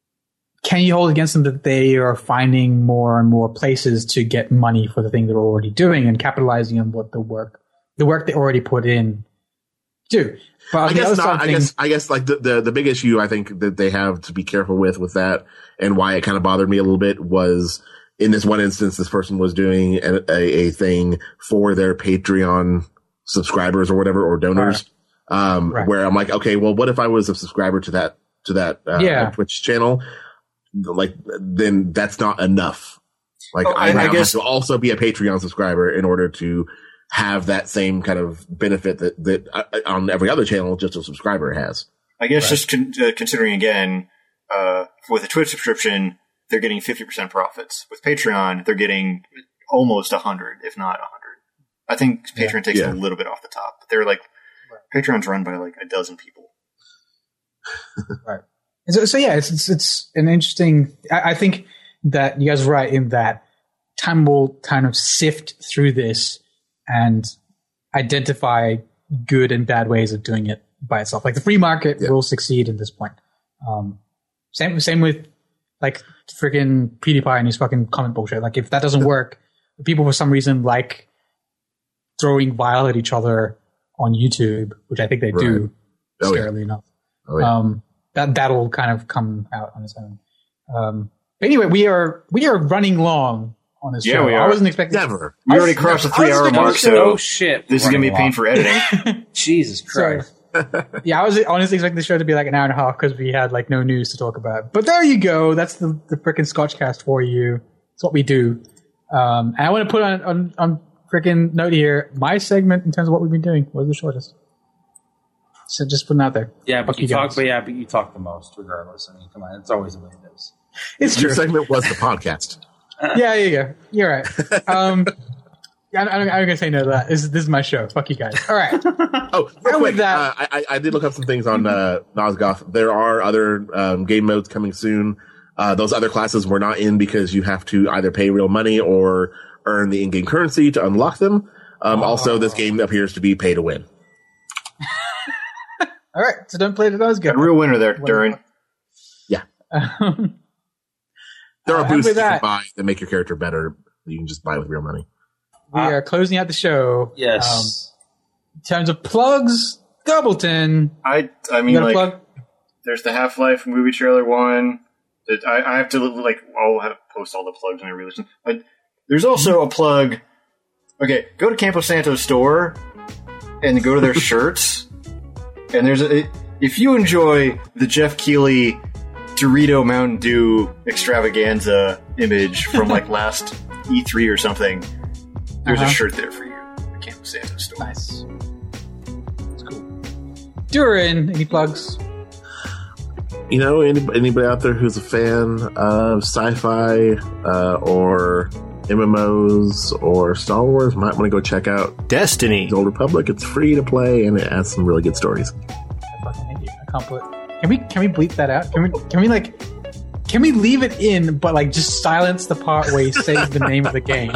Can you hold against them that they are finding more and more places to get money for the thing they're already doing and capitalizing on what the work, the work they already put in do? But I guess not. I guess I guess like the, the the big issue I think that they have to be careful with with that, and why it kind of bothered me a little bit was in this one instance, this person was doing a, a, a thing for their Patreon subscribers or whatever or donors, right. um, right. where I'm like, okay, well, what if I was a subscriber to that to that uh, yeah. Twitch channel? Like, then that's not enough. Like, oh, I, I guess have to also be a Patreon subscriber in order to have that same kind of benefit that, that uh, on every other channel just a subscriber has. I guess right? just con- uh, considering again, uh, with a Twitch subscription, they're getting fifty percent profits. With Patreon, they're getting almost one hundred, if not one hundred. I think Patreon yeah. takes yeah. a little bit off the top, but they're like, right. Patreon's run by like a dozen people. Right. So, so yeah, it's, it's it's an interesting. I, I think that you guys are right in that time will kind of sift through this and identify good and bad ways of doing it by itself. Like the free market yeah. will succeed at this point. Um, same same with like freaking PewDiePie and his fucking comment bullshit. Like if that doesn't work, people for some reason like throwing vile at each other on YouTube, which I think they right. do, oh, scarily yeah. enough. Oh, yeah. Um, That that'll kind of come out on its own. Um, but anyway, we are we are running long on this yeah, show. We are. I wasn't expecting. Never. We already crossed the three hour mark, so oh shit, this is gonna be a pain for editing. Jesus Christ. Yeah, I was honestly expecting the show to be like an hour and a half because we had like no news to talk about. But there you go. That's the the frickin' Scotchcast for you. It's what we do. Um, and I want to put on on, on frickin' note here. My segment in terms of what we've been doing was the shortest. So just putting out there. Yeah, but you, you talk, but yeah, but you talk the most, regardless. I mean, come on, it's always the way it is. It's true. Your segment was the podcast. Yeah, there you go. You're right. Um, I'm, I'm, I'm gonna say no to that. This, this is my show. Fuck you guys. All right. Oh, real quick, that, uh, I, I did look up some things on uh, Nosgoth. There are other um, game modes coming soon. Uh, those other classes were not in because you have to either pay real money or earn the in-game currency to unlock them. Um, oh. Also, this game appears to be pay to win. All right, so don't play the Nosgoth. A real winner there, Durin. Yeah. Um, there are uh, boosts you can buy that make your character better. You can just buy with real money. We uh, are closing out the show. Yes. Um, in terms of plugs, Doubleton. I I mean, like, plug? There's the Half-Life movie trailer one. That I, I have to, like, I'll have to post all the plugs when I release them. But there's also a plug. Okay, go to Campo Santo's store and go to their shirts. And there's a, if you enjoy the Jeff Keighley Dorito Mountain Dew extravaganza image from like last E three or something, there's uh-huh. a shirt there for you. The Campo Santo store. Nice. That's cool. Durin, any plugs? you know, anybody, anybody out there who's a fan of sci-fi uh, or M M Os or Star Wars might want to go check out Destiny. The Old Republic. It's free to play and it has some really good stories. I fucking hate you. I can't put. Can we can we bleep that out? Can we can we like can we leave it in but like just silence the part where you say the name of the game?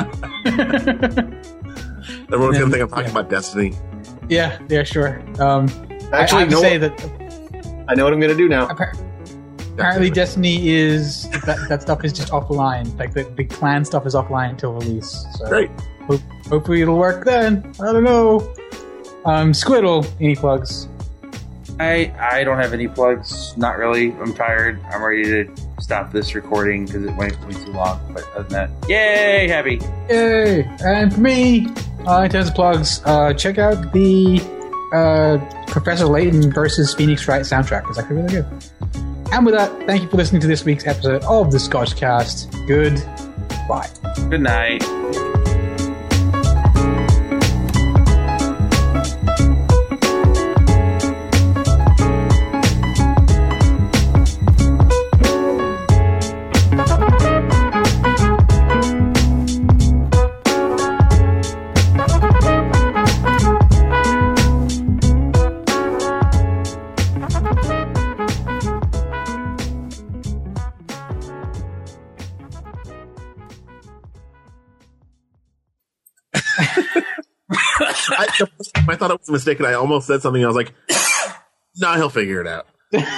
Everyone's then, gonna think I'm talking yeah. about Destiny. Yeah, yeah, sure. Um, Actually, I, I have to no. say that I know what I'm going to do now. appar- apparently Destiny is that, that stuff is just offline. Like the, the clan stuff is offline until release. So Great. Hope, hopefully it'll work then. I don't know. Um, Squiddle, any plugs? I I don't have any plugs. Not really. I'm tired. I'm ready to stop this recording because it went way too long. But other than that, yay, happy. Yay! And for me, uh, in terms of plugs, uh, check out the uh, Professor Layton versus Phoenix Wright soundtrack. It's actually really good. And with that, thank you for listening to this week's episode of the Scotchcast. Goodbye. Good night. I, I thought it was a mistake, and I almost said something. I was like, "No, he'll figure it out."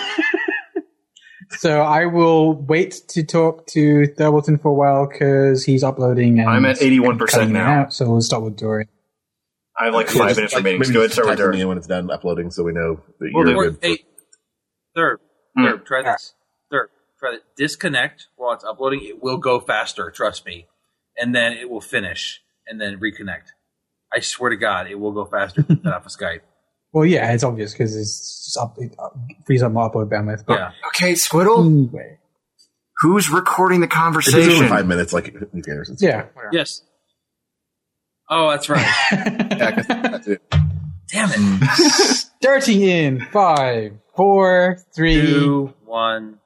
So I will wait to talk to Thurbleton for a while because he's uploading. And I'm at eighty-one percent cutting it now. out, so we'll start with Dory. I have like Yeah, five just, minutes like, remaining. maybe So go ahead, just start with text me Derek. when it's done uploading, so we know that We'll you're do good. Hey, third, Hmm. third, try this. Third, try that. Disconnect while it's uploading. It will go faster. Trust me. And then it will finish, and then reconnect. I swear to God, it will go faster than off of Skype. Well, yeah, it's obvious because it's just up, it up, frees up my upload bandwidth. But Yeah. Okay, Squiddle, anyway, who's recording the It's only conversation? five minutes. Like who cares? It's yeah. Yes. Oh, that's right. Yeah, I guess that's it. Damn it. Starting in five, four, three. Two, one.